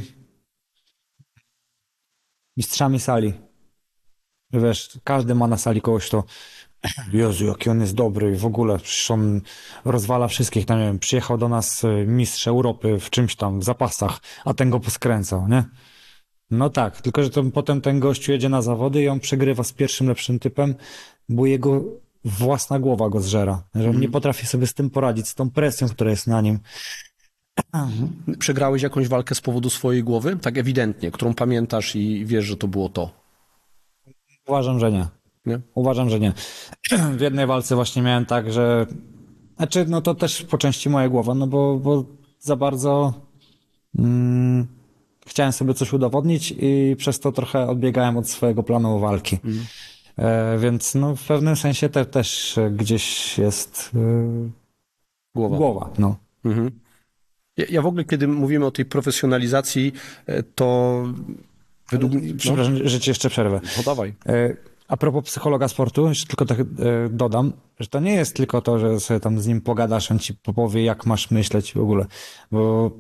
mistrzami sali. Wiesz, każdy ma na sali kogoś, to Jezu, jaki on jest dobry i w ogóle, przecież on rozwala wszystkich, no nie wiem, przyjechał do nas y, mistrz Europy w czymś tam, w zapasach, a ten go poskręcał, nie? No tak, tylko że to potem ten gościu jedzie na zawody i on przegrywa z pierwszym lepszym typem, bo jego własna głowa go zżera, że on nie potrafi sobie z tym poradzić, z tą presją, która jest na nim. Przegrałeś jakąś walkę z powodu swojej głowy? Tak ewidentnie, którą pamiętasz i wiesz, że to było to. Uważam, że nie. Nie? Uważam, że nie. W jednej walce właśnie miałem tak, że... Znaczy, no to też po części moja głowa, no bo, bo za bardzo mm, chciałem sobie coś udowodnić i przez to trochę odbiegałem od swojego planu walki. Mhm. E, więc no w pewnym sensie te, też gdzieś jest e, Głowa. głowa, no. Mhm. Ja, ja w ogóle, kiedy mówimy o tej profesjonalizacji, e, to według mnie... Przepraszam, że ci jeszcze przerwę. No dawaj. E, A propos psychologa sportu, jeszcze tylko tak e, dodam, że to nie jest tylko to, że sobie tam z nim pogadasz, on ci powie, jak masz myśleć w ogóle, bo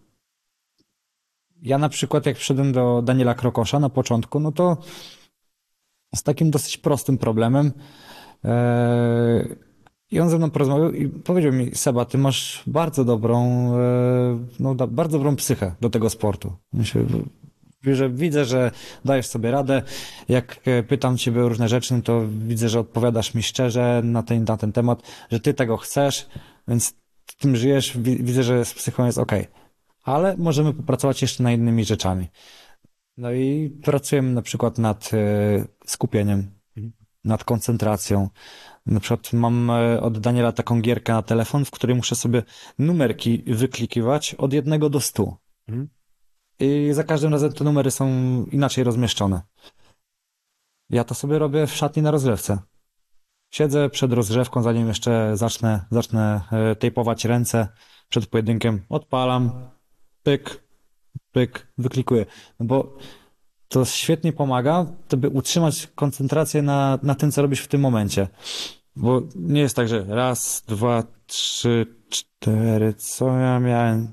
ja na przykład jak przyszedłem do Daniela Krokosza na początku, no to z takim dosyć prostym problemem e, i on ze mną porozmawiał i powiedział mi, Seba, ty masz bardzo dobrą, e, no da, bardzo dobrą psychę do tego sportu. Myślę, że widzę, że dajesz sobie radę. Jak e, pytam ciebie o różne rzeczy, no to widzę, że odpowiadasz mi szczerze na ten, na ten temat, że ty tego chcesz, więc tym żyjesz, wi- widzę, że z psychą jest okej. Ale możemy popracować jeszcze nad innymi rzeczami. No i pracujemy na przykład nad e, skupieniem, nad koncentracją. Na przykład mam e, od Daniela taką gierkę na telefon, w której muszę sobie numerki wyklikiwać od jednego do stu. Mhm. I za każdym razem te numery są inaczej rozmieszczone. Ja to sobie robię w szatni na rozgrzewce. Siedzę przed rozgrzewką, zanim jeszcze zacznę, zacznę e, tejpować ręce przed pojedynkiem. Odpalam, pyk, pyk, wyklikuję. No bo to świetnie pomaga, by utrzymać koncentrację na, na tym, co robisz w tym momencie. Bo nie jest tak, że raz, dwa, trzy, cztery, co ja miałem...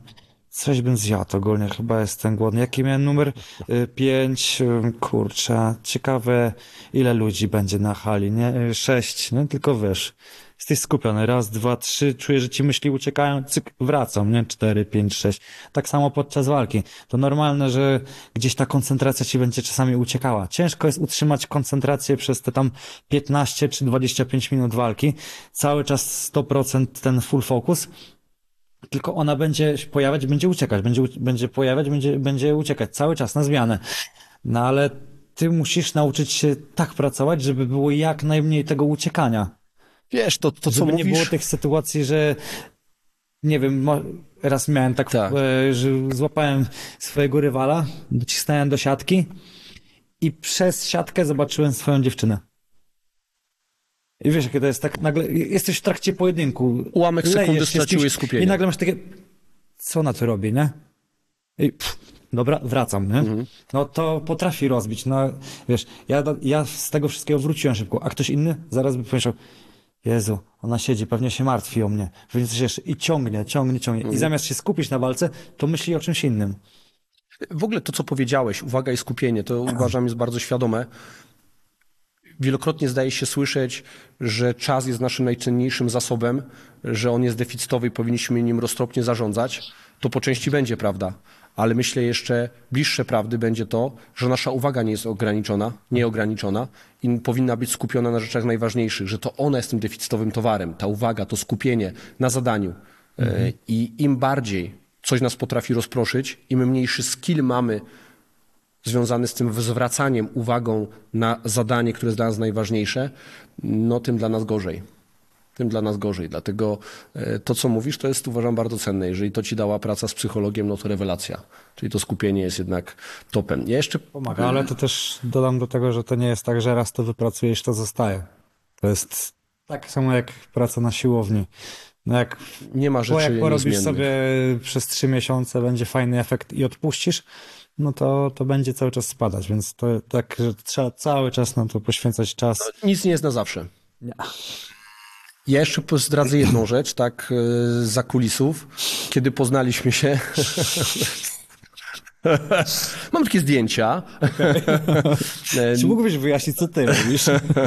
coś bym zjadł ogólnie, chyba jestem głodny. Jaki miałem numer? Y, Pięć, y, kurczę, ciekawe ile ludzi będzie na hali, nie? Y, Sześć, no tylko wiesz, jesteś skupiony, raz, dwa, trzy, czuję, że ci myśli uciekają, cyk, wracam, nie? Cztery, pięć, sześć. Tak samo podczas walki. To normalne, że gdzieś ta koncentracja ci będzie czasami uciekała. Ciężko jest utrzymać koncentrację przez te tam piętnaście czy dwadzieścia pięć minut walki. Cały czas sto procent ten full focus. Tylko ona będzie się pojawiać, będzie uciekać, będzie, u- będzie pojawiać, będzie, będzie uciekać cały czas na zmianę. No ale ty musisz nauczyć się tak pracować, żeby było jak najmniej tego uciekania. Wiesz, to, to co Żeby nie było mówisz... tych sytuacji, że nie wiem, mo- raz miałem tak, Tak. e, że złapałem swojego rywala, docisnąłem do siatki i przez siatkę zobaczyłem swoją dziewczynę. I wiesz, jakie to jest tak nagle, jesteś w trakcie pojedynku. Ułamek sekundy lejesz się z straciłeś kimś skupienie. I nagle masz takie, co ona tu robi, nie? I pff, dobra, wracam, nie? Mhm. No to potrafi rozbić, no wiesz, ja, ja z tego wszystkiego wróciłem szybko, a ktoś inny zaraz by pomyślał, Jezu, ona siedzi, pewnie się martwi o mnie, więc jeszcze i ciągnie, ciągnie, ciągnie. Mhm. I zamiast się skupić na walce, to myśli o czymś innym. W ogóle to, co powiedziałeś, uwaga i skupienie, to uważam jest bardzo świadome. Wielokrotnie zdaje się słyszeć, że czas jest naszym najcenniejszym zasobem, że on jest deficytowy i powinniśmy nim roztropnie zarządzać. To po części będzie prawda, ale myślę jeszcze bliższe prawdy będzie to, że nasza uwaga nie jest ograniczona, nieograniczona i powinna być skupiona na rzeczach najważniejszych, że to ona jest tym deficytowym towarem, ta uwaga, to skupienie na zadaniu. Mhm. I im bardziej coś nas potrafi rozproszyć, im mniejszy skill mamy związany z tym zwracaniem uwagą na zadanie, które jest dla nas najważniejsze, no tym dla nas gorzej. Tym dla nas gorzej. Dlatego e, to, co mówisz, to jest, uważam, bardzo cenne. Jeżeli to ci dała praca z psychologiem, no to rewelacja. Czyli to skupienie jest jednak topem. Ja jeszcze... Pomaga, ale to też dodam do tego, że to nie jest tak, że raz to wypracujesz, to zostaje. To jest tak samo jak praca na siłowni. No jak, Nie ma bo rzeczy jak porobisz niezmiennych. sobie przez trzy miesiące, będzie fajny efekt i odpuścisz, no to, to będzie cały czas spadać, więc to tak, że trzeba cały czas na to poświęcać czas. Nic nie jest na zawsze. Nie. Ja jeszcze zdradzę jedną rzecz, tak, e, za kulisów. Kiedy poznaliśmy się... Mam takie zdjęcia. E, Czy mógłbyś wyjaśnić, co ty robisz?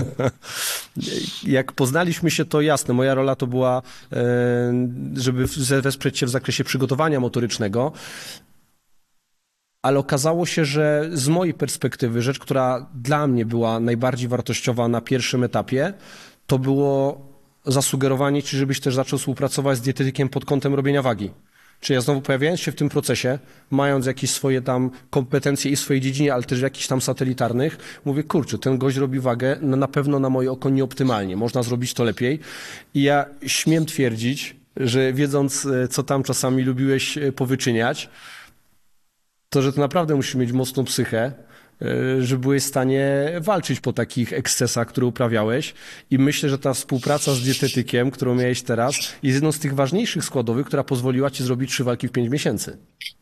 Jak poznaliśmy się, to jasne, moja rola to była, e, żeby wesprzeć się w zakresie przygotowania motorycznego, ale okazało się, że z mojej perspektywy rzecz, która dla mnie była najbardziej wartościowa na pierwszym etapie, to było zasugerowanie ci, żebyś też zaczął współpracować z dietetykiem pod kątem robienia wagi. Czy ja znowu pojawiając się w tym procesie, mając jakieś swoje tam kompetencje i w swojej dziedzinie, ale też jakichś tam satelitarnych, mówię, kurczę, ten gość robi wagę no na pewno na moje oko nieoptymalnie, można zrobić to lepiej. I ja śmiem twierdzić, że wiedząc, co tam czasami lubiłeś powyczyniać, to, że to naprawdę musisz mieć mocną psychę, że byłeś w stanie walczyć po takich ekscesach, które uprawiałeś i myślę, że ta współpraca z dietetykiem, którą miałeś teraz, jest jedną z tych ważniejszych składowych, która pozwoliła ci zrobić trzy walki w pięć miesięcy.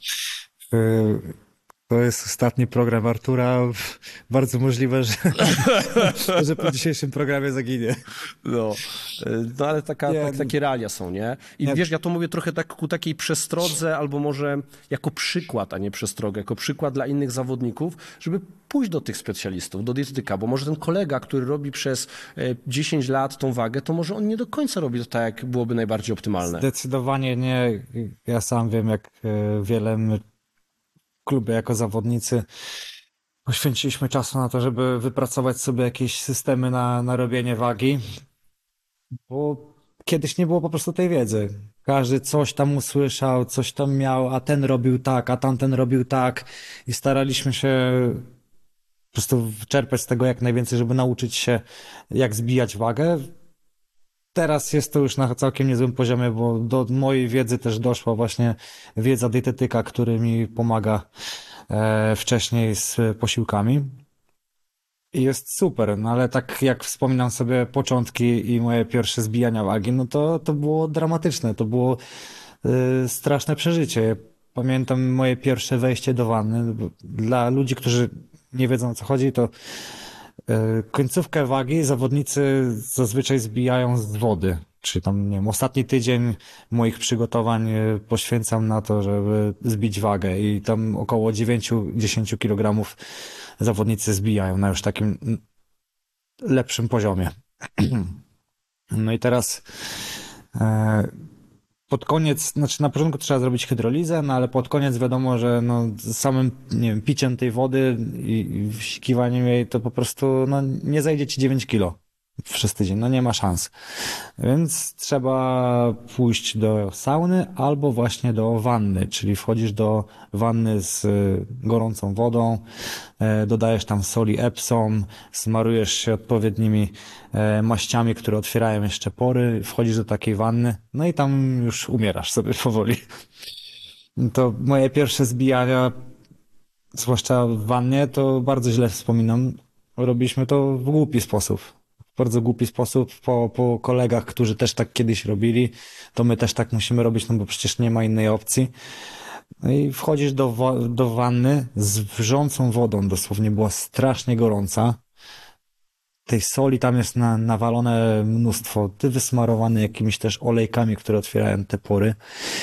To jest ostatni program Artura. Bardzo możliwe, że, że po dzisiejszym programie zaginie. No, no ale taka, Nie, tak, takie realia są, nie? I nie. wiesz, ja to mówię trochę tak ku takiej przestrodze, albo może jako przykład, a nie przestrogę, jako przykład dla innych zawodników, żeby pójść do tych specjalistów, do dietetyka, bo może ten kolega, który robi przez e, dziesięć lat tą wagę, to może on nie do końca robi to tak, jak byłoby najbardziej optymalne. Zdecydowanie nie. Ja sam wiem, jak e, wiele my w klubie jako zawodnicy poświęciliśmy czasu na to, żeby wypracować sobie jakieś systemy na, na robienie wagi, bo kiedyś nie było po prostu tej wiedzy. Każdy coś tam usłyszał, coś tam miał, a ten robił tak, a tamten robił tak i staraliśmy się po prostu czerpać z tego jak najwięcej, żeby nauczyć się, jak zbijać wagę. Teraz jest to już na całkiem niezłym poziomie, bo do mojej wiedzy też doszła właśnie wiedza dietetyka, który mi pomaga e, wcześniej z posiłkami. I jest super, no ale tak jak wspominam sobie początki i moje pierwsze zbijania wagi, no to, to było dramatyczne, to było e, straszne przeżycie. Pamiętam moje pierwsze wejście do wanny. Dla ludzi, którzy nie wiedzą o co chodzi, to końcówkę wagi zawodnicy zazwyczaj zbijają z wody. Czyli tam, nie wiem, ostatni tydzień moich przygotowań e, poświęcam na to, żeby zbić wagę i tam około dziewięć do dziesięciu kilogramów zawodnicy zbijają na już takim lepszym poziomie. No i teraz e, pod koniec, znaczy na początku trzeba zrobić hydrolizę, no ale pod koniec wiadomo, że no samym, nie wiem, piciem tej wody i, i wsikiwaniem jej to po prostu no, nie zajdzie ci dziewięć kilo przez tydzień, no nie ma szans. Więc trzeba pójść do sauny albo właśnie do wanny, czyli wchodzisz do wanny z gorącą wodą, dodajesz tam soli Epsom, smarujesz się odpowiednimi maściami, które otwierają jeszcze pory, wchodzisz do takiej wanny, no i tam już umierasz sobie powoli. To moje pierwsze zbijania, zwłaszcza w wannie, to bardzo źle wspominam. Robiliśmy to w głupi sposób. W bardzo głupi sposób, po, po kolegach, którzy też tak kiedyś robili, to my też tak musimy robić, no bo przecież nie ma innej opcji. No i wchodzisz do, wo- do wanny z wrzącą wodą, dosłownie była strasznie gorąca. Tej soli tam jest na, nawalone mnóstwo, ty wysmarowany jakimiś też olejkami, które otwierają te pory.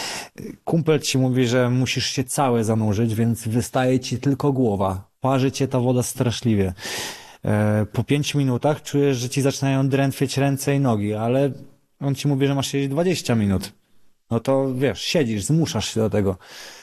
Kumpel ci mówi, że musisz się cały zanurzyć, więc wystaje ci tylko głowa. Parzy cię ta woda straszliwie. Po pięciu minutach czujesz, że ci zaczynają drętwieć ręce i nogi, ale on ci mówi, że masz siedzieć dwadzieścia minut. No to wiesz, siedzisz, zmuszasz się do tego.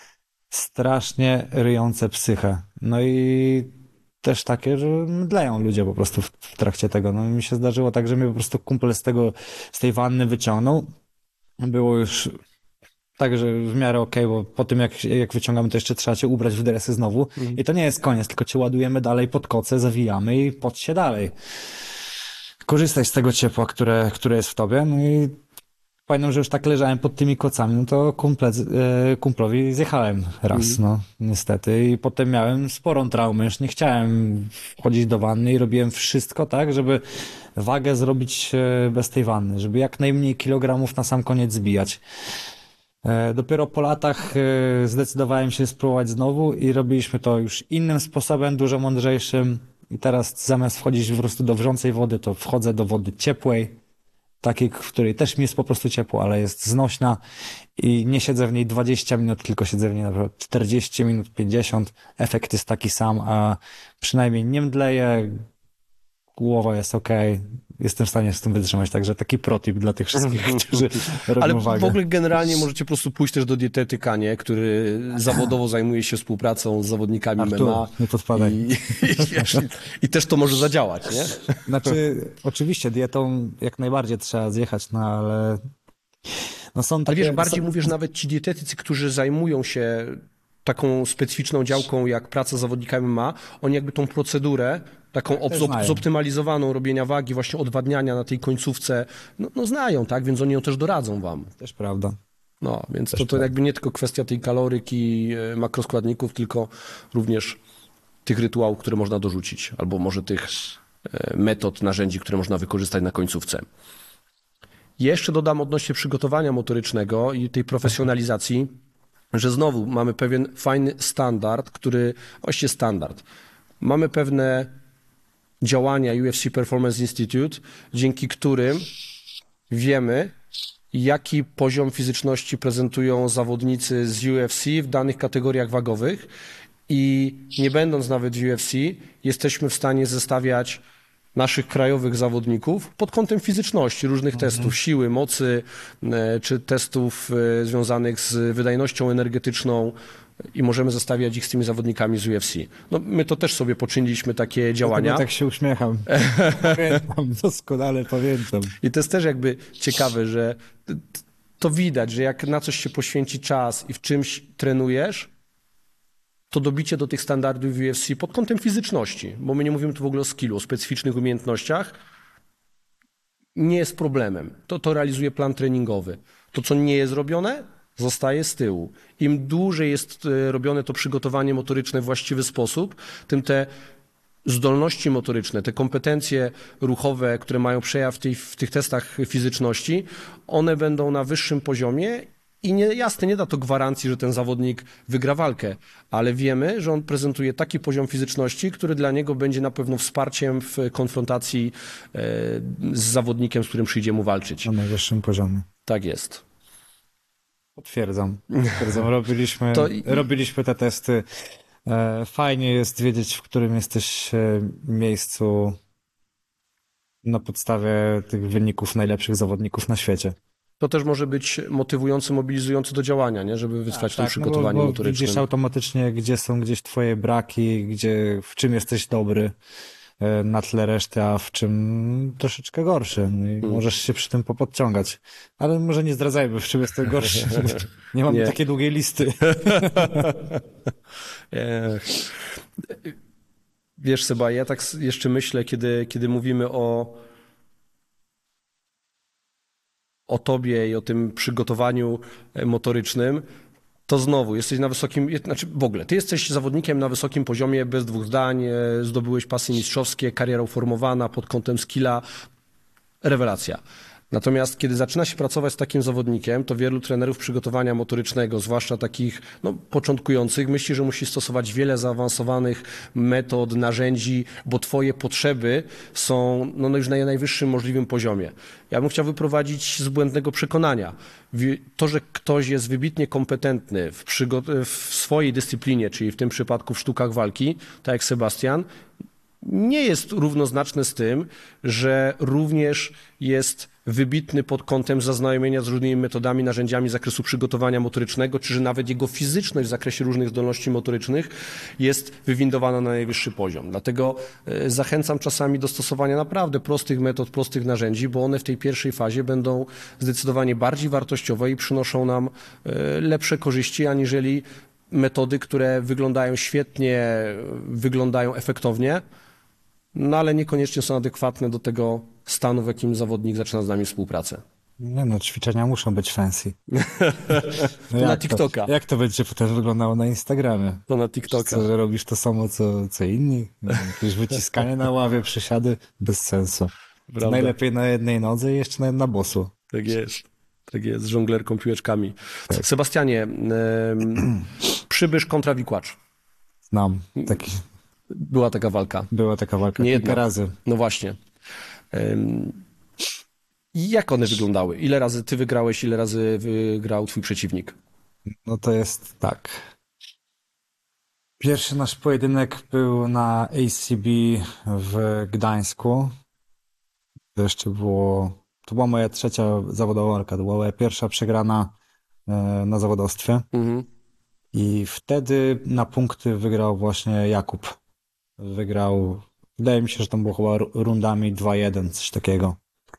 Strasznie ryjące psychę. No i też takie, że mdleją ludzie po prostu w, w trakcie tego. No mi się zdarzyło tak, że mnie po prostu kumpel z tego, z tej wanny wyciągnął. Było już tak, że w miarę okej, bo po tym jak, jak wyciągamy, to jeszcze trzeba cię ubrać w dresy znowu. Mhm. I to nie jest koniec, tylko cię ładujemy dalej pod koce, zawijamy i pod się dalej. Korzystaj z tego ciepła, które, które jest w tobie. No i pamiętam, że już tak leżałem pod tymi kocami, no to kumple, e, kumplowi zjechałem raz, mhm. no niestety. I potem miałem sporą traumę, już nie chciałem wchodzić do wanny i robiłem wszystko tak, żeby wagę zrobić bez tej wanny, żeby jak najmniej kilogramów na sam koniec zbijać. Dopiero po latach zdecydowałem się spróbować znowu i robiliśmy to już innym sposobem, dużo mądrzejszym. I teraz zamiast wchodzić po prostu do wrzącej wody, to wchodzę do wody ciepłej, takiej, w której też mi jest po prostu ciepło, ale jest znośna i nie siedzę w niej dwadzieścia minut, tylko siedzę w niej na przykład czterdzieści minut, pięćdziesiąt. Efekt jest taki sam, a przynajmniej nie mdleję, głowa jest okej. Jestem w stanie z tym wytrzymać, także taki protip dla tych wszystkich, którzy robią Ale wagę. w ogóle generalnie możecie po prostu pójść też do dietetyka, nie? Który zawodowo zajmuje się współpracą z zawodnikami Artur, M M A. nie podpadaj. I, i, wiesz, I też to może zadziałać, nie? Znaczy, oczywiście dietą jak najbardziej trzeba zjechać, no ale no są takie... Ale wiesz, bardziej są... mówisz nawet ci dietetycy, którzy zajmują się taką specyficzną działką jak praca z zawodnikami M M A, oni jakby tą procedurę taką ob- zoptymalizowaną robienia wagi, właśnie odwadniania na tej końcówce, no, no znają, tak? Więc oni ją też doradzą wam. Też prawda. No, więc też to, to jakby nie tylko kwestia tej kaloryki, makroskładników, tylko również tych rytuałów, które można dorzucić, albo może tych metod, narzędzi, które można wykorzystać na końcówce. Jeszcze dodam odnośnie przygotowania motorycznego i tej profesjonalizacji, że znowu mamy pewien fajny standard, który, właściwie standard, mamy pewne działania U F C Performance Institute, dzięki którym wiemy, jaki poziom fizyczności prezentują zawodnicy z U F C w danych kategoriach wagowych i nie będąc nawet w U F C, jesteśmy w stanie zestawiać naszych krajowych zawodników pod kątem fizyczności, różnych mhm. testów siły, mocy, czy testów związanych z wydajnością energetyczną i możemy zestawiać ich z tymi zawodnikami z U F C. No, my to też sobie poczyniliśmy takie działania. Ja tak się uśmiecham. Pamiętam, doskonale pamiętam. I to jest też jakby ciekawe, że to widać, że jak na coś się poświęci czas i w czymś trenujesz, to dobicie do tych standardów U F C pod kątem fizyczności, bo my nie mówimy tu w ogóle o skillu, o specyficznych umiejętnościach, nie jest problemem. To, to realizuje plan treningowy. To, co nie jest robione, zostaje z tyłu. Im dłużej jest robione to przygotowanie motoryczne w właściwy sposób, tym te zdolności motoryczne, te kompetencje ruchowe, które mają przejaw w, tej, w tych testach fizyczności, one będą na wyższym poziomie I nie, jasne, nie da to gwarancji, że ten zawodnik wygra walkę, ale wiemy, że on prezentuje taki poziom fizyczności, który dla niego będzie na pewno wsparciem w konfrontacji e, z zawodnikiem, z którym przyjdzie mu walczyć. Na najwyższym poziomie. Tak jest. Potwierdzam. Potwierdzam. Robiliśmy, To... robiliśmy te testy. Fajnie jest wiedzieć, w którym jesteś miejscu na podstawie tych wyników najlepszych zawodników na świecie. To też może być motywujący, mobilizujący do działania, nie? Żeby wytrwać w tym tak, przygotowaniu no bo, bo motorycznym. Widzisz automatycznie, gdzie są gdzieś twoje braki, gdzie, w czym jesteś dobry na tle reszty, a w czym troszeczkę gorszy. No i hmm. możesz się przy tym popodciągać. Ale może nie zdradzajmy, w czym jestem gorszy. Nie mam nie. takiej długiej listy. Wiesz, Seba, ja tak jeszcze myślę, kiedy, kiedy mówimy o o tobie i o tym przygotowaniu motorycznym, to znowu jesteś na wysokim, znaczy w ogóle, ty jesteś zawodnikiem na wysokim poziomie, bez dwóch zdań, zdobyłeś pasy mistrzowskie, kariera uformowana pod kątem skilla, rewelacja. Natomiast kiedy zaczyna się pracować z takim zawodnikiem, to wielu trenerów przygotowania motorycznego, zwłaszcza takich no, początkujących, myśli, że musi stosować wiele zaawansowanych metod, narzędzi, bo twoje potrzeby są no, no już na najwyższym możliwym poziomie. Ja bym chciał wyprowadzić z błędnego przekonania. To, że ktoś jest wybitnie kompetentny w, w swojej dyscyplinie, czyli w tym przypadku w sztukach walki, tak jak Sebastian, nie jest równoznaczne z tym, że również jest wybitny pod kątem zaznajomienia z różnymi metodami, narzędziami z zakresu przygotowania motorycznego, czy że nawet jego fizyczność w zakresie różnych zdolności motorycznych jest wywindowana na najwyższy poziom. Dlatego zachęcam czasami do stosowania naprawdę prostych metod, prostych narzędzi, bo one w tej pierwszej fazie będą zdecydowanie bardziej wartościowe i przynoszą nam lepsze korzyści, aniżeli metody, które wyglądają świetnie, wyglądają efektownie, no ale niekoniecznie są adekwatne do tego stanu, w jakim zawodnik zaczyna z nami współpracę. Nie no, ćwiczenia muszą być fancy. No to na TikToka. To, jak to będzie potem wyglądało na Instagramie? To na TikToka. Co, że robisz to samo, co, co inni? Jakieś wyciskanie na ławie, przysiady, bez sensu. Najlepiej na jednej nodze i jeszcze na, na bosu. Tak jest. Tak jest, z żonglerką piłeczkami. Tak. Sebastianie, e, Przybysz kontra Wikłacz. Znam. Taki... Była taka walka. Była taka walka nie kilka jedna. razy. No właśnie. Um, jak one wyglądały? Ile razy ty wygrałeś, ile razy wygrał twój przeciwnik? No to jest tak. Pierwszy nasz pojedynek był na A C B w Gdańsku. To jeszcze było... To była moja trzecia zawodowa walka. To była moja pierwsza przegrana na zawodowstwie. Mhm. I wtedy na punkty wygrał właśnie Jakub. Wygrał, wydaje mi się, że tam było chyba rundami dwa jeden, coś takiego.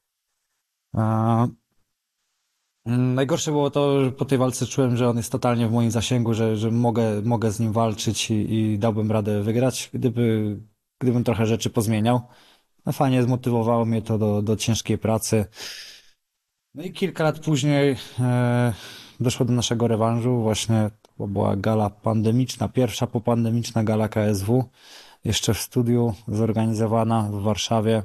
A... Najgorsze było to, że po tej walce czułem, że on jest totalnie w moim zasięgu, że, że mogę, mogę z nim walczyć i, i dałbym radę wygrać, gdyby, gdybym trochę rzeczy pozmieniał. No fajnie zmotywowało mnie to do, do ciężkiej pracy. No i kilka lat później e, doszło do naszego rewanżu. Właśnie to była gala pandemiczna, pierwsza popandemiczna gala K S W. Jeszcze w studiu zorganizowana w Warszawie.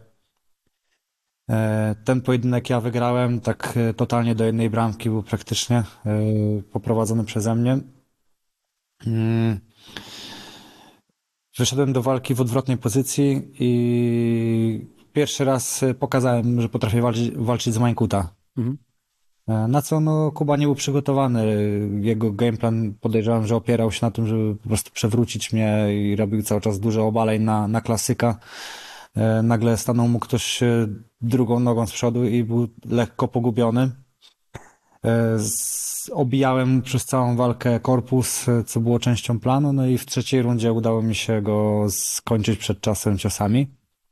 E, ten pojedynek ja wygrałem tak e, totalnie do jednej bramki, był praktycznie e, poprowadzony przeze mnie. Mm. Wyszedłem do walki w odwrotnej pozycji i pierwszy raz pokazałem, że potrafię walczyć, walczyć z Mańkuta. Mhm. Na co no, Kuba nie był przygotowany. Jego gameplan, podejrzewam, że opierał się na tym, żeby po prostu przewrócić mnie i robił cały czas dużo obaleń na, na klasyka. Nagle stanął mu ktoś drugą nogą z przodu i był lekko pogubiony. Obijałem przez całą walkę korpus, co było częścią planu, no i w trzeciej rundzie udało mi się go skończyć przed czasem ciosami.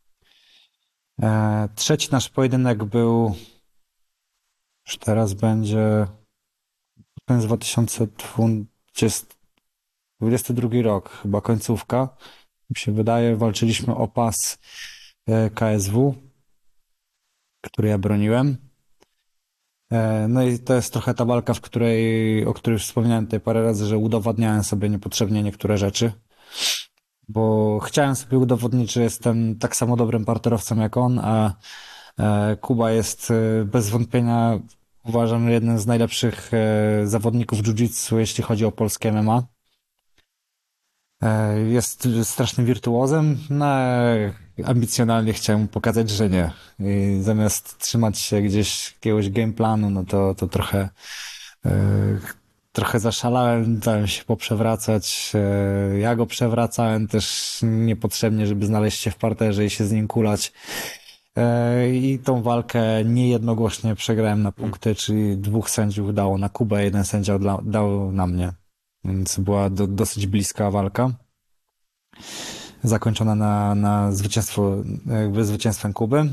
Trzeci nasz pojedynek był, już teraz będzie, to jest dwa tysiące dwudziesty drugi rok, chyba końcówka, mi się wydaje, walczyliśmy o pas K S W, który ja broniłem. No i to jest trochę ta walka, w której, o której już wspomniałem tutaj parę razy, że udowadniałem sobie niepotrzebnie niektóre rzeczy, bo chciałem sobie udowodnić, że jestem tak samo dobrym parterowcem jak on, a Kuba jest bez wątpienia uważam, jeden z najlepszych e, zawodników jiu-jitsu, jeśli chodzi o polskie M M A. E, jest strasznym wirtuozem, no ale ambicjonalnie chciałem pokazać, że nie. I zamiast trzymać się gdzieś jakiegoś game planu, no to, to trochę e, trochę zaszalałem, dałem się poprzewracać. E, ja go przewracałem też niepotrzebnie, żeby znaleźć się w parterze i się z nim kulać. I tą walkę niejednogłośnie przegrałem na punkty, czyli dwóch sędziów dało na Kubę, jeden sędzia dla, dał na mnie. Więc była do, dosyć bliska walka. Zakończona na, na zwycięstwo, jakby zwycięstwem Kuby.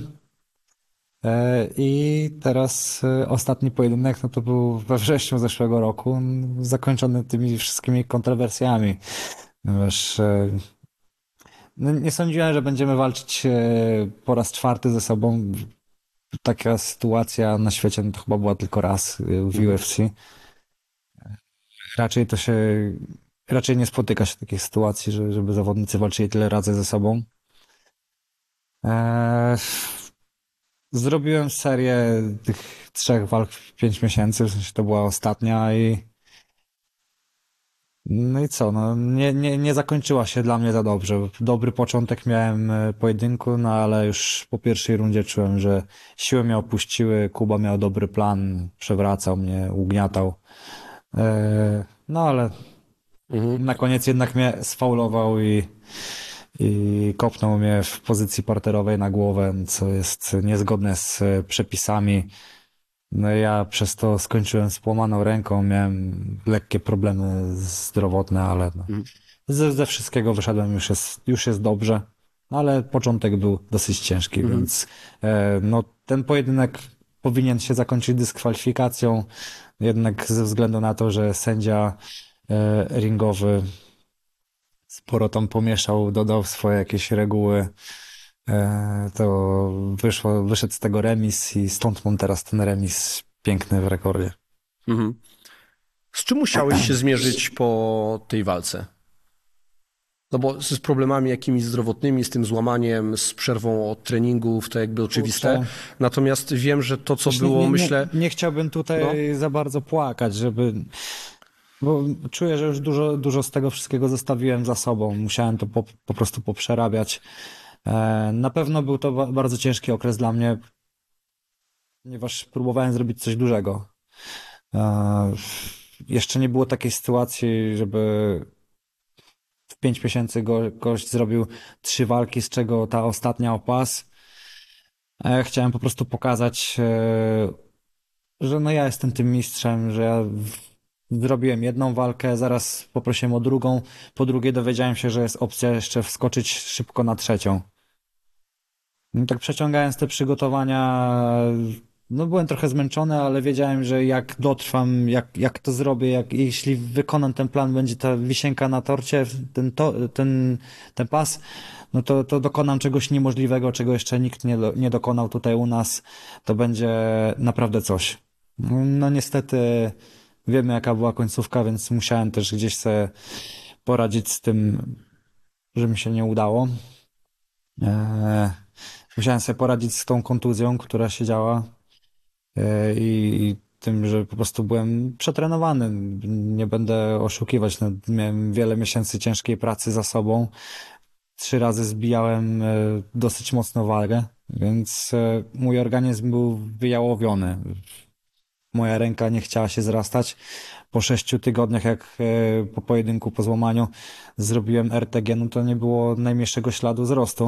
I teraz ostatni pojedynek, no to był we wrześniu zeszłego roku, zakończony tymi wszystkimi kontrowersjami. Wiesz, no nie sądziłem, że będziemy walczyć po raz czwarty ze sobą. Taka sytuacja na świecie no to chyba była tylko raz w U F C. Raczej to się, raczej nie spotyka się takich sytuacji, że, żeby zawodnicy walczyli tyle razy ze sobą. Eee, zrobiłem serię tych trzech walk w pięć miesięcy, w sensie to była ostatnia i no i co, no nie, nie, nie zakończyła się dla mnie za dobrze. Dobry początek miałem pojedynku, no ale już po pierwszej rundzie czułem, że siły mnie opuściły, Kuba miał dobry plan, przewracał mnie, ugniatał. No ale mhm. na koniec jednak mnie sfaulował i, i kopnął mnie w pozycji parterowej na głowę, co jest niezgodne z przepisami. No ja przez to skończyłem z połamaną ręką, miałem lekkie problemy zdrowotne, ale no, mm. ze, ze wszystkiego wyszedłem, już jest, już jest dobrze, ale początek był dosyć ciężki, mm. więc e, no, ten pojedynek powinien się zakończyć dyskwalifikacją, jednak ze względu na to, że sędzia e, ringowy sporo tam pomieszał, dodał swoje jakieś reguły, to wyszło, wyszedł z tego remis i stąd mam teraz ten remis piękny w rekordzie. Mhm. Z czym musiałeś się zmierzyć po tej walce? No bo z problemami jakimiś zdrowotnymi, z tym złamaniem, z przerwą od treningów, to jakby oczywiste. Kurczę. Natomiast wiem, że to, co było, nie, nie, myślę... Nie chciałbym tutaj no. za bardzo płakać, żeby... Bo czuję, że już dużo, dużo z tego wszystkiego zostawiłem za sobą. Musiałem to po, po prostu poprzerabiać. Na pewno był to bardzo ciężki okres dla mnie, ponieważ próbowałem zrobić coś dużego. Jeszcze nie było takiej sytuacji, żeby w pięć miesięcy go, gość zrobił trzy walki, z czego ta ostatnia o pas. Chciałem po prostu pokazać, że no ja jestem tym mistrzem, że ja zrobiłem jedną walkę, zaraz poprosiłem o drugą, po drugie dowiedziałem się, że jest opcja jeszcze wskoczyć szybko na trzecią. No tak przeciągając te przygotowania, no byłem trochę zmęczony, ale wiedziałem, że jak dotrwam, jak, jak to zrobię, jak, jeśli wykonam ten plan, będzie ta wisienka na torcie, ten, to, ten, ten pas, no to, to dokonam czegoś niemożliwego, czego jeszcze nikt nie, nie dokonał tutaj u nas. To będzie naprawdę coś. No niestety wiemy, jaka była końcówka, więc musiałem też gdzieś sobie poradzić z tym, że mi się nie udało. Eee, musiałem sobie poradzić z tą kontuzją, która się działa eee, i tym, że po prostu byłem przetrenowany. Nie będę oszukiwać. No, miałem wiele miesięcy ciężkiej pracy za sobą. Trzy razy zbijałem e, dosyć mocno wagę, więc e, mój organizm był wyjałowiony. Moja ręka nie chciała się zrastać. Po sześciu tygodniach, jak e, po pojedynku, po złamaniu zrobiłem R T G, no to nie było najmniejszego śladu wzrostu.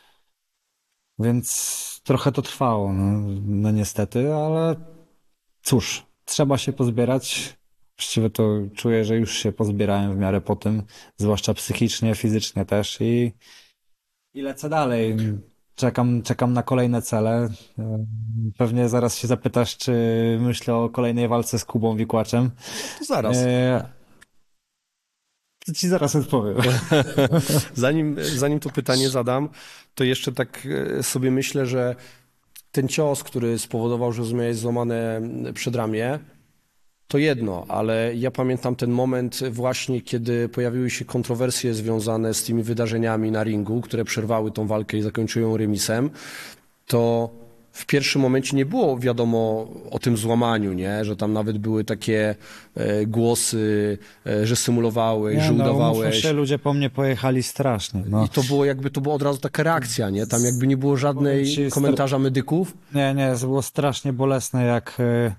Więc trochę to trwało, no, no niestety, ale cóż, trzeba się pozbierać. Właściwie to czuję, że już się pozbierałem w miarę po tym, zwłaszcza psychicznie, fizycznie też i, i lecę dalej. Czekam, czekam na kolejne cele. Pewnie zaraz się zapytasz, czy myślę o kolejnej walce z Kubą Wikłaczem. To zaraz. E... To ci zaraz odpowiem. zanim, zanim to pytanie zadam, to jeszcze tak sobie myślę, że ten cios, który spowodował, że miałeś złamane przedramię, to jedno, ale ja pamiętam ten moment właśnie, kiedy pojawiły się kontrowersje związane z tymi wydarzeniami na ringu, które przerwały tą walkę i zakończyły ją remisem, to w pierwszym momencie nie było wiadomo o tym złamaniu, nie? Że tam nawet były takie e, głosy, e, że symulowałeś, Nie, że no, umówmy udawałeś. się, ludzie po mnie pojechali strasznie. No. I to było jakby, to była od razu taka reakcja, nie? Tam jakby nie było Powiem żadnej ci, komentarza medyków. Nie, nie, to było strasznie bolesne, jak e,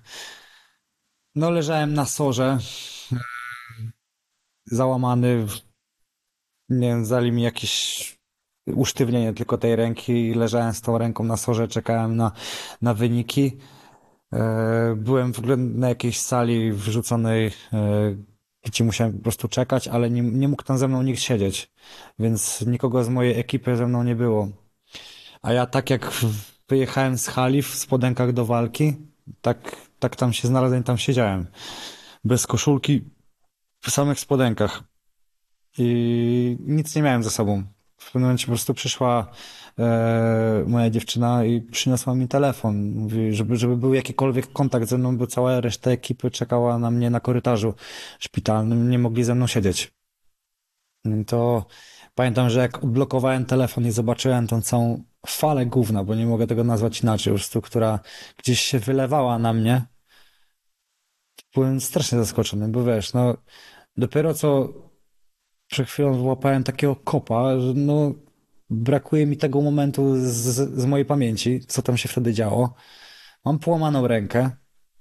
no leżałem na sorze, e, załamany, w- nie wiem, dali mi jakieś usztywnienie tylko tej ręki i leżałem z tą ręką na sorze, czekałem na, na wyniki. E, Byłem w ogóle na jakiejś sali wrzuconej, e, gdzie musiałem po prostu czekać, ale nie, nie mógł tam ze mną nikt siedzieć, więc nikogo z mojej ekipy ze mną nie było. A ja tak jak wyjechałem z hali w spodenkach do walki, tak, tak tam się znalazłem, tam siedziałem. Bez koszulki, w samych spodenkach. I nic nie miałem ze sobą. W pewnym momencie po prostu przyszła e, moja dziewczyna i przyniosła mi telefon. Mówi, żeby, żeby był jakikolwiek kontakt ze mną, bo cała reszta ekipy czekała na mnie na korytarzu szpitalnym. Nie mogli ze mną siedzieć. To pamiętam, że jak odblokowałem telefon i zobaczyłem tą całą falę gówna, bo nie mogę tego nazwać inaczej, po prostu, która gdzieś się wylewała na mnie, byłem strasznie zaskoczony, bo wiesz, no dopiero co przed chwilą wyłapałem takiego kopa, że no brakuje mi tego momentu z, z mojej pamięci, co tam się wtedy działo. Mam połamaną rękę.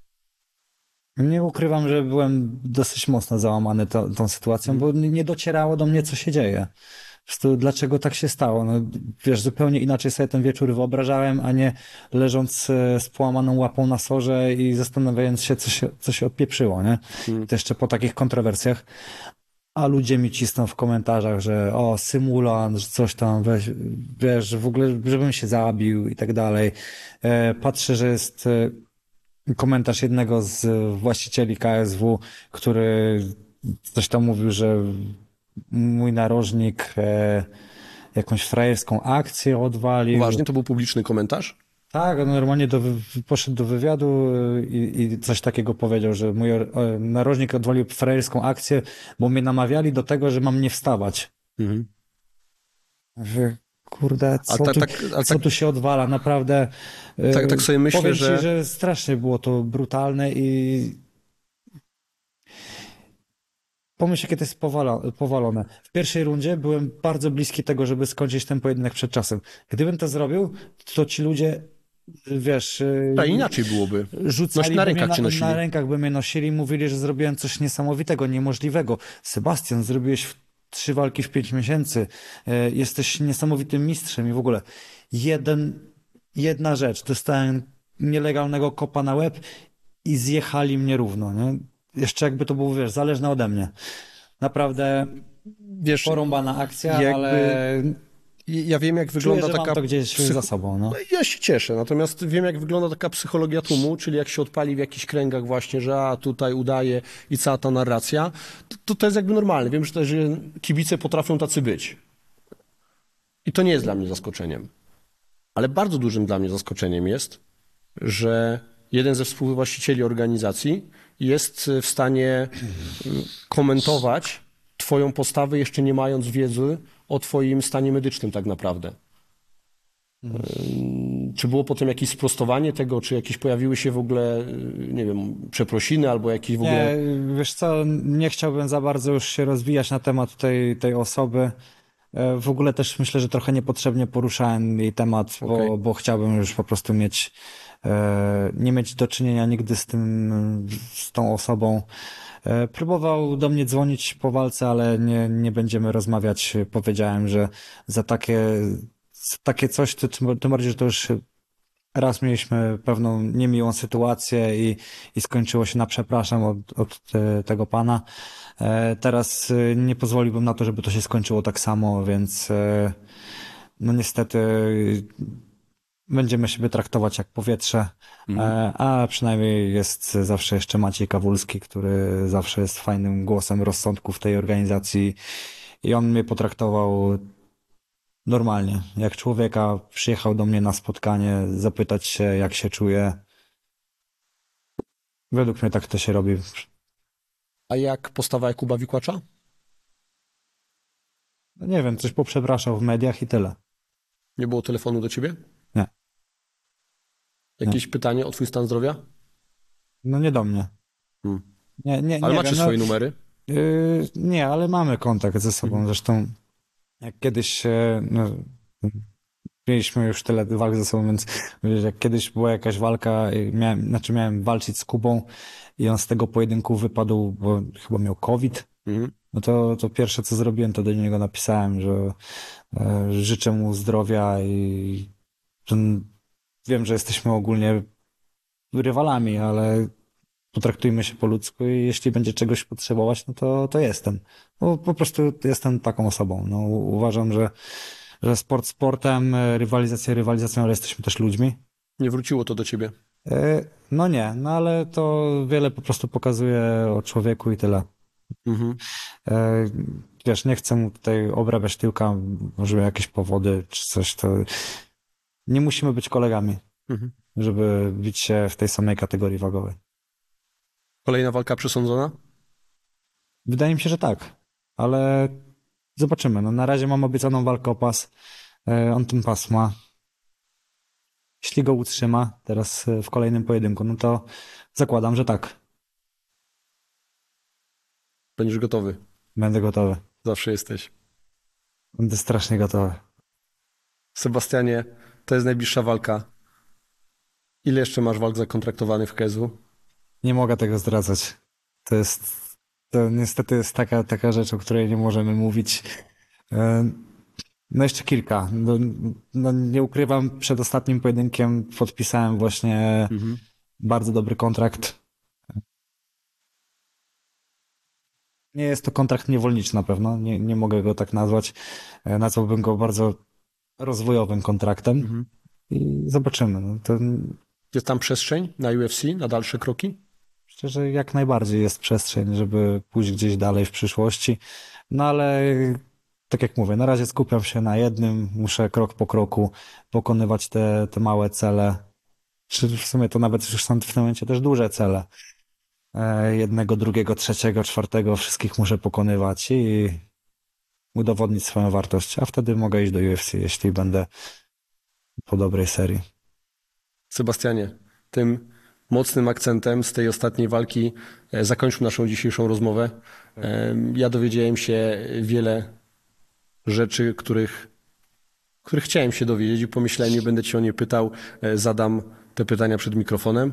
Nie ukrywam, że byłem dosyć mocno załamany to, tą sytuacją, bo nie docierało do mnie, co się dzieje. Po prostu dlaczego tak się stało? No, wiesz, zupełnie inaczej sobie ten wieczór wyobrażałem, a nie leżąc e, z połamaną łapą na sorze i zastanawiając się, co się, co się odpieprzyło, nie? Hmm. To jeszcze po takich kontrowersjach. A ludzie mi cisną w komentarzach, że o, symulant, że coś tam, weź, wiesz, w ogóle, żebym się zabił i tak dalej. E, patrzę, że jest e, komentarz jednego z właścicieli K S W, który coś tam mówił, że mój narożnik e, jakąś frajerską akcję odwalił. Uważnie, to był publiczny komentarz? Tak, on normalnie do, wy- poszedł do wywiadu i, i coś takiego powiedział, że mój e, narożnik odwalił frajerską akcję, bo mnie namawiali do tego, że mam nie wstawać. Mhm. Że, kurde, co, ta- tu, tak- a co tak- tu się odwala? Naprawdę. e, Tak- tak sobie myślę, powiem że- ci, że strasznie było to brutalne i pomyśl, jakie to jest powala, powalone. W pierwszej rundzie byłem bardzo bliski tego, żeby skończyć ten pojedynek przed czasem. Gdybym to zrobił, to ci ludzie, wiesz, e, A inaczej byłoby. rzucali na by rękach mnie cię na, nosili. na rękach by mnie nosili, mówili, że zrobiłem coś niesamowitego, niemożliwego. Sebastian, zrobiłeś w- trzy walki w pięć miesięcy, e, jesteś niesamowitym mistrzem i w ogóle. Jeden, jedna rzecz, dostałem nielegalnego kopa na łeb i zjechali mnie równo, nie? Jeszcze jakby to było, wiesz, zależne ode mnie. Naprawdę Wiesz, porąbana akcja, jakby ale ja wiem, jak czuję, wygląda że taka... mam to gdzieś psycho- za sobą, no. Ja się cieszę, natomiast wiem, jak wygląda taka psychologia tłumu, czyli jak się odpali w jakichś kręgach właśnie, że a tutaj udaje i cała ta narracja, to, to, to jest jakby normalne. Wiem, że też że kibice potrafią tacy być. I to nie jest dla mnie zaskoczeniem. Ale bardzo dużym dla mnie zaskoczeniem jest, że jeden ze współwłaścicieli organizacji jest w stanie komentować twoją postawę, jeszcze nie mając wiedzy o twoim stanie medycznym tak naprawdę. Ym, Czy było potem jakieś sprostowanie tego, czy jakieś pojawiły się w ogóle, y, nie wiem, przeprosiny albo jakieś w ogóle... Nie, wiesz co, nie chciałbym za bardzo już się rozwijać na temat tej, tej osoby. E, W ogóle też myślę, że trochę niepotrzebnie poruszałem jej temat, bo, Okej. bo chciałbym już po prostu mieć, e, nie mieć do czynienia nigdy z tym, z tą osobą. E, Próbował do mnie dzwonić po walce, ale nie, nie będziemy rozmawiać. Powiedziałem, że za takie, za takie coś, to, tym tym bardziej, że to już raz mieliśmy pewną niemiłą sytuację i, i skończyło się na przepraszam od, od te, tego pana. E, Teraz e, nie pozwoliłbym na to, żeby to się skończyło tak samo, więc e, no niestety będziemy siebie traktować jak powietrze, e, a przynajmniej jest zawsze jeszcze Maciej Kawulski, który zawsze jest fajnym głosem rozsądku w tej organizacji i on mnie potraktował normalnie, jak człowieka. Przyjechał do mnie na spotkanie, zapytać się, jak się czuję. Według mnie tak to się robi. A jak postawa Jakuba Wikłacza? No nie wiem, coś poprzepraszał w mediach i tyle. Nie było telefonu do ciebie? Nie. Jakieś nie. pytanie o twój stan zdrowia? No nie do mnie. Hmm. Nie, nie, ale nie macie wiem, swoje no, numery? Yy, nie, ale mamy kontakt ze sobą. Hmm. Zresztą jak kiedyś no, mieliśmy już tyle walk ze sobą, więc jak kiedyś była jakaś walka, miałem, znaczy miałem walczyć z Kubą i on z tego pojedynku wypadł, bo chyba miał COVID. Hmm. No to, to pierwsze co zrobiłem, to do niego napisałem, że e, życzę mu zdrowia i że wiem, że jesteśmy ogólnie rywalami, ale potraktujmy się po ludzku i jeśli będzie czegoś potrzebować, no to, to jestem. Bo po prostu jestem taką osobą. No, uważam, że, że sport sportem, rywalizacja rywalizacją, ale jesteśmy też ludźmi. Nie wróciło to do ciebie? E, no nie, no ale to wiele po prostu pokazuje o człowieku i tyle. Mhm. E, wiesz, nie chcę mu tutaj obrabiać tyłka, może jakieś powody czy coś, to nie musimy być kolegami, mhm. żeby bić się w tej samej kategorii wagowej. Kolejna walka przesądzona? Wydaje mi się, że tak, ale zobaczymy. No, na razie mam obiecaną walkę o pas, e, on ten pas ma. Jeśli go utrzyma teraz w kolejnym pojedynku, no to zakładam, że tak. Będziesz gotowy? Będę gotowy. Zawsze jesteś. Będę strasznie gotowy. Sebastianie, to jest najbliższa walka. Ile jeszcze masz walk zakontraktowanych w K S W? Nie mogę tego zdradzać. To jest, to niestety jest taka, taka rzecz, o której nie możemy mówić. No jeszcze kilka. No, no nie ukrywam, przed ostatnim pojedynkiem podpisałem właśnie mhm. bardzo dobry kontrakt. Nie jest to kontrakt niewolniczy na pewno, nie, nie mogę go tak nazwać. Nazwałbym go bardzo rozwojowym kontraktem mhm. i zobaczymy. No to... Jest tam przestrzeń na U F C, na dalsze kroki? Myślę, że jak najbardziej jest przestrzeń, żeby pójść gdzieś dalej w przyszłości. No ale tak jak mówię, na razie skupiam się na jednym, muszę krok po kroku pokonywać te, te małe cele. Czy w sumie to nawet już są w tym momencie też duże cele. Jednego, drugiego, trzeciego, czwartego, wszystkich muszę pokonywać i udowodnić swoją wartość, a wtedy mogę iść do U F C, jeśli będę po dobrej serii. Sebastianie, tym mocnym akcentem z tej ostatniej walki zakończmy naszą dzisiejszą rozmowę. Ja dowiedziałem się wiele rzeczy, których, których chciałem się dowiedzieć i pomyślałem, nie będę cię o nie pytał, zadam te pytania przed mikrofonem.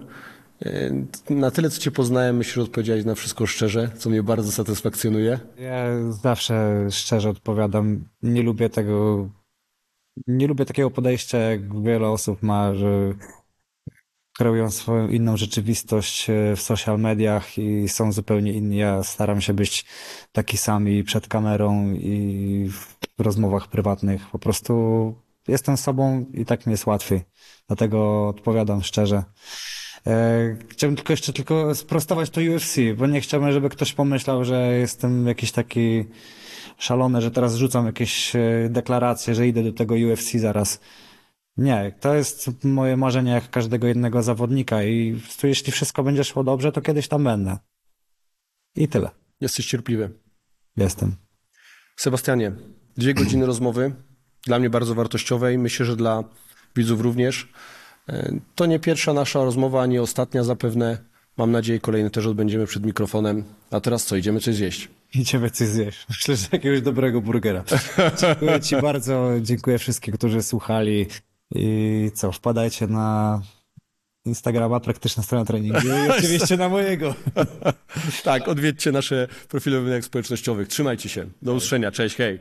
Na tyle, co cię poznałem, myślę, że odpowiedziałeś na wszystko szczerze, co mnie bardzo satysfakcjonuje. Ja zawsze szczerze odpowiadam. Nie lubię tego, nie lubię takiego podejścia, jak wiele osób ma, że kreują swoją inną rzeczywistość w social mediach i są zupełnie inni. Ja staram się być taki sam i przed kamerą i w rozmowach prywatnych. Po prostu jestem sobą i tak mi jest łatwiej. Dlatego odpowiadam szczerze. Chciałbym tylko jeszcze tylko sprostować to U F C, bo nie chciałbym, żeby ktoś pomyślał, że jestem jakiś taki szalony, że teraz rzucam jakieś deklaracje, że idę do tego U F C zaraz. Nie, to jest moje marzenie jak każdego jednego zawodnika i jeśli wszystko będzie szło dobrze, to kiedyś tam będę. I tyle. Jesteś cierpliwy. Jestem. Sebastianie, dwie godziny rozmowy, dla mnie bardzo wartościowej, myślę, że dla widzów również. To nie pierwsza nasza rozmowa, ani ostatnia zapewne. Mam nadzieję, kolejne też odbędziemy przed mikrofonem. A teraz co, idziemy coś zjeść? Idziemy coś zjeść. Myślę, że jakiegoś dobrego burgera. Dziękuję ci bardzo, dziękuję wszystkim, którzy słuchali. I co, wpadajcie na Instagrama, praktyczna strona treningu i oczywiście na mojego. Tak, odwiedźcie nasze profile w mediach społecznościowych. Trzymajcie się. Do usłyszenia. Cześć, hej.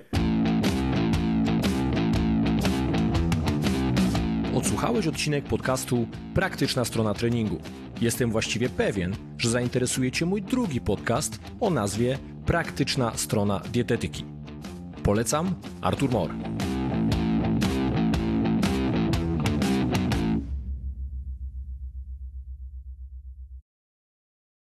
Odsłuchałeś odcinek podcastu Praktyczna strona treningu. Jestem właściwie pewien, że zainteresuje cię mój drugi podcast o nazwie Praktyczna strona dietetyki. Polecam, Artur Mor.